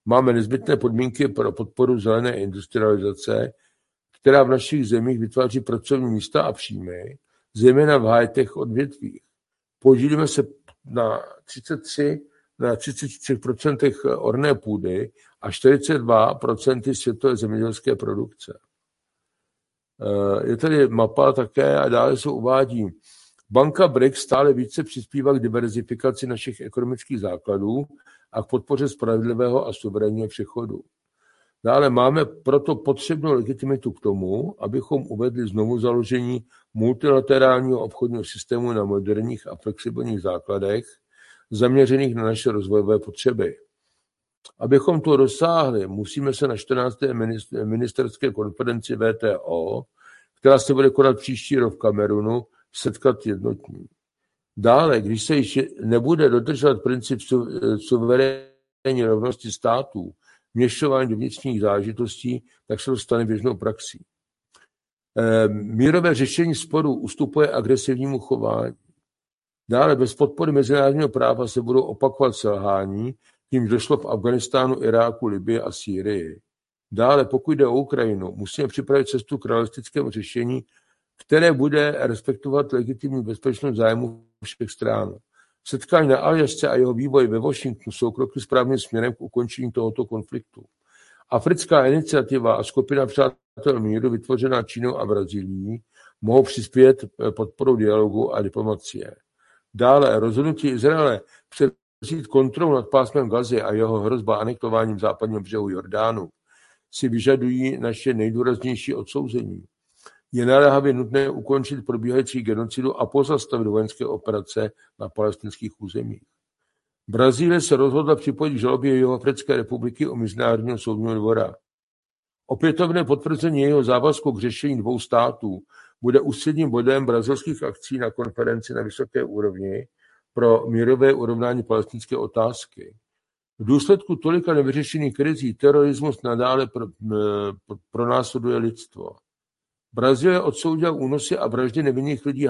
Máme nezbytné podmínky pro podporu zelené industrializace, která v našich zemích vytváří pracovní místa a příjmy, zejména v high-tech odvětvích. Podílíme se na 33% orné půdy a 42% světové zemědělské produkce. Je tady mapa také a dále se uvádí. Banka BRICS stále více přispívá k diverzifikaci našich ekonomických základů a k podpoře spravedlivého a suverénního přechodu. Dále máme proto potřebnou legitimitu k tomu, abychom uvedli znovu založení multilaterálního obchodního systému na moderních a flexibilních základech, zaměřených na naše rozvojové potřeby. Abychom to dosáhli, musíme se na 14. ministerské konferenci WTO, která se bude konat příští rok v Kamerunu, setkat jednotní. Dále, když se již nebude dodržovat princip suverénní rovnosti států, vměšování do vnitřních záležitostí, tak se to stane běžnou praxí. Mírové řešení sporů ustupuje agresivnímu chování. Dále bez podpory mezinárodního práva se budou opakovat selhání, tím došlo v Afghánistánu, Iráku, Libyi a Sýrii. Dále, pokud jde o Ukrajinu, musíme připravit cestu k realistickému řešení, které bude respektovat legitimní bezpečnost zájmu všech stran. Setkání na Aljašce a jeho vývoj ve Washingtonu jsou kroky správným směrem k ukončení tohoto konfliktu. Africká iniciativa a skupina přátel míru vytvořená Čínou a Brazílií mohou přispět podporou dialogu a diplomacie. Dále rozhodnutí Izraele převzít kontrolu nad pásmem Gazy a jeho hrozba anektováním západního břehu Jordánu si vyžadují naše nejdůraznější odsouzení. Je naléhavě nutné ukončit probíhající genocidu a pozastavit vojenské operace na palestinských územích. Brazílie se rozhodla připojit k žalobě Jihoafrické republiky o Mezinárodního soudního dvora. Opětovné potvrzení jeho závazku k řešení dvou států bude ústředním bodem brazilských akcí na konferenci na vysoké úrovni pro mírové urovnání palestinské otázky. V důsledku tolika nevyřešených krizí terorismus nadále pronásleduje lidstvo. Brazílie odsoudila únosy a vraždy nevinných lidí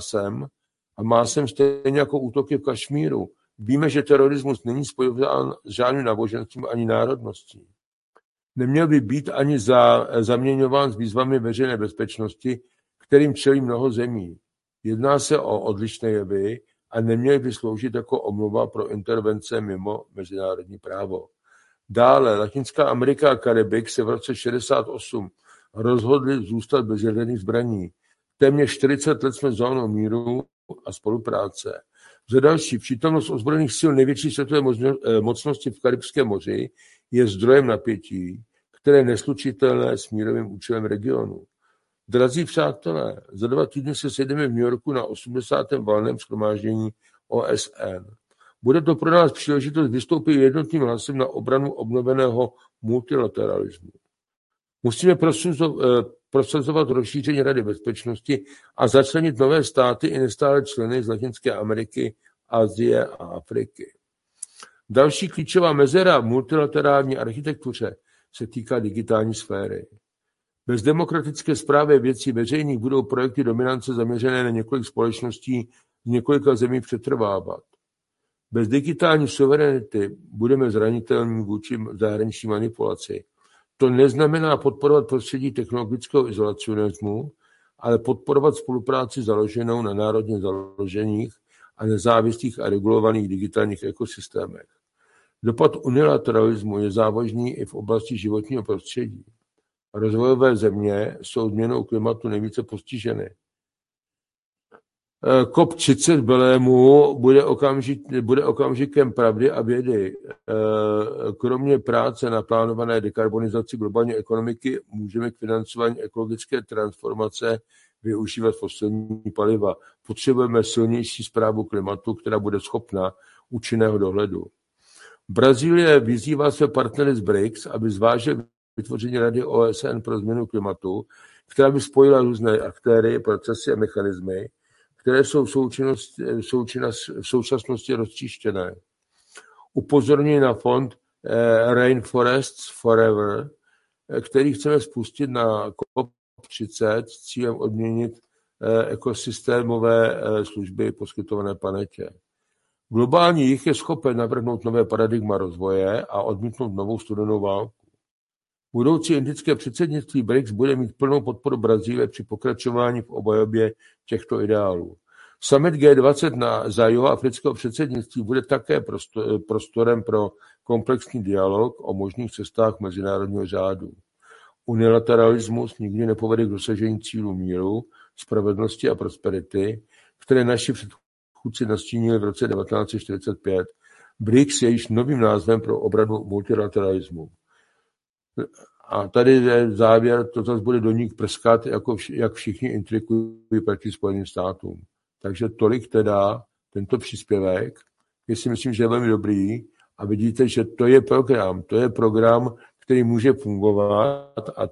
Hamásem stejně jako útoky v Kašmíru. Víme, že terorismus není spojován s žádným náboženstvím ani národností. Neměl by být ani zaměňován s výzvami veřejné bezpečnosti, kterým čelí mnoho zemí. Jedná se o odlišné jevy a neměl by sloužit jako omluva pro intervence mimo mezinárodní právo. Dále Latinská Amerika a Karibik se v roce 1968 rozhodli zůstat bez jaderných zbraní. Téměř 40 let jsme zónou míru a spolupráce. Za další, přítomnost ozbrojených sil největší světové mocnosti v Karibském moři je zdrojem napětí, které je neslučitelné s mírovým účelem regionu. Drazí přátelé, za 2 týdny se sejdeme v New Yorku na 80. valném shromáždění OSN. Bude to pro nás příležitost vystoupit jednotným hlasem na obranu obnoveného multilateralismu. Musíme prosazovat rozšíření Rady bezpečnosti a začlenit nové státy i nestále členy z Latinské Ameriky, Asie a Afriky. Další klíčová mezera v multilaterální architektuře se týká digitální sféry. Bez demokratické správy věcí veřejných budou projekty dominance zaměřené na několik společností z několika zemí přetrvávat. Bez digitální suverenity budeme zranitelní vůči zahraniční manipulaci. To neznamená podporovat prostředí technologického izolacionismu, ale podporovat spolupráci založenou na národně založených a nezávislých a regulovaných digitálních ekosystémech. Dopad unilateralismu je závažný i v oblasti životního prostředí. Rozvojové země jsou změnou klimatu nejvíce postiženy. COP30 v Belému bude okamžikem pravdy a vědy. Kromě práce na plánované dekarbonizaci globální ekonomiky můžeme k financování ekologické transformace využívat fosilní paliva. Potřebujeme silnější správu klimatu, která bude schopna účinného dohledu. Brazílie vyzývá své partnery z BRICS, aby zvážili vytvoření Rady OSN pro změnu klimatu, která by spojila různé aktéry, procesy a mechanismy, které jsou v současnosti roztříštěné. Upozorňuji na fond Rainforests Forever, který chceme spustit na COP30 s cílem odměnit ekosystémové služby poskytované planetě. Globální jih je schopen navrhnout nové paradigma rozvoje a odmítnout novou studenou válku. Budoucí indické předsednictví BRICS bude mít plnou podporu Brazílie při pokračování v obhajobě těchto ideálů. Summit G20 za jihoafrického předsednictví bude také prostorem pro komplexní dialog o možných cestách mezinárodního řádu. Unilateralismus nikdy nepovede k dosažení cílů míru, spravedlnosti a prosperity, které naši předchůdci nastínili v roce 1945. BRICS je již novým názvem pro obranu multilateralismu. A tady je závěr, to zase bude do nich prskat, jak všichni intrikují proti Spojeným státům. Takže tolik teda tento příspěvek, já si myslím, že je velmi dobrý a vidíte, že to je program, který může fungovat a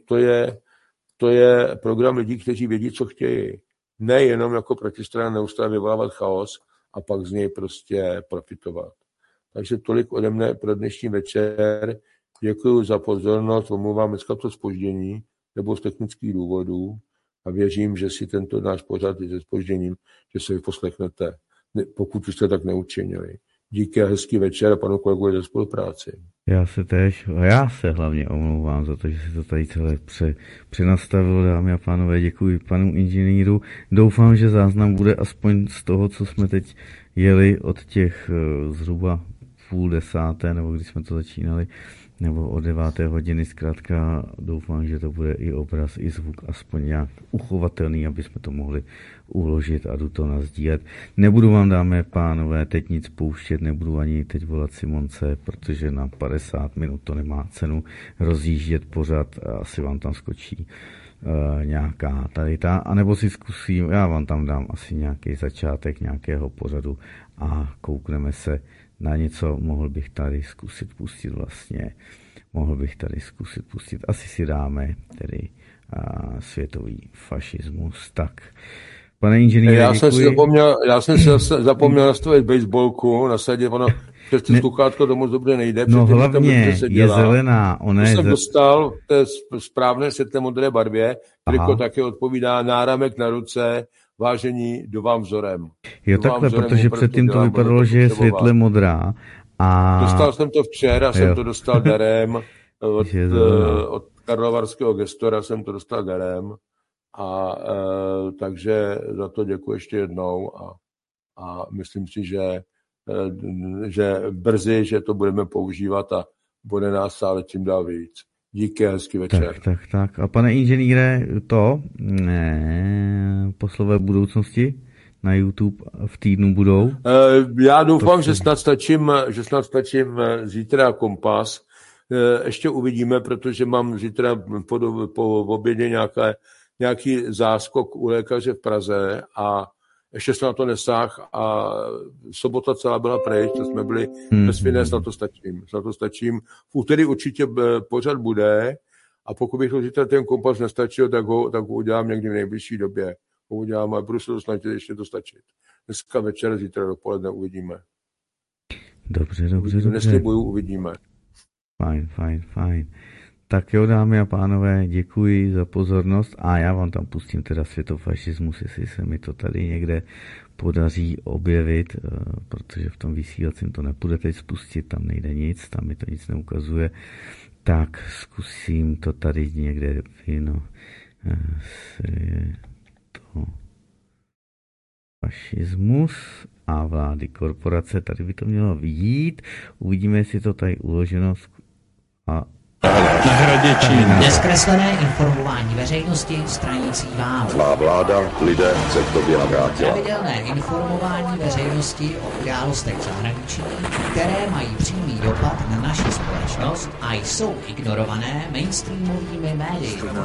to je program lidí, kteří vědí, co chtějí. Nejenom jako protistrana neustále vyvolávat chaos a pak z něj prostě profitovat. Takže tolik ode mne pro dnešní večer. Děkuji za pozornost, omlouvám dneska to zpoždění nebo z technických důvodů a věřím, že si tento náš pořad i se zpožděním, že se vyposlechnete, pokud jste tak neučinili. Díky a hezký večer a panu kolegovi za spolupráci. Já se hlavně omlouvám za to, že si to tady celé přenastavilo, dámy a pánové, děkuji panu inženýru. Doufám, že záznam bude aspoň z toho, co jsme teď jeli od těch zhruba 9:30, nebo když jsme to začínali, nebo od 9. hodiny, zkrátka doufám, že to bude i obraz, i zvuk aspoň nějak uchovatelný, aby jsme to mohli uložit a jdu to nazdílet. Nebudu vám, dámy a pánové, teď nic pouštět, nebudu ani teď volat Simonce, protože na 50 minut to nemá cenu rozjíždět pořad a asi vám tam skočí nějaká tady ta, anebo si zkusím, já vám tam dám asi nějaký začátek nějakého pořadu a koukneme se na něco, mohl bych tady zkusit pustit, asi si dáme tedy světový fašismus. Tak, pane inženýre, já jsem si zapomněl nastavit baseballku, nasadit ono, přes ty sluchátko to moc dobře nejde. No hlavně je zelená. Jsem dostal v té správné světle modré barvě, triko také odpovídá náramek na ruce, vážení, jdu vám vzorem. Jo, takhle, protože předtím to vypadalo, že je světle modrá. A... Dostal jsem to včera, jsem to dostal darem od karlovarského gestora, jsem to dostal darem. A takže za to děkuji ještě jednou a myslím si, že brzy, že to budeme používat a bude nás stále čím dál víc. Díky, hezký večer. Tak. A pane inženýre, poslové budoucnosti na YouTube v týdnu budou? Já doufám, že snad stačím zítra kompas. Ještě uvidíme, protože mám zítra po obědě nějaký záskok u lékaře v Praze a ještě jsem na to nesáhl a sobota celá byla pryč, to jsme byli bez finés, na to stačím. V úterý určitě pořad bude a pokud bych to zítra ten kompas nestačil, tak ho udělám někdy v nejbližší době. Ho udělám a budu se to snažit ještě to stačit. Dneska večer, zítra dopoledne uvidíme. Dobře. Neslibuju, uvidíme. Fajn. Tak jo, dámy a pánové, děkuji za pozornost a já vám tam pustím teda světofašismus, jestli se mi to tady někde podaří objevit, protože v tom vysílacím to nepůjde teď spustit, tam nejde nic, tam mi to nic neukazuje, tak zkusím to tady někde fašismus a vlády korporace, tady by to mělo vyjít, uvidíme, jestli to tady uloženo a na hradě Číny. Neskreslené informování veřejnosti stranící vám. Má vláda lidé se k tobě navrátila. Pravidelné informování veřejnosti o událostech v zahraničí, které mají přímý dopad na naši společnost a jsou ignorované mainstreamovými médii.